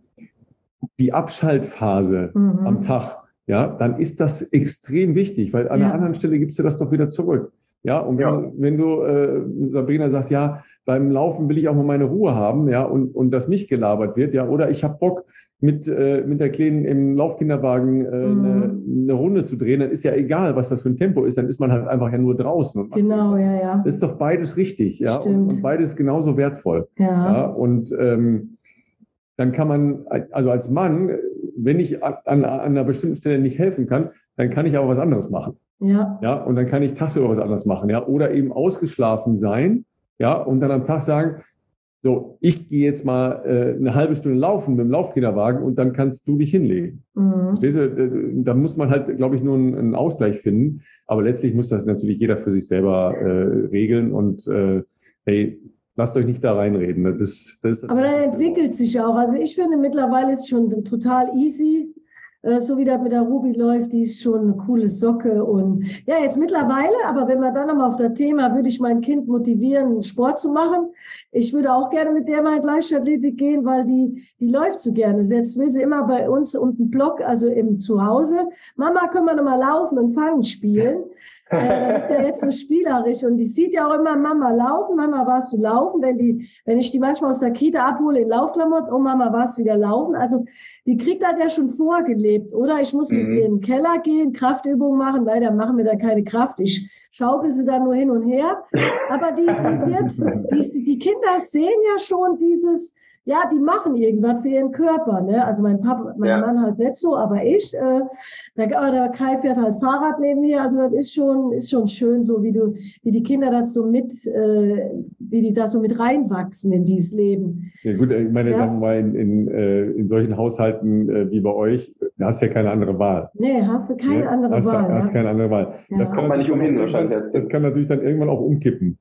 die Abschaltphase Mhm. am Tag, ja, dann ist das extrem wichtig, weil an Ja. einer anderen Stelle gibst du das doch wieder zurück. Ja, und wenn, Ja. du- wenn du, äh, Sabrina, sagst, ja, beim Laufen will ich auch mal meine Ruhe haben, ja, und, und das nicht gelabert wird, ja, oder ich habe Bock, mit, äh, mit der Kleinen im Laufkinderwagen äh, Mhm. eine, eine Runde zu drehen, dann ist ja egal, was das für ein Tempo ist, dann ist man halt einfach ja nur draußen. Und macht Genau, irgendwas. ja, ja. Das ist doch beides richtig, ja, und, Stimmt. und beides genauso wertvoll. Ja. Ja, und ähm, dann kann man, also als Mann, wenn ich an, an einer bestimmten Stelle nicht helfen kann, dann kann ich aber was anderes machen. Ja. Ja, und dann kann ich tagsüber was anderes machen, ja, oder eben ausgeschlafen sein, ja, und dann am Tag sagen, so, ich gehe jetzt mal äh, eine halbe Stunde laufen mit dem Laufkinderwagen und dann kannst du dich hinlegen. Mhm. Verstehst du? Äh, Da muss man halt, glaube ich, nur einen, einen Ausgleich finden. Aber letztlich muss das natürlich jeder für sich selber äh, regeln und äh, hey, lasst euch nicht da reinreden. Das, das ist Aber dann entwickelt sich auch. Also ich finde, mittlerweile ist schon total easy, äh, so wie das mit der Ruby läuft, die ist schon eine coole Socke. Und ja, jetzt mittlerweile, aber wenn wir dann nochmal auf das Thema, würde ich mein Kind motivieren, Sport zu machen. Ich würde auch gerne mit der mal in Leichtathletik gehen, weil die, die läuft so gerne. Jetzt will sie immer bei uns unten Block, also im Zuhause. Mama, können wir nochmal laufen und Fangen spielen? Äh, das ist ja jetzt so spielerisch und die sieht ja auch immer Mama laufen. Mama, warst du laufen? Wenn die, wenn ich die manchmal aus der Kita abhole in Laufklamotten, oh Mama, warst du wieder laufen? Also die kriegt das ja schon vorgelebt, oder? Ich muss mit Mhm. ihr in den Keller gehen, Kraftübungen machen. Leider machen wir da keine Kraft. Ich schaukel sie da nur hin und her. Aber die, die wird, die, die Kinder sehen ja schon dieses, ja, die machen irgendwas für ihren Körper, ne? Also mein Papa, mein Ja. Mann halt nicht so, aber ich, äh, der, der Kai fährt halt Fahrrad neben mir, also das ist schon, ist schon schön, so wie du, wie die Kinder das so mit, äh, wie die da so mit reinwachsen in dieses Leben. Ja gut, ich meine, Ja. sagen wir mal, in, in, äh, in solchen Haushalten äh, wie bei euch, da hast du ja keine andere Wahl. Nee, hast du keine Ne? andere hast, Wahl. Hast ja. keine andere Wahl. Ja. Das, kann Kommt man nicht natürlich umhin, auch irgendwann- wahrscheinlich. das kann natürlich dann irgendwann auch umkippen.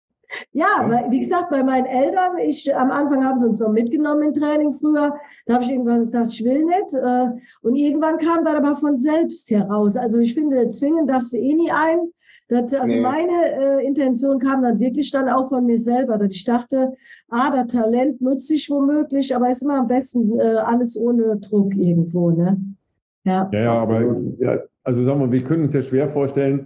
Ja, weil, wie gesagt, bei meinen Eltern, ich, am Anfang haben sie uns noch mitgenommen im Training früher, da habe ich irgendwann gesagt, ich will nicht, äh, und irgendwann kam das aber von selbst heraus. Also ich finde, zwingen darfst du eh nie ein. Das, also Nee. meine äh, Intention kam dann wirklich dann auch von mir selber, dass ich dachte, ah, das Talent nutze ich womöglich, aber ist immer am besten äh, alles ohne Druck irgendwo, ne? Ja. Ja, ja, aber ja, also sagen wir, wir können uns ja schwer vorstellen,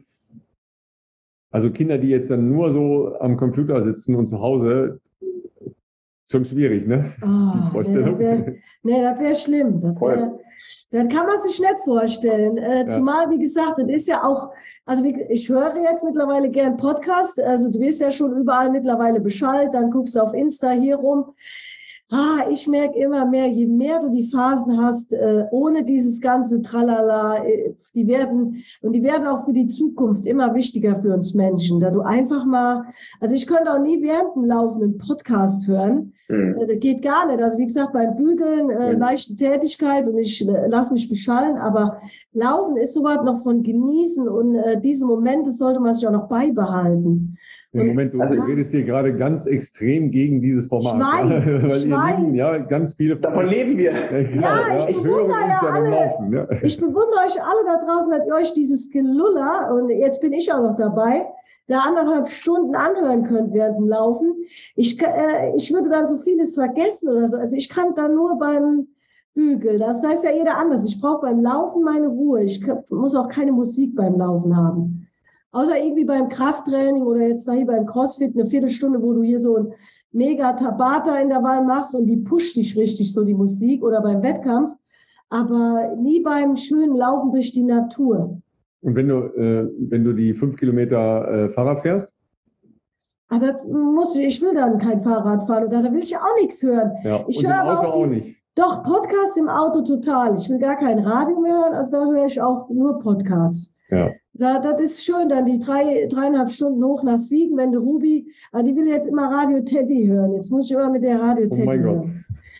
also Kinder, die jetzt dann nur so am Computer sitzen und zu Hause, schon schwierig, ne? Oh, Die nee, Vorstellung. das wäre nee, das wär schlimm. Das, wär, das kann man sich nicht vorstellen. Äh, Ja. Zumal, wie gesagt, das ist ja auch, also wie, ich höre jetzt mittlerweile gern Podcast. Also du wirst ja schon überall mittlerweile Bescheid, dann guckst du auf Insta hier rum. Ah, ich merke immer mehr, je mehr du die Phasen hast, äh, ohne dieses ganze Tralala, äh, die werden, und die werden auch für die Zukunft immer wichtiger für uns Menschen, da du einfach mal, also ich könnte auch nie während dem Laufen einen Podcast hören, Mhm. äh, das geht gar nicht, also wie gesagt, beim Bügeln, äh, Mhm. leichte Tätigkeit und ich äh, lass mich beschallen, aber Laufen ist sowas noch von genießen und äh, diese Momente sollte man sich auch noch beibehalten. Im Moment, du Also- redest hier gerade ganz extrem gegen dieses Format. Ich weiß, ja, weil ich ihr weiß. Lieben, ja, ganz viele Davon leben wir. Ja, Ja, ich ich höre bewundere uns ja ja beim alle. Laufen. Ja. Ich bewundere euch alle da draußen, dass ihr euch dieses Geluller, und jetzt bin ich auch noch dabei, da anderthalb Stunden anhören könnt während dem Laufen. Ich, äh, ich würde dann so vieles vergessen oder so. Also ich kann dann nur beim Bügeln. Das heißt ja jeder anders. Ich brauche beim Laufen meine Ruhe. Ich kann, muss auch keine Musik beim Laufen haben. Außer irgendwie beim Krafttraining oder jetzt da hier beim Crossfit eine Viertelstunde, wo du hier so ein mega Tabata in der Wahl machst und die pusht dich richtig, so die Musik, oder beim Wettkampf. Aber nie beim schönen Laufen durch die Natur. Und wenn du, äh, wenn du die fünf Kilometer äh, Fahrrad fährst, Ah, das muss ich, ich will dann kein Fahrrad fahren oder da will ich ja auch nichts hören. ja, Ich und im höre aber Auto auch die- auch nicht. Doch, Podcast im Auto total. Ich will gar kein Radio mehr hören, also da höre ich auch nur Podcasts. Ja. Da, das ist schön, dann die drei, dreieinhalb Stunden hoch nach Siegen, wenn die Ruby, ah, die will jetzt immer Radio Teddy hören. Jetzt muss ich immer mit der Radio Oh Teddy mein hören. Gott.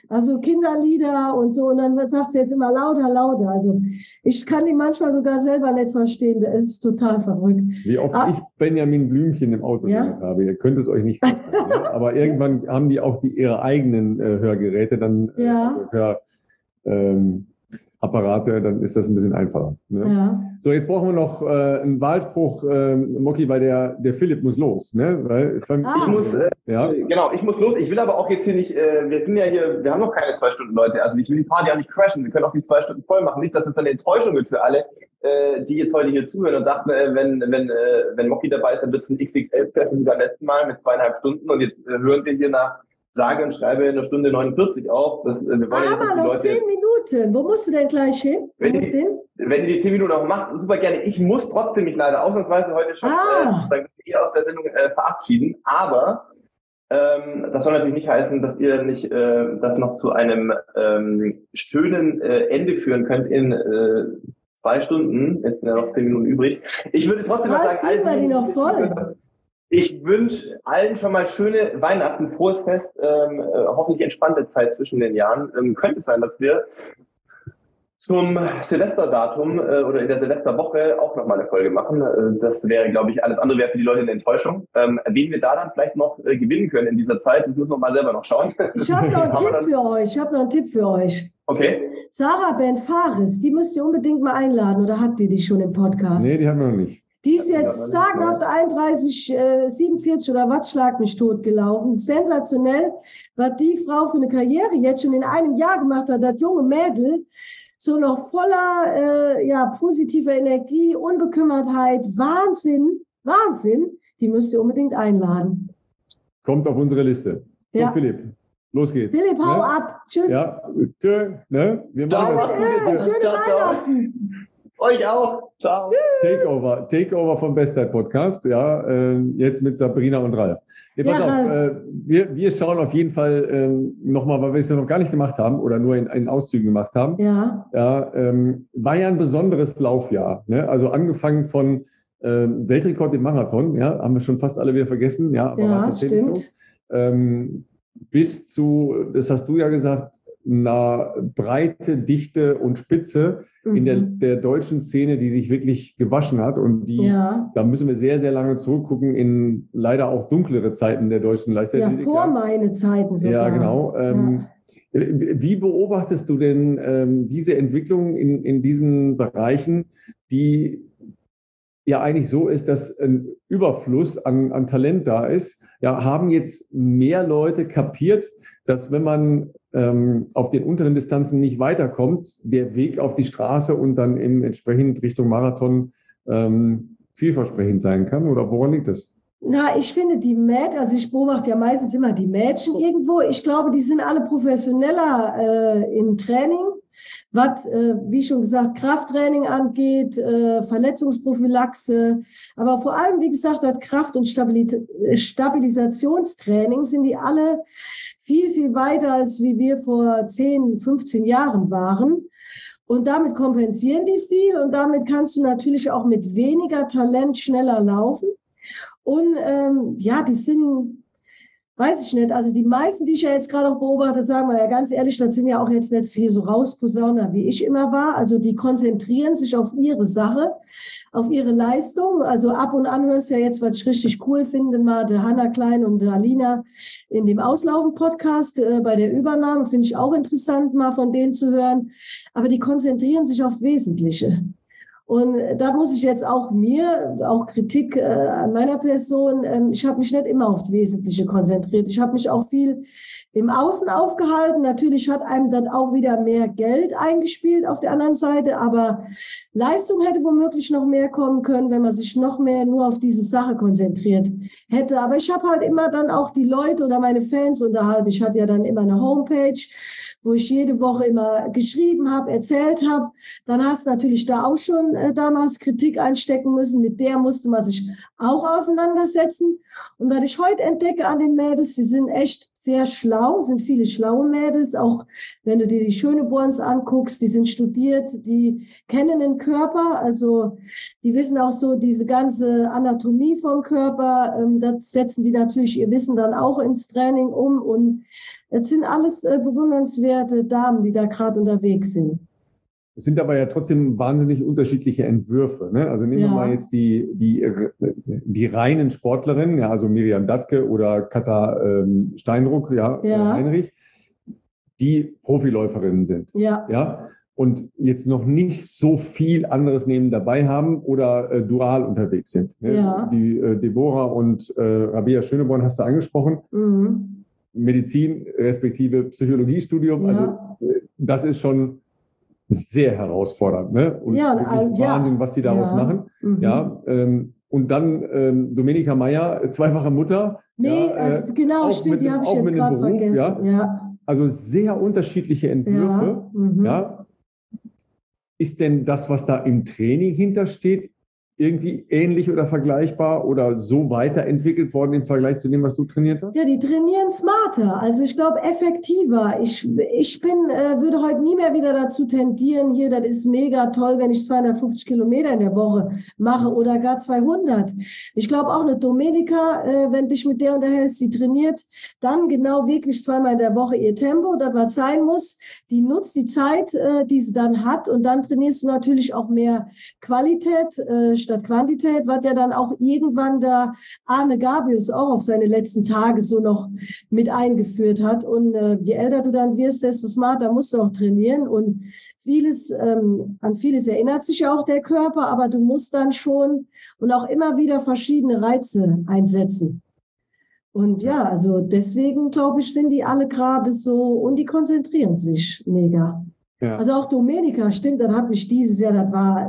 Also Kinderlieder und so. Und dann sagt sie jetzt immer lauter, lauter. Also ich kann die manchmal sogar selber nicht verstehen. Es ist total verrückt. Wie oft ah, ich Benjamin Blümchen im Auto ja? gehört habe. Ihr könnt es euch nicht vorstellen. Ne? Aber irgendwann haben die auch die, ihre eigenen äh, Hörgeräte, dann ja. äh, also Hör, ähm, Apparate, dann ist das ein bisschen einfacher. Ne? Ja. So, jetzt brauchen wir noch äh, einen Wahlspruch, äh, Moki, weil der, der Philipp muss los. Ne? Weil, ah. Ich muss, äh, ja. Genau, ich muss los. Ich will aber auch jetzt hier nicht, äh, wir sind ja hier, wir haben noch keine zwei Stunden, Leute. Also ich will die Party auch nicht crashen. Wir können auch die zwei Stunden voll machen. Nicht, dass es eine Enttäuschung wird für alle, äh, die jetzt heute hier zuhören und dachten, äh, wenn, wenn, äh, wenn Moki dabei ist, dann wird es ein X X L-Treffen wie beim letzten Mal mit zweieinhalb Stunden. Und jetzt äh, hören wir hier nach sage und schreibe eine Stunde neunundvierzig auf. Das, wir wollen aber ja noch Leute zehn Minuten. Wo musst du denn gleich hin? Wenn die, wenn die zehn Minuten auch macht, super gerne. Ich muss trotzdem mich leider ausnahmsweise heute schon ah. äh, sozusagen das aus der Sendung äh, verabschieden. Aber ähm, das soll natürlich nicht heißen, dass ihr nicht äh, das noch zu einem ähm, schönen äh, Ende führen könnt in äh, zwei Stunden. Jetzt sind ja noch zehn Minuten übrig. Ich würde trotzdem mal sagen, allen, die noch voll. Ich wünsche allen schon mal schöne Weihnachten, frohes Fest, ähm, äh, hoffentlich entspannte Zeit zwischen den Jahren. Ähm, könnte es sein, dass wir zum Silvesterdatum äh, oder in der Silvesterwoche auch nochmal eine Folge machen. Äh, das wäre, glaube ich, alles andere wäre für die Leute eine Enttäuschung. Ähm, wen wir da dann vielleicht noch äh, gewinnen können in dieser Zeit, das müssen wir mal selber noch schauen. Ich habe noch einen Tipp für euch. Ich habe noch einen Tipp für euch. Okay. Sarah Ben Fares, die müsst ihr unbedingt mal einladen. Oder habt ihr die schon im Podcast? Nee, die haben wir noch nicht. Die ist jetzt sagenhaft einunddreißig, äh, siebenundvierzig oder was, schlag mich tot gelaufen. Sensationell, was die Frau für eine Karriere jetzt schon in einem Jahr gemacht hat, das junge Mädel, so noch voller äh, ja, positiver Energie, Unbekümmertheit, Wahnsinn, Wahnsinn, die müsst ihr unbedingt einladen. Kommt auf unsere Liste. So, ja. Philipp, los geht's. Philipp, hau ne? ab. Tschüss. Ja, tschö, ne? Wir machen ciao, das. Äh, schöne ciao, Weihnachten. Ciao. Euch auch. Ciao. Takeover, Takeover vom Bestzeit-Podcast, ja, äh, jetzt mit Sabrina und Ralf. Nee, pass ja, auf, Ralf. Äh, wir, wir schauen auf jeden Fall äh, nochmal, weil wir es ja noch gar nicht gemacht haben oder nur in, in Auszügen gemacht haben. Ja. Ja, ähm, war ja ein besonderes Laufjahr. Ne? Also angefangen von äh, Weltrekord im Marathon, ja, haben wir schon fast alle wieder vergessen. Ja, aber ja stimmt. So. Ähm, bis zu, das hast du ja gesagt, einer Breite, Dichte und Spitze mhm. in der, der deutschen Szene, die sich wirklich gewaschen hat. Und die, ja. da müssen wir sehr, sehr lange zurückgucken in leider auch dunklere Zeiten der deutschen Leichtathletik. Ja, vor meine Zeiten sogar. Ja, genau. Ähm, ja. Wie beobachtest du denn ähm, diese Entwicklung in, in diesen Bereichen, die ja eigentlich so ist, dass ein Überfluss an, an Talent da ist? Ja, haben jetzt mehr Leute kapiert, dass wenn man ähm, auf den unteren Distanzen nicht weiterkommt, der Weg auf die Straße und dann in entsprechend Richtung Marathon ähm, vielversprechend sein kann? Oder woran liegt das? Na, ich finde die Mädchen, also ich beobachte ja meistens immer die Mädchen irgendwo. Ich glaube, die sind alle professioneller äh, im Training, was, äh, wie schon gesagt, Krafttraining angeht, äh, Verletzungsprophylaxe, aber vor allem, wie gesagt, das Kraft- und Stabilit- Stabilisationstraining sind die alle viel, viel weiter, als wie wir vor zehn, fünfzehn Jahren waren. Und damit kompensieren die viel und damit kannst du natürlich auch mit weniger Talent schneller laufen. Und ähm, ja, die sind, weiß ich nicht, also die meisten, die ich ja jetzt gerade auch beobachte, sagen wir ja ganz ehrlich, das sind ja auch jetzt nicht hier so Rausposauner, wie ich immer war. Also die konzentrieren sich auf ihre Sache, auf ihre Leistung. Also ab und an hörst du ja jetzt, was ich richtig cool finde, mal der Hanna Klein und der Alina in dem Auslaufen-Podcast äh, bei der Übernahme. Finde ich auch interessant, mal von denen zu hören. Aber die konzentrieren sich auf Wesentliche. Und da muss ich jetzt auch mir, auch Kritik äh, an meiner Person, ähm, ich habe mich nicht immer auf das Wesentliche konzentriert. Ich habe mich auch viel im Außen aufgehalten. Natürlich hat einem dann auch wieder mehr Geld eingespielt auf der anderen Seite, aber Leistung hätte womöglich noch mehr kommen können, wenn man sich noch mehr nur auf diese Sache konzentriert hätte. Aber ich habe halt immer dann auch die Leute oder meine Fans unterhalten. Ich hatte ja dann immer eine Homepage, wo ich jede Woche immer geschrieben habe, erzählt habe. Dann hast du natürlich da auch schon äh, damals Kritik einstecken müssen. Mit der musste man sich auch auseinandersetzen. Und was ich heute entdecke an den Mädels, die sind echt sehr schlau, sind viele schlaue Mädels. Auch wenn du dir die Schöneborns anguckst, die sind studiert, die kennen den Körper. Also die wissen auch so diese ganze Anatomie vom Körper. Ähm, das setzen die natürlich ihr Wissen dann auch ins Training um und es sind alles äh, bewundernswerte Damen, die da gerade unterwegs sind. Es sind aber ja trotzdem wahnsinnig unterschiedliche Entwürfe. Ne? Also nehmen Ja. wir mal jetzt die, die, die reinen Sportlerinnen, ja, also Miriam Dattke oder Katha ähm, Steinruck, ja, Ja. Äh, Heinrich, die Profiläuferinnen sind. Ja. Ja? Und jetzt noch nicht so viel anderes neben dabei haben oder äh, dual unterwegs sind. Ne? Ja. Die äh, Deborah und äh, Rabea Schöneborn hast du angesprochen. Mhm. Medizin respektive Psychologiestudium. Ja. Also äh, das ist schon sehr herausfordernd, ne? Und Ja, wirklich ja. Wahnsinn, was die daraus Ja. machen. Mhm. Ja, ähm, und dann ähm, Domenica Meyer, zweifache Mutter. Nee, ja, also äh, genau, auch stimmt, mit die einem- habe ich auch jetzt mit einem gerade Beruf, vergessen. Ja? Ja. Also sehr unterschiedliche Entwürfe. Ja. Mhm. Ja. Ist denn das, was da im Training hintersteht, irgendwie ähnlich oder vergleichbar oder so weiterentwickelt worden im Vergleich zu dem, was du trainiert hast? Ja, die trainieren smarter, also ich glaube effektiver. Ich, ich bin, äh, würde heute nie mehr wieder dazu tendieren, hier, das ist mega toll, wenn ich zweihundertfünfzig Kilometer in der Woche mache oder gar zweihundert. Ich glaube auch eine Domenica, äh, wenn dich mit der unterhältst, die trainiert dann genau wirklich zweimal in der Woche ihr Tempo, das was sein muss. Die nutzt die Zeit, äh, die sie dann hat, und dann trainierst du natürlich auch mehr Qualität äh, statt Quantität, was ja dann auch irgendwann da Arne Gabius auch auf seine letzten Tage so noch mit eingeführt hat. Und äh, je älter du dann wirst, desto smarter musst du auch trainieren. Und vieles, ähm, an vieles erinnert sich ja auch der Körper, aber du musst dann schon und auch immer wieder verschiedene Reize einsetzen. Und ja, also deswegen, glaube ich, sind die alle gerade so, und die konzentrieren sich mega. Ja. Also auch Domenica, stimmt, das hat mich dieses Jahr, das war,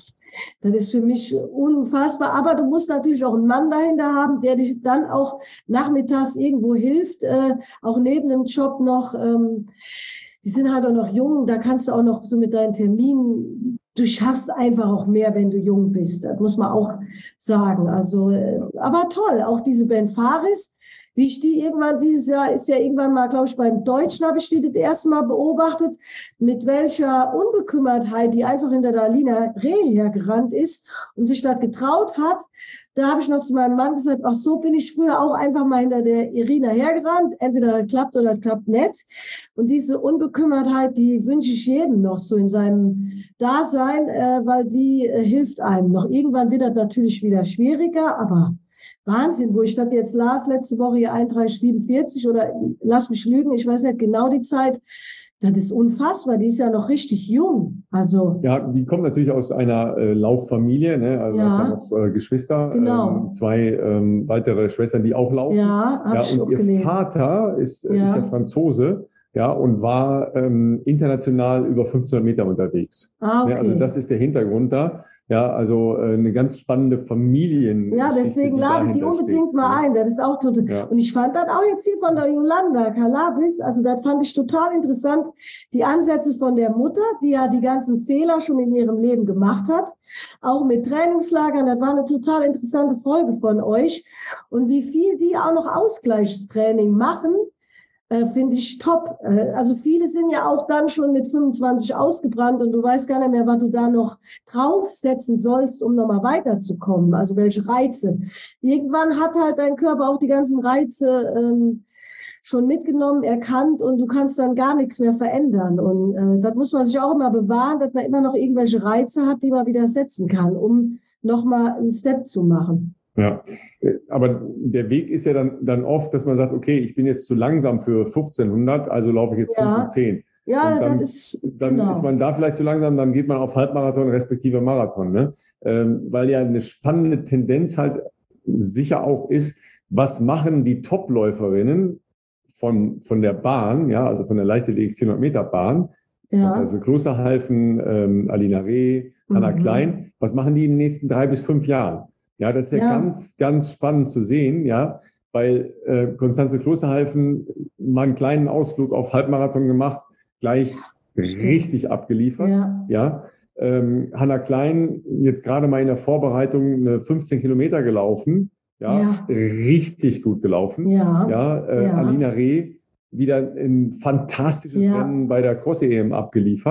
das ist für mich unfassbar. Aber du musst natürlich auch einen Mann dahinter haben, der dich dann auch nachmittags irgendwo hilft, äh, auch neben dem Job noch. Ähm, die sind halt auch noch jung, da kannst du auch noch so mit deinen Terminen, du schaffst einfach auch mehr, wenn du jung bist. Das muss man auch sagen. Also, äh, aber toll, auch diese Ben Faris. Wie ich die irgendwann dieses Jahr, ist ja irgendwann mal, glaube ich, beim Deutschen habe ich die das erste Mal beobachtet, mit welcher Unbekümmertheit die einfach hinter der Alina Reh hergerannt ist und sich das getraut hat. Da habe ich noch zu meinem Mann gesagt, ach so bin ich früher auch einfach mal hinter der Irina hergerannt. Entweder das klappt oder das klappt nicht. Und diese Unbekümmertheit, die wünsche ich jedem noch so in seinem Dasein, äh, weil die äh, hilft einem noch. Irgendwann wird das natürlich wieder schwieriger, aber Wahnsinn, wo ich das jetzt las, letzte Woche hier einunddreißig siebenundvierzig oder lass mich lügen, ich weiß nicht genau die Zeit, das ist unfassbar, die ist ja noch richtig jung. Also Ja, die kommt natürlich aus einer äh, Lauffamilie, ne? Also Ja. hat ja noch äh, Geschwister, Genau. ähm, zwei ähm, weitere Schwestern, die auch laufen. ja, habe Ja, ich und auch ihr gelesen. Vater ist, äh, Ja. ist ja Franzose, ja, und war ähm, international über fünfzehnhundert Meter unterwegs. Ah, okay. Ja, also das ist der Hintergrund da. Ja, also äh, eine ganz spannende Familien. Ja, deswegen lade ich die unbedingt mal ein. Das ist auch total. Ja. Und ich fand das auch jetzt hier von der Yolanda Kalabis, also das fand ich total interessant. Die Ansätze von der Mutter, die ja die ganzen Fehler schon in ihrem Leben gemacht hat. Auch mit Trainingslagern, das war eine total interessante Folge von euch. Und wie viel die auch noch Ausgleichstraining machen, Äh, finde ich top. Äh, also viele sind ja auch dann schon mit fünfundzwanzig ausgebrannt und du weißt gar nicht mehr, was du da noch draufsetzen sollst, um nochmal weiterzukommen. Also welche Reize. Irgendwann hat halt dein Körper auch die ganzen Reize ähm, schon mitgenommen, erkannt, und du kannst dann gar nichts mehr verändern. Und äh, das muss man sich auch immer bewahren, dass man immer noch irgendwelche Reize hat, die man wieder setzen kann, um nochmal einen Step zu machen. Ja, aber der Weg ist ja dann, dann oft, dass man sagt, okay, ich bin jetzt zu langsam für fünfzehnhundert, also laufe ich jetzt Ja. fünf und zehn. Ja, Und dann, das ist, dann genau. ist man da vielleicht zu langsam, dann geht man auf Halbmarathon respektive Marathon, ne? Ähm, weil ja eine spannende Tendenz halt sicher auch ist, was machen die Topläuferinnen von, von der Bahn, ja, also von der Leichtathletik vierhundert Meter Bahn, Ja. also Klosterhalfen, ähm, Alina Reh, Hanna Mhm. Klein, was machen die in den nächsten drei bis fünf Jahren? Ja, das ist ja, Ja. ganz, ganz spannend zu sehen, ja, weil äh, Konstanze Klosterhalfen mal einen kleinen Ausflug auf Halbmarathon gemacht, gleich Stimmt. richtig abgeliefert. Ja. Ja, ähm, Hanna Klein jetzt gerade mal in der Vorbereitung eine fünfzehn Kilometer gelaufen, ja, Ja. richtig gut gelaufen. Ja. Ja, äh, Ja. Alina Reh wieder ein fantastisches Ja. Rennen bei der Cross-E M abgeliefert.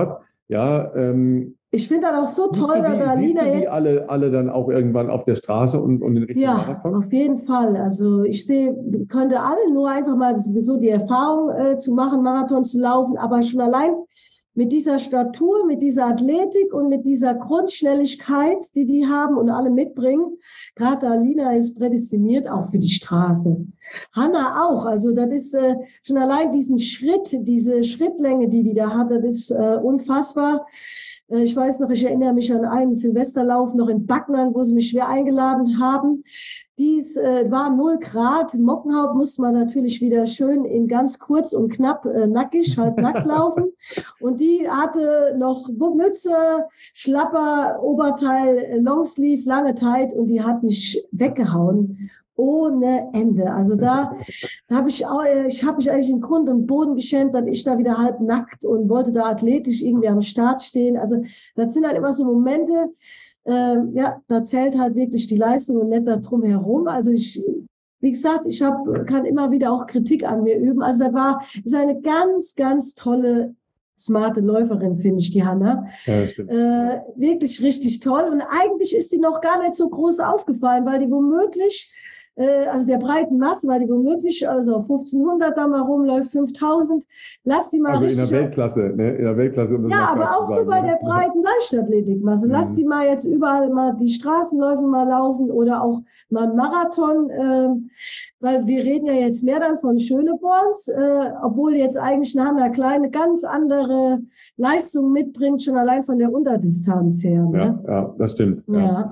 Ja, ähm, ich finde das auch so toll, dass da siehst Alina du die jetzt... alle, alle dann auch irgendwann auf der Straße und, und in Richtung Ja, Marathon? auf jeden Fall. Also ich sehe, könnte alle nur einfach mal sowieso die Erfahrung äh, zu machen, Marathon zu laufen, aber schon allein mit dieser Statur, mit dieser Athletik und mit dieser Grundschnelligkeit, die die haben und alle mitbringen. Gerade Alina ist prädestiniert auch für die Straße. Hanna auch. Also das ist äh, schon allein diesen Schritt, diese Schrittlänge, die die da hat, das ist äh, unfassbar. Äh, ich weiß noch, ich erinnere mich an einen Silvesterlauf noch in Backnang, wo sie mich schwer eingeladen haben. Dies äh, war null Grad. Mockenhaupt musste man natürlich wieder schön in ganz kurz und knapp äh, nackig, halb nackt laufen. Und die hatte noch Mütze, Schlapper, Oberteil, äh, Longsleeve, lange Tight und die hat mich weggehauen. Ohne Ende. Also da, da habe ich auch, ich habe mich eigentlich in Grund und Boden geschämt, dass ich da wieder halb nackt und wollte da athletisch irgendwie am Start stehen. Also das sind halt immer so Momente, äh, ja, da zählt halt wirklich die Leistung und nicht da drum herum. Also ich, wie gesagt, ich hab, kann immer wieder auch Kritik an mir üben. Also da war, ist eine ganz, ganz tolle, smarte Läuferin, finde ich, die Hanna. Ja, stimmt. Äh, wirklich richtig toll. Und eigentlich ist die noch gar nicht so groß aufgefallen, weil die womöglich also der breiten Masse, weil die womöglich also auf fünfzehnhundert da mal rumläuft, fünftausend, lass die mal also richtig... in der Weltklasse, ne? In der Weltklasse. Um ja, aber auch so bei der breiten Leichtathletikmasse. Lass die mal jetzt überall mal die Straßenläufe mal laufen oder auch mal einen Marathon, äh, weil wir reden ja jetzt mehr dann von Schöneborns, äh, obwohl jetzt eigentlich eine Hanna Klein eine ganz andere Leistung mitbringt, schon allein von der Unterdistanz her. Ne? Ja, ja, das stimmt. Ja. Ja.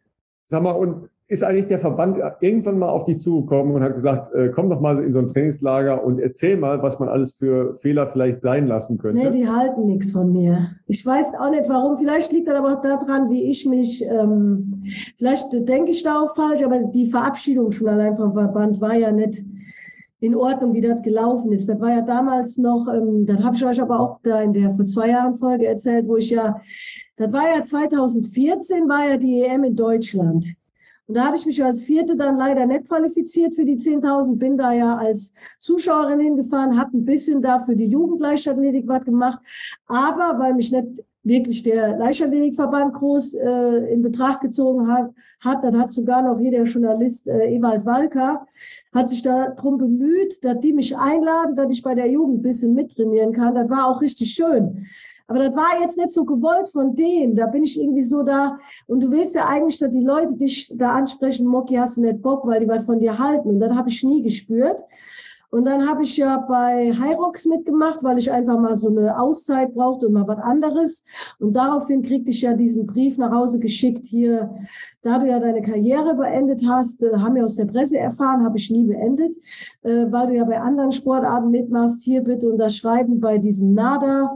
Sag mal, und ist eigentlich der Verband irgendwann mal auf dich zugekommen und hat gesagt, äh, komm doch mal in so ein Trainingslager und erzähl mal, was man alles für Fehler vielleicht sein lassen könnte? Nee, die halten nichts von mir. Ich weiß auch nicht, warum. Vielleicht liegt das aber auch daran, wie ich mich, ähm, vielleicht denke ich da auch falsch, aber die Verabschiedung schon allein vom Verband war ja nicht in Ordnung, wie das gelaufen ist. Das war ja damals noch, ähm, das habe ich euch aber auch da in der vor zwei Jahren Folge erzählt, wo ich ja, das war ja zweitausendvierzehn, war ja die E M in Deutschland. Und da hatte ich mich als Vierte dann leider nicht qualifiziert für die zehntausend, bin da ja als Zuschauerin hingefahren, habe ein bisschen da für die Jugendleichtathletik was gemacht, aber weil mich nicht wirklich der Leichtathletikverband groß äh, in Betracht gezogen hat, hat, dann hat sogar noch hier der Journalist äh, Ewald Walker, hat sich da drum bemüht, dass die mich einladen, dass ich bei der Jugend ein bisschen mittrainieren kann. Das war auch richtig schön. Aber das war jetzt nicht so gewollt von denen. Da bin ich irgendwie so da. Und du willst ja eigentlich, dass die Leute dich da ansprechen, Moki, hast du nicht Bock, weil die was von dir halten. Und das habe ich nie gespürt. Und dann habe ich ja bei Hyrox mitgemacht, weil ich einfach mal so eine Auszeit brauchte und mal was anderes. Und daraufhin kriegte ich ja diesen Brief nach Hause geschickt hier. Da du ja deine Karriere beendet hast, äh, haben wir aus der Presse erfahren, habe ich nie beendet, äh, weil du ja bei anderen Sportarten mitmachst. Hier bitte unterschreiben bei diesem NADA.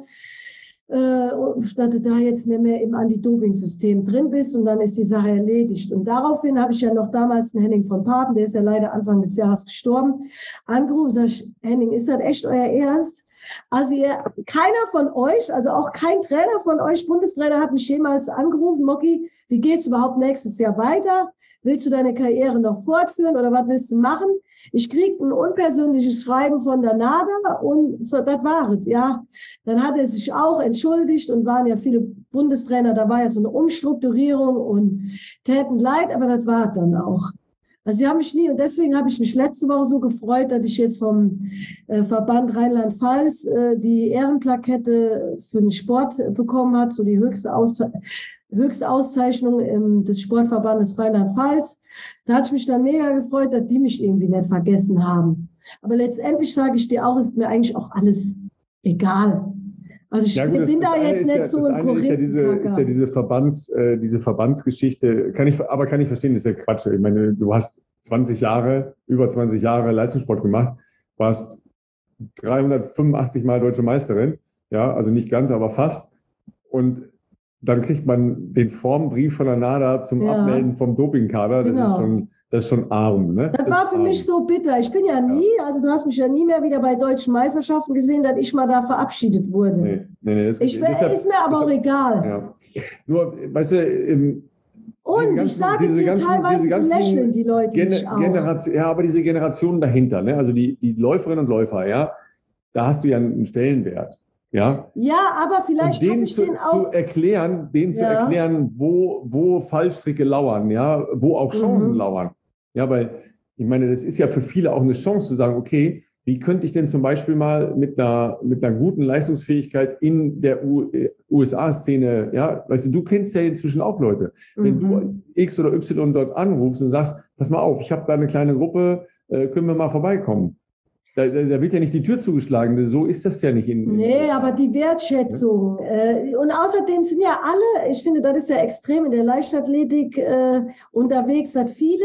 Äh, dass du da jetzt nicht mehr im Anti-Doping-System drin bist und dann ist die Sache erledigt. Und daraufhin habe ich ja noch damals einen Henning von Papen, der ist ja leider Anfang des Jahres gestorben, angerufen, sag ich, Henning, ist das echt euer Ernst? Also ihr, keiner von euch, also auch kein Trainer von euch, Bundestrainer, hat mich jemals angerufen, Moki, wie geht's überhaupt nächstes Jahr weiter? Willst du deine Karriere noch fortführen oder was willst du machen? Ich krieg ein unpersönliches Schreiben von der NADA und so, das war es, ja. Dann hat er sich auch entschuldigt und waren ja viele Bundestrainer, da war ja so eine Umstrukturierung und täten leid, aber das war es dann auch. Also sie haben mich nie, und deswegen habe ich mich letzte Woche so gefreut, dass ich jetzt vom äh, Verband Rheinland-Pfalz äh, die Ehrenplakette für den Sport bekommen hat, so die höchste Auszeichnung. Höchste Auszeichnung ähm, des Sportverbandes Rheinland-Pfalz. Da hat ich mich dann mega gefreut, dass die mich irgendwie nicht vergessen haben. Aber letztendlich sage ich dir auch, ist mir eigentlich auch alles egal. Also ich ja, gut, bin da jetzt nicht ja, so ein Korinthenkacker. Ist ja diese, ist ja diese Verbands, äh, diese Verbandsgeschichte, kann ich, aber kann ich verstehen, das ist ja Quatsch. Ich meine, du hast zwanzig Jahre, über zwanzig Jahre Leistungssport gemacht, warst dreihundertfünfundachtzig Mal Deutsche Meisterin, ja, also nicht ganz, aber fast. Und dann kriegt man den Formbrief von der NADA zum ja. Abmelden vom Dopingkader. Das genau. ist schon, das ist schon arm. Ne? Das, das war für arm. mich so bitter. Ich bin ja nie, ja. also du hast mich ja nie mehr wieder bei deutschen Meisterschaften gesehen, dass ich mal da verabschiedet wurde. Nee, nee, nee, das, ich, das, ist mir aber auch egal. Ja. Nur, weißt du, im, und ganzen, ich sage dir, ganzen, teilweise lächeln die Leute Gen- mich auch. Generation, ja, aber diese Generationen dahinter, ne? Also die, die Läuferinnen und Läufer, ja, da hast du ja einen Stellenwert. Ja, ja, aber vielleicht und denen ich zu, den auch zu erklären, denen ja. zu erklären, wo, wo Fallstricke lauern, ja, wo auch Chancen mhm. lauern. Ja, weil ich meine, das ist ja für viele auch eine Chance zu sagen, okay, wie könnte ich denn zum Beispiel mal mit einer, mit einer guten Leistungsfähigkeit in der U S A-Szene, ja, weißt du, du kennst ja inzwischen auch Leute. Wenn mhm. du X oder Y dort anrufst und sagst, pass mal auf, ich habe da eine kleine Gruppe, äh, können wir mal vorbeikommen. Da, da wird ja nicht die Tür zugeschlagen, so ist das ja nicht. In, in nee, aber die Wertschätzung. Ja? Äh, und außerdem sind ja alle, ich finde, das ist ja extrem in der Leichtathletik äh, unterwegs, hat viele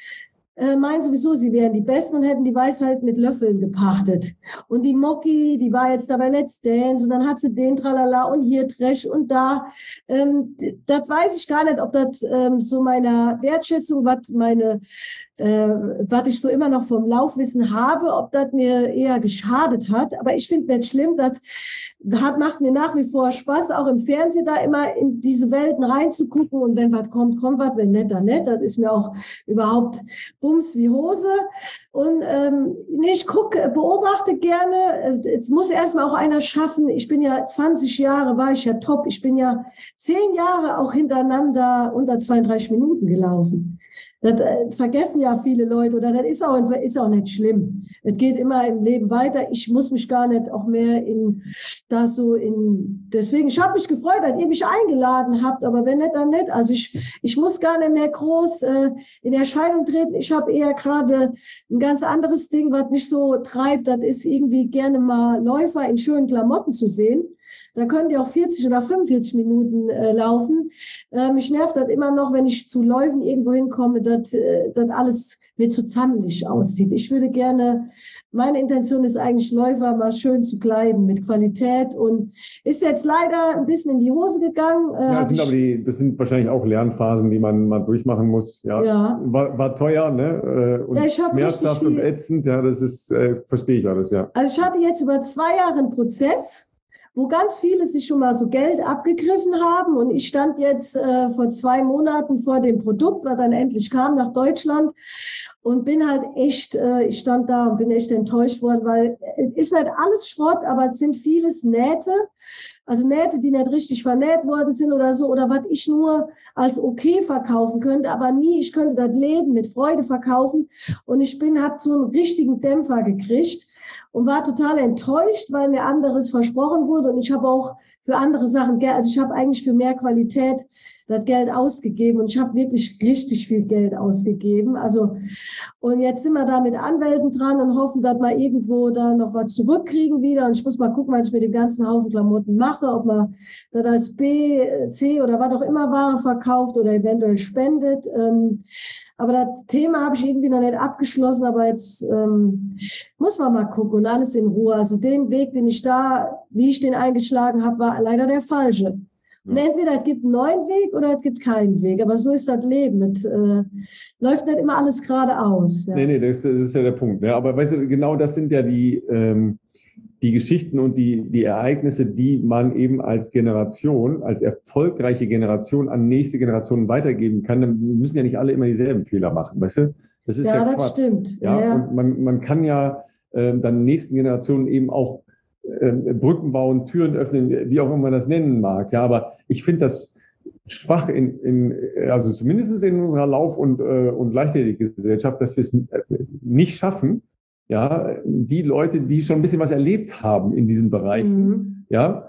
Äh, meinen sowieso, sie wären die Besten und hätten die Weisheit mit Löffeln gepachtet. Und die Mocky, die war jetzt da bei Let's Dance und dann hat sie den Tralala und hier Trash und da. Ähm, das weiß ich gar nicht, ob das ähm, so meiner Wertschätzung, was meine, äh, was ich so immer noch vom Laufwissen habe, ob das mir eher geschadet hat. Aber ich finde nicht schlimm, das hat, macht mir nach wie vor Spaß, auch im Fernsehen da immer in diese Welten reinzugucken und wenn was kommt, kommt was, wenn nicht, dann nicht. Das ist mir auch überhaupt Bums wie Hose. Und ähm, ich gucke, beobachte gerne. Es muss erstmal auch einer schaffen. Ich bin ja zwanzig Jahre, war ich ja top. Ich bin ja zehn Jahre auch hintereinander unter zweiunddreißig Minuten gelaufen. Das äh, vergessen ja viele Leute oder das ist auch, ist auch nicht schlimm. Es geht immer im Leben weiter. Ich muss mich gar nicht auch mehr in da so in. Deswegen, ich habe mich gefreut, dass ihr mich eingeladen habt, aber wenn nicht, dann nicht. Also ich ich muss gar nicht mehr groß äh, in Erscheinung treten. Ich habe eher gerade ein ganz anderes Ding, was mich so treibt. Das ist irgendwie gerne mal Läufer in schönen Klamotten zu sehen. Da können die auch vierzig oder fünfundvierzig Minuten äh, laufen. Äh, mich nervt das immer noch, wenn ich zu Läufen irgendwo hinkomme, dass äh, das alles mir zu zammelig aussieht. Ich würde gerne, meine Intention ist eigentlich, Läufer mal schön zu kleiden mit Qualität und ist jetzt leider ein bisschen in die Hose gegangen. Äh, ja, das sind aber die, das sind wahrscheinlich auch Lernphasen, die man mal durchmachen muss. Ja, ja. War, war teuer, ne? Und ja, schmerzhaft und ätzend. Ja, das ist, äh, verstehe ich alles, ja. Also ich hatte jetzt über zwei Jahre einen Prozess, wo ganz viele sich schon mal so Geld abgegriffen haben. Und ich stand jetzt äh, vor zwei Monaten vor dem Produkt, was dann endlich kam nach Deutschland und bin halt echt, äh, ich stand da und bin echt enttäuscht worden, weil es ist nicht alles Schrott, aber es sind vieles Nähte, also Nähte, die nicht richtig vernäht worden sind oder so, oder was ich nur als okay verkaufen könnte, aber nie, ich könnte das Leben mit Freude verkaufen. Und ich bin, habe so einen richtigen Dämpfer gekriegt und war total enttäuscht, weil mir anderes versprochen wurde. Und ich habe auch für andere Sachen Geld, also ich habe eigentlich für mehr Qualität das Geld ausgegeben und ich habe wirklich richtig viel Geld ausgegeben. Also und jetzt sind wir da mit Anwälten dran und hoffen, dass wir irgendwo da noch was zurückkriegen wieder. Und ich muss mal gucken, was ich mit dem ganzen Haufen Klamotten mache, ob man da das B, C oder was auch immer Ware verkauft oder eventuell spendet. Ähm, aber das Thema habe ich irgendwie noch nicht abgeschlossen, aber jetzt ähm, muss man mal gucken und alles in Ruhe. Also den Weg, den ich da, wie ich den eingeschlagen habe, war leider der falsche. Und entweder es gibt einen neuen Weg oder es gibt keinen Weg. Aber so ist das Leben. Es äh, läuft nicht immer alles geradeaus. Ja. Nee, nee, das ist, das ist ja der Punkt. Ne? Aber weißt du, genau das sind ja die, ähm, die Geschichten und die, die Ereignisse, die man eben als Generation, als erfolgreiche Generation an nächste Generationen weitergeben kann. Dann müssen ja nicht alle immer dieselben Fehler machen, weißt du? Das ist ja, ja Quatsch. Das stimmt. Ja, ja. Und man, man kann ja äh, dann nächsten Generationen eben auch Brücken bauen, Türen öffnen, wie auch immer man das nennen mag. Ja, aber ich finde das schwach in, in, also zumindest in unserer Lauf- und, äh, und Leichtathletikgesellschaft, dass wir es nicht schaffen, ja, die Leute, die schon ein bisschen was erlebt haben in diesen Bereichen, mhm. ja,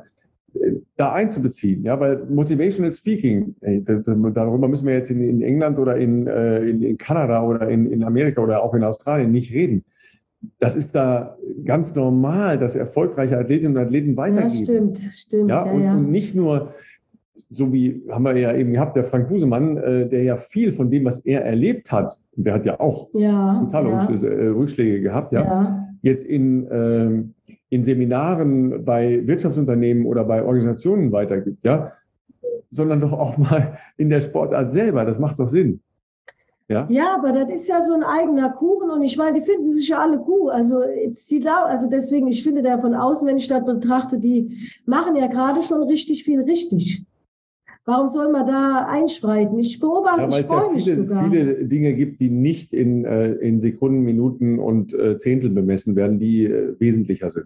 da einzubeziehen, ja, weil Motivational Speaking, ey, das, darüber müssen wir jetzt in, in England oder in, äh, in, in Kanada oder in, in Amerika oder auch in Australien nicht reden. Das ist da ganz normal, dass erfolgreiche Athletinnen und Athleten weitergeben. Ja, stimmt, stimmt. Ja, ja, und, ja. und nicht nur, so wie haben wir ja eben gehabt, der Frank Busemann, äh, der ja viel von dem, was er erlebt hat, und der hat ja auch ja, totale ja. Rückschläge, Rückschläge gehabt, ja, ja. jetzt in, äh, in Seminaren bei Wirtschaftsunternehmen oder bei Organisationen weitergibt, ja, sondern doch auch mal in der Sportart selber. Das macht doch Sinn. Ja? Ja, aber das ist ja so ein eigener Kuchen und ich meine, die finden sich ja alle gut. Also, die, also deswegen, ich finde da von außen, wenn ich das betrachte, die machen ja gerade schon richtig viel richtig. Warum soll man da einschreiten? Ich beobachte, ja, ich freue ja mich viele, sogar. viele Dinge gibt, die nicht in, äh, in Sekunden, Minuten und äh, Zehntel bemessen werden, die äh, wesentlicher sind.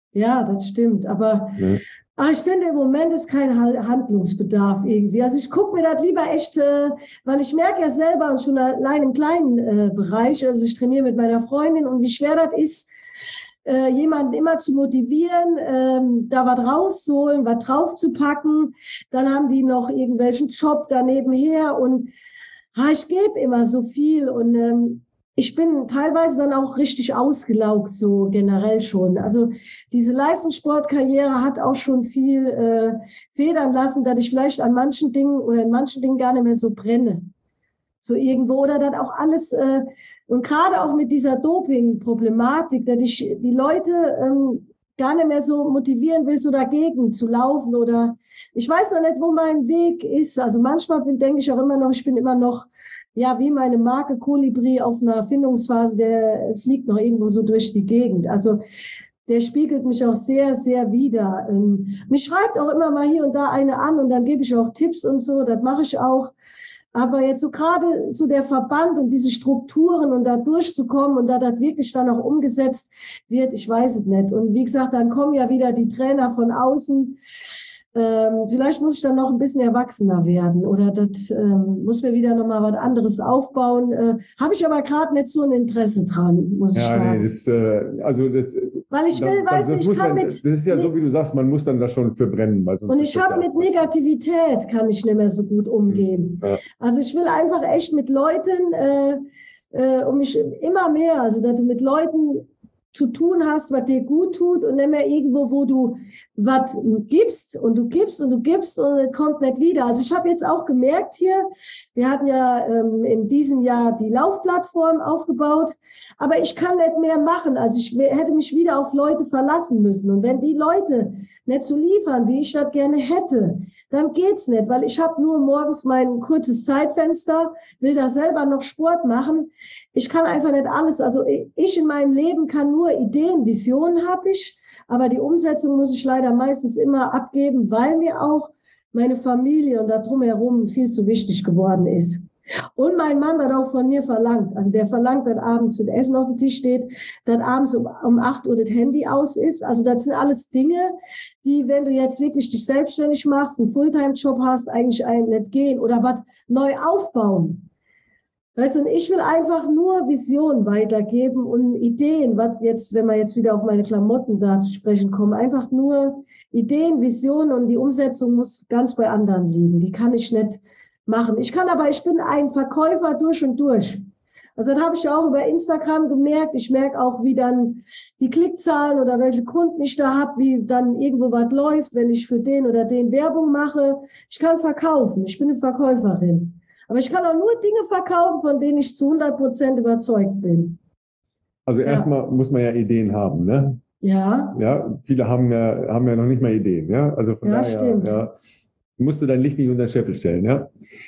Ja, das stimmt. Aber ja. ach, ich finde, im Moment ist kein Handlungsbedarf irgendwie. Also ich gucke mir das lieber echt, äh, weil ich merke ja selber und schon allein im kleinen äh, Bereich, also ich trainiere mit meiner Freundin und wie schwer das ist, äh, jemanden immer zu motivieren, ähm, da was rauszuholen, was draufzupacken. Dann haben die noch irgendwelchen Job daneben her und ah, ich gebe immer so viel und ähm, ich bin teilweise dann auch richtig ausgelaugt, so generell schon. Also diese Leistungssportkarriere hat auch schon viel äh, federn lassen, dass ich vielleicht an manchen Dingen oder in manchen Dingen gar nicht mehr so brenne. So irgendwo oder dann auch alles, äh, und gerade auch mit dieser Doping-Problematik, dass ich die Leute ähm, gar nicht mehr so motivieren will, so dagegen zu laufen oder ich weiß noch nicht, wo mein Weg ist. Also manchmal bin, denke ich auch immer noch, ich bin immer noch ja, wie meine Marke Kolibri auf einer Erfindungsphase, der fliegt noch irgendwo so durch die Gegend. Also der spiegelt mich auch sehr, sehr wider. Ähm, mich schreibt auch immer mal hier und da eine an und dann gebe ich auch Tipps und so, das mache ich auch. Aber jetzt so gerade so der Verband und diese Strukturen und da durchzukommen und da das wirklich dann auch umgesetzt wird, ich weiß es nicht. Und wie gesagt, dann kommen ja wieder die Trainer von außen. Ähm, vielleicht muss ich dann noch ein bisschen erwachsener werden oder das ähm, muss mir wieder nochmal was anderes aufbauen. Äh, Habe ich aber gerade nicht so ein Interesse dran, muss ja, ich sagen. Nee, das, äh, also das, weil ich will, das, weiß das nicht, ich kann man, mit... Das ist ja so, wie du sagst, man muss dann da schon für brennen. Weil sonst und ich habe ja mit Negativität, kann ich nicht mehr so gut umgehen. Ja. Also ich will einfach echt mit Leuten, äh, äh, um mich immer mehr, also dass du mit Leuten zu tun hast, was dir gut tut und nicht mehr irgendwo, wo du was gibst und du gibst und du gibst und es kommt nicht wieder. Also ich habe jetzt auch gemerkt hier, wir hatten ja ähm, in diesem Jahr die Laufplattform aufgebaut, aber ich kann nicht mehr machen. Also ich hätte mich wieder auf Leute verlassen müssen und wenn die Leute nicht so liefern, wie ich das gerne hätte, dann geht's nicht, weil ich habe nur morgens mein kurzes Zeitfenster, will da selber noch Sport machen. Ich kann einfach nicht alles, also ich in meinem Leben kann nur Ideen, Visionen habe ich, aber die Umsetzung muss ich leider meistens immer abgeben, weil mir auch meine Familie und da drumherum viel zu wichtig geworden ist. Und mein Mann hat auch von mir verlangt, also der verlangt, dass abends das Essen auf dem Tisch steht, dass abends um, um acht Uhr das Handy aus ist. Also das sind alles Dinge, die, wenn du jetzt wirklich dich selbstständig machst, einen Fulltime-Job hast, eigentlich ein nicht gehen oder was neu aufbauen. Weißt du, und ich will einfach nur Visionen weitergeben und Ideen, was jetzt, wenn wir jetzt wieder auf meine Klamotten da zu sprechen kommen, einfach nur Ideen, Visionen und die Umsetzung muss ganz bei anderen liegen. Die kann ich nicht machen. Ich kann aber, ich bin ein Verkäufer durch und durch. Also das habe ich auch über Instagram gemerkt. Ich merke auch, wie dann die Klickzahlen oder welche Kunden ich da habe, wie dann irgendwo was läuft, wenn ich für den oder den Werbung mache. Ich kann verkaufen. Ich bin eine Verkäuferin. Aber ich kann auch nur Dinge verkaufen, von denen ich zu hundert Prozent überzeugt bin. Also erstmal ja. muss man ja Ideen haben, ne? Ja. Ja, viele haben ja, haben ja noch nicht mal Ideen, ja? Also von ja, daher, stimmt. Ja, musst du dein Licht nicht unter den Scheffel stellen, ja?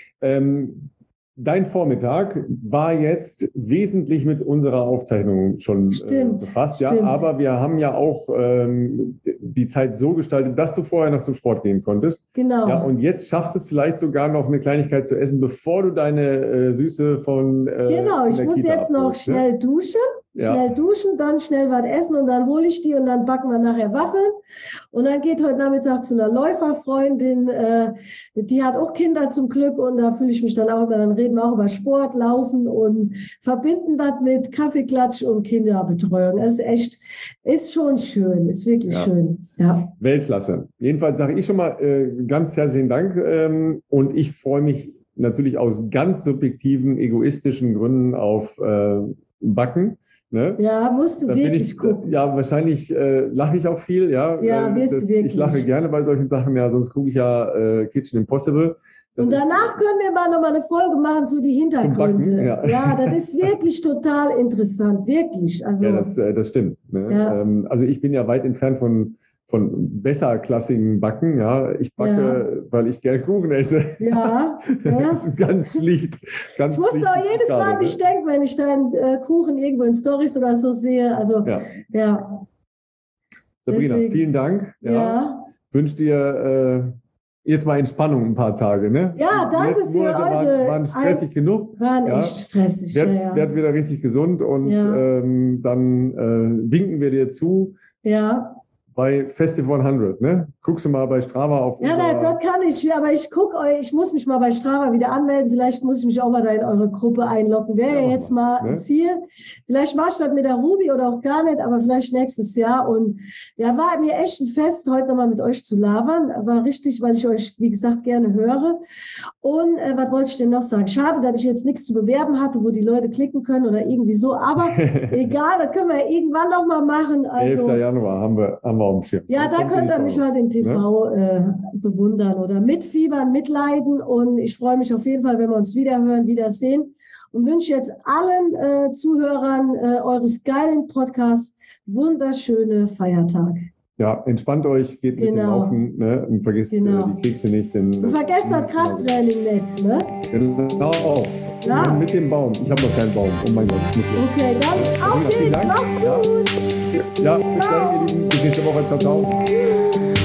Ähm, dein Vormittag war jetzt wesentlich mit unserer Aufzeichnung schon stimmt, äh, befasst, stimmt. ja, aber wir haben ja auch ähm, die Zeit so gestaltet, dass du vorher noch zum Sport gehen konntest. Genau. Ja, und jetzt schaffst du es vielleicht sogar noch eine Kleinigkeit zu essen, bevor du deine äh, Süße von äh, Genau, ich muss Kita jetzt noch abholst, schnell ne? duschen. Ja. Schnell duschen, dann schnell was essen und dann hole ich die und dann backen wir nachher Waffeln. Und dann geht heute Nachmittag zu einer Läuferfreundin, äh, die hat auch Kinder zum Glück und da fühle ich mich dann auch immer, dann reden wir auch über Sport, Laufen und verbinden das mit Kaffeeklatsch und Kinderbetreuung. Das ist echt, ist schon schön, ist wirklich ja. schön. Ja. Weltklasse. Jedenfalls sage ich schon mal äh, ganz herzlichen Dank ähm, und ich freue mich natürlich aus ganz subjektiven, egoistischen Gründen auf äh, Backen. Ne? Ja, musst du da wirklich ich, gucken. Ja, wahrscheinlich äh, lache ich auch viel. Ja, ja wirst das, du wirklich. Ich lache gerne bei solchen Sachen, ja, sonst gucke ich ja äh, Kitchen Impossible. Das und danach können wir mal nochmal eine Folge machen zu die Hintergründe. Backen, ja. ja, das ist wirklich total interessant, wirklich. Also, ja, das, äh, das stimmt. Ne? Ja. Ähm, also ich bin ja weit entfernt von von besserklassigen Backen, ja. Ich backe, ja. weil ich gerne Kuchen esse. Ja. Das ist ganz schlicht. Ganz ich muss auch jedes Mal nicht denken, wenn ich deinen äh, Kuchen irgendwo in Storys oder so sehe. Also, ja. ja. Sabrina, Deswegen. vielen Dank. Ja. ja. Wünsche dir äh, jetzt mal Entspannung ein paar Tage, ne? Ja, danke jetzt für eure... Waren, waren stressig ein, genug. Waren ja. echt stressig, werd, ja, ja. werd wieder richtig gesund und ja. ähm, dann äh, winken wir dir zu. Ja. bei Festival hundert, ne? Guckst du mal bei Strava auf. Ja, nein, das kann ich, aber ich gucke euch, ich muss mich mal bei Strava wieder anmelden. Vielleicht muss ich mich auch mal da in eure Gruppe einloggen. Wäre ja, ja jetzt mal ein ne? Ziel. Vielleicht mache ich das mit der Ruby oder auch gar nicht, aber vielleicht nächstes Jahr. Und ja, war mir echt ein Fest, heute nochmal mit euch zu labern. War richtig, weil ich euch, wie gesagt, gerne höre. Und äh, was wollte ich denn noch sagen? Schade, dass ich jetzt nichts zu bewerben hatte, wo die Leute klicken können oder irgendwie so. Aber egal, das können wir ja irgendwann nochmal machen. Also, elfter Januar haben wir, haben wir auf dem Schirm. Ja, da könnt ihr mich halt im T V ne? äh, bewundern oder mitfiebern, mitleiden. Und ich freue mich auf jeden Fall, wenn wir uns wiederhören, wiedersehen. Und wünsche jetzt allen äh, Zuhörern äh, eures geilen Podcasts wunderschöne Feiertage. Ja, entspannt euch, geht ein bisschen genau. laufen, ne? Und vergesst genau. äh, die Kekse nicht. Denn, und vergesst das Krafttraining nicht, ne? Genau. Ja. Mit dem Baum. Ich habe noch keinen Baum. Oh mein Gott. Ich muss okay, dann auf geht's. Mach's gut. Ja, ja bis dann, ihr Lieben. Bis nächste Woche. Ciao, ciao.